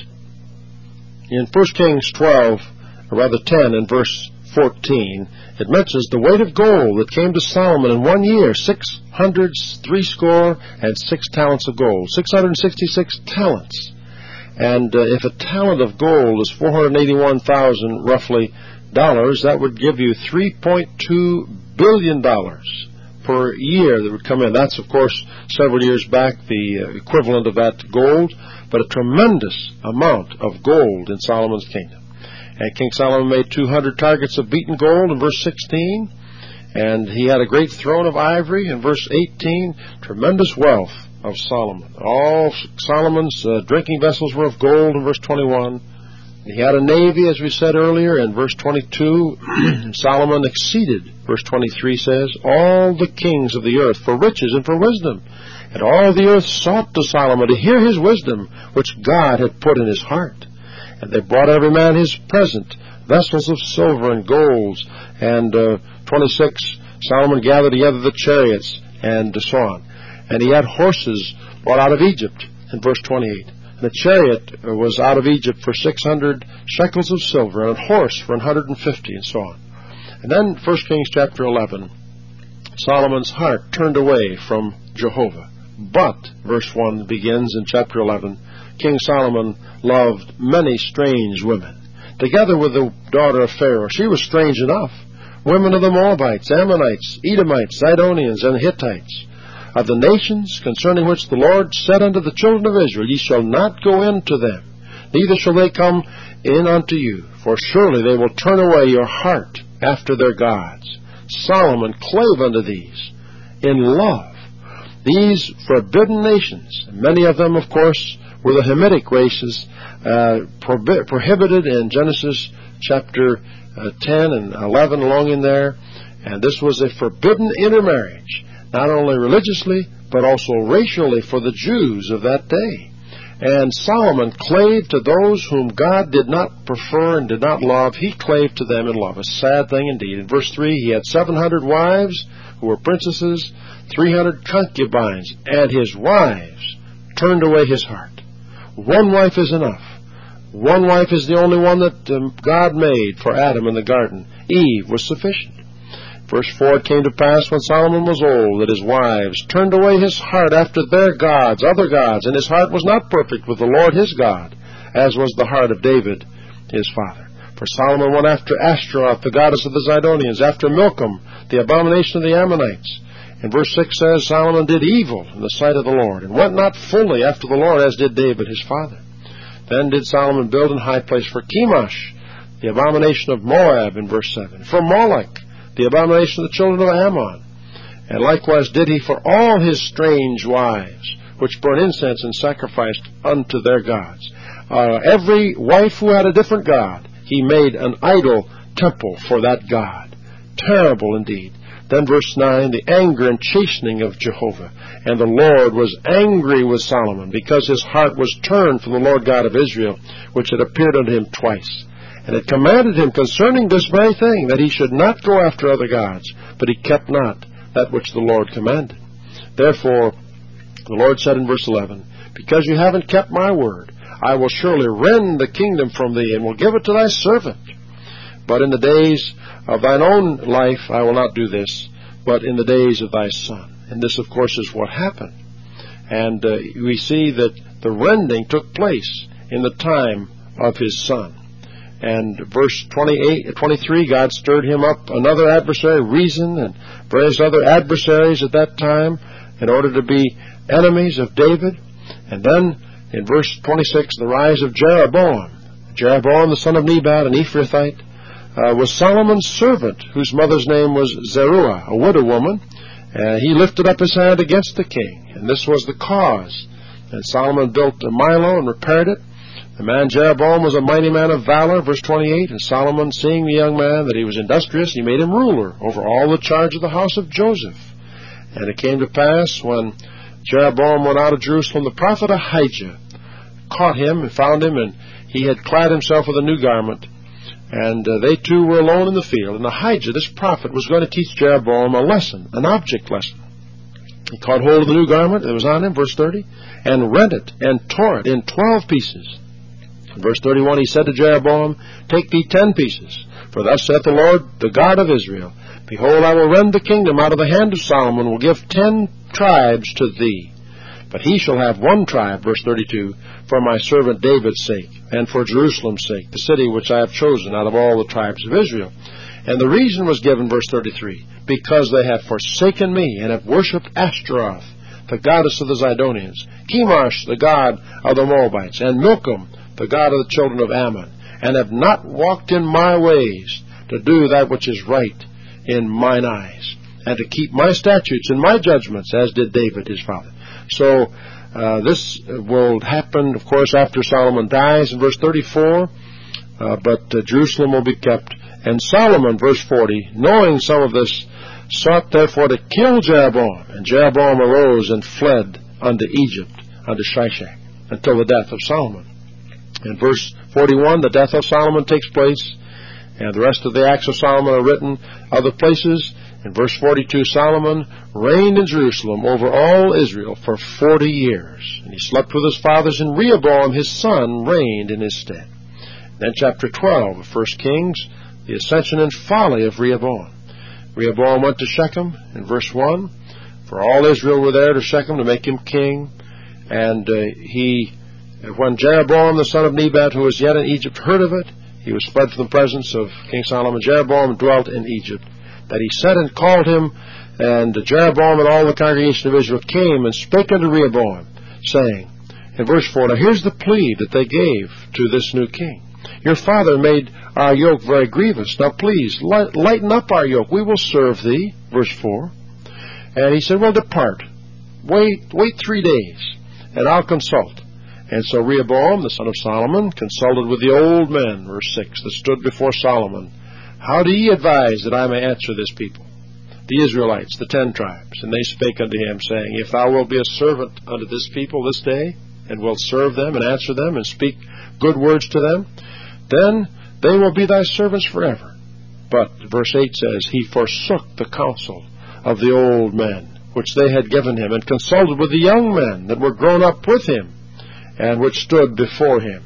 In First Kings twelve, or rather ten, in verse fourteen, it mentions the weight of gold that came to Solomon in one year, six hundred threescore and six talents of gold, six hundred sixty-six talents. And uh, if a talent of gold is four hundred eighty-one thousand, roughly, dollars, that would give you three point two billion dollars per year that would come in. That's, of course, several years back, the uh, equivalent of that gold, but a tremendous amount of gold in Solomon's kingdom. And King Solomon made two hundred targets of beaten gold in verse sixteen, and he had a great throne of ivory in verse eighteen, tremendous wealth of Solomon. All Solomon's uh, drinking vessels were of gold in verse twenty-one. He had a navy, as we said earlier, in verse twenty-two. Solomon exceeded, verse twenty-three says, all the kings of the earth for riches and for wisdom. And all the earth sought to Solomon to hear his wisdom, which God had put in his heart. And they brought every man his present, vessels of silver and golds. And uh, twenty-six, Solomon gathered together the chariots, and so on. And he had horses brought out of Egypt, in verse twenty-eight. The chariot was out of Egypt for six hundred shekels of silver, and a horse for one hundred fifty, and so on. And then, First Kings chapter eleven, Solomon's heart turned away from Jehovah. But, verse one begins in chapter eleven, King Solomon loved many strange women, together with the daughter of Pharaoh. She was strange enough. Women of the Moabites, Ammonites, Edomites, Zidonians, and Hittites, of the nations concerning which the Lord said unto the children of Israel, Ye shall not go in to them, neither shall they come in unto you, for surely they will turn away your heart after their gods. Solomon clave unto these in love. These forbidden nations, many of them, of course, were the Hamitic races, uh, probi- prohibited in Genesis chapter uh, ten and eleven, along in there, and this was a forbidden intermarriage, not only religiously, but also racially for the Jews of that day. And Solomon clave to those whom God did not prefer and did not love. He clave to them in love. A sad thing indeed. In verse three, he had seven hundred wives who were princesses, three hundred concubines, and his wives turned away his heart. One wife is enough. One wife is the only one that um, God made for Adam in the garden. Eve was sufficient. Verse four, it came to pass when Solomon was old that his wives turned away his heart after their gods, other gods, and his heart was not perfect with the Lord his God, as was the heart of David his father. For Solomon went after Ashtaroth, the goddess of the Zidonians, after Milcom, the abomination of the Ammonites. And verse six says, Solomon did evil in the sight of the Lord, and went not fully after the Lord, as did David his father. Then did Solomon build an high place for Chemosh, the abomination of Moab, in verse seven, for Moloch, the abomination of the children of Ammon. And likewise did he for all his strange wives, which burn incense and sacrificed unto their gods. Uh, every wife who had a different god, he made an idol temple for that god. Terrible indeed. Then verse nine, the anger and chastening of Jehovah. And the Lord was angry with Solomon, because his heart was turned from the Lord God of Israel, which had appeared unto him twice. And it commanded him concerning this very thing, that he should not go after other gods, but he kept not that which the Lord commanded. Therefore, the Lord said in verse eleven, because you haven't kept my word, I will surely rend the kingdom from thee, and will give it to thy servant. But in the days of thine own life I will not do this, but in the days of thy son. And this, of course, is what happened. And uh, we see that the rending took place in the time of his son. And verse twenty-eight, twenty-three, God stirred him up another adversary, Rezin, and various other adversaries at that time, in order to be enemies of David. And then, in verse twenty-six, the rise of Jeroboam. Jeroboam, the son of Nebat, an Ephrathite, uh, was Solomon's servant, whose mother's name was Zeruiah, a widow woman. Uh, he lifted up his hand against the king, and this was the cause. And Solomon built a Milo and repaired it. The man Jeroboam was a mighty man of valor, verse twenty-eight, and Solomon, seeing the young man that he was industrious, he made him ruler over all the charge of the house of Joseph. And it came to pass, when Jeroboam went out of Jerusalem, the prophet Ahijah caught him and found him, and he had clad himself with a new garment, and uh, they two were alone in the field. And Ahijah, this prophet, was going to teach Jeroboam a lesson, an object lesson. He caught hold of the new garment that was on him, verse thirty, and rent it and tore it in twelve pieces. In verse thirty-one, he said to Jeroboam, Take thee ten pieces, for thus saith the Lord, the God of Israel, Behold, I will rend the kingdom out of the hand of Solomon, and will give ten tribes to thee. But he shall have one tribe, verse thirty-two, for my servant David's sake, and for Jerusalem's sake, the city which I have chosen out of all the tribes of Israel. And the reason was given, verse thirty-three, because they have forsaken me, and have worshipped Ashtaroth, the goddess of the Zidonians, Chemosh, the god of the Moabites, and Milcom, the god of the children of Ammon, and have not walked in my ways, to do that which is right in mine eyes, and to keep my statutes and my judgments, as did David his father. So uh, this will happen, of course, after Solomon dies in verse thirty-four, uh, but uh, Jerusalem will be kept. And Solomon, verse forty, knowing some of this, sought therefore to kill Jeroboam. And Jeroboam arose and fled unto Egypt, unto Shishak, until the death of Solomon. In verse forty-one, the death of Solomon takes place, and the rest of the acts of Solomon are written other places. In verse forty-two, Solomon reigned in Jerusalem over all Israel for forty years. And he slept with his fathers, and Rehoboam his son reigned in his stead. Then chapter twelve of First Kings, the ascension and folly of Rehoboam. Rehoboam went to Shechem in verse one, for all Israel were there to Shechem to make him king. And uh, he, when Jeroboam the son of Nebat, who was yet in Egypt, heard of it, he was fled from the presence of King Solomon. Jeroboam dwelt in Egypt. That he sent and called him, and Jeroboam and all the congregation of Israel came and spake unto Rehoboam, saying, in verse four, now here's the plea that they gave to this new king. Your father made our yoke very grievous. Now please, light, lighten up our yoke. We will serve thee. Verse four. And he said, well, depart. Wait, wait three days, and I'll consult. And so Rehoboam, the son of Solomon, consulted with the old men, verse six, that stood before Solomon. How do ye advise that I may answer this people, the Israelites, the ten tribes? And they spake unto him, saying, If thou wilt be a servant unto this people this day, and wilt serve them, and answer them, and speak good words to them, then they will be thy servants forever. But, verse eight says, He forsook the counsel of the old men, which they had given him, and consulted with the young men that were grown up with him, and which stood before him.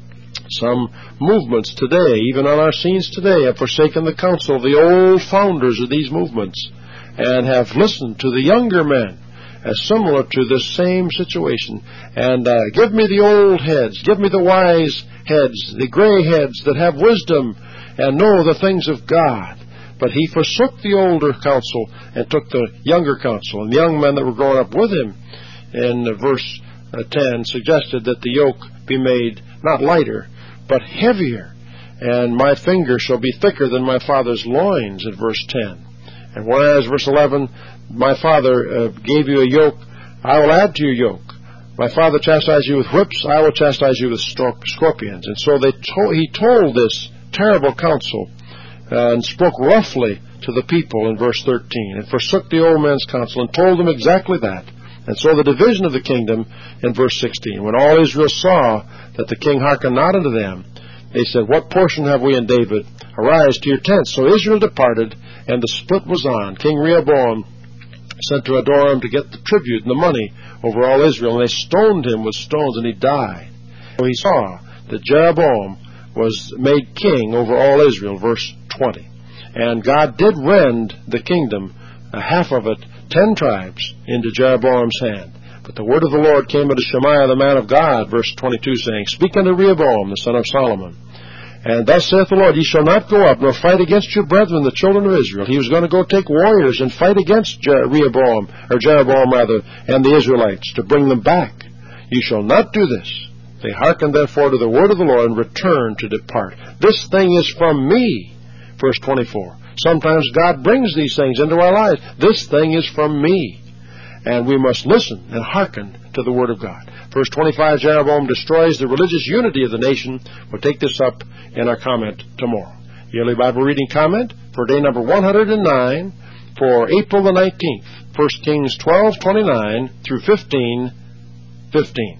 Some movements today, even on our scenes today, have forsaken the counsel of the old founders of these movements, and have listened to the younger men, as similar to this same situation. And uh, give me the old heads, give me the wise heads, the gray heads that have wisdom and know the things of God. But he forsook the older counsel and took the younger counsel. And the young men that were growing up with him, in verse uh, ten, suggested that the yoke be made not lighter, but heavier. And my finger shall be thicker than my father's loins, in verse ten. And whereas, verse eleven, my father uh, gave you a yoke, I will add to your yoke. My father chastised you with whips, I will chastise you with scorpions. And so they to- he told this terrible counsel, uh, and spoke roughly to the people in verse thirteen, and forsook the old men's counsel, and told them exactly that. And so the division of the kingdom in verse sixteen, when all Israel saw that the king hearkened not unto them, they said, What portion have we in David? Arise to your tents. So Israel departed, and the split was on. King Rehoboam sent to Adoram to get the tribute and the money over all Israel, and they stoned him with stones, and he died. So he saw that Jeroboam was made king over all Israel, verse twenty. And God did rend the kingdom, a half of it, ten tribes, into Jeroboam's hand. But the word of the Lord came unto Shemaiah the man of God, verse twenty-two, saying, Speak unto Rehoboam the son of Solomon. And thus saith the Lord, Ye shall not go up, nor fight against your brethren, the children of Israel. He was going to go take warriors and fight against Je- Rehoboam, or Jeroboam rather, and the Israelites, to bring them back. Ye shall not do this. They hearkened therefore to the word of the Lord, and returned to depart. This thing is from me, verse twenty-four. Sometimes God brings these things into our lives. This thing is from me. And we must listen and hearken to the word of God. Verse twenty-five, Jeroboam destroys the religious unity of the nation. We'll take this up in our comment tomorrow. Yearly Bible Reading Comment for day number one hundred nine for April the nineteenth. First Kings twelve twenty-nine through fifteen fifteen.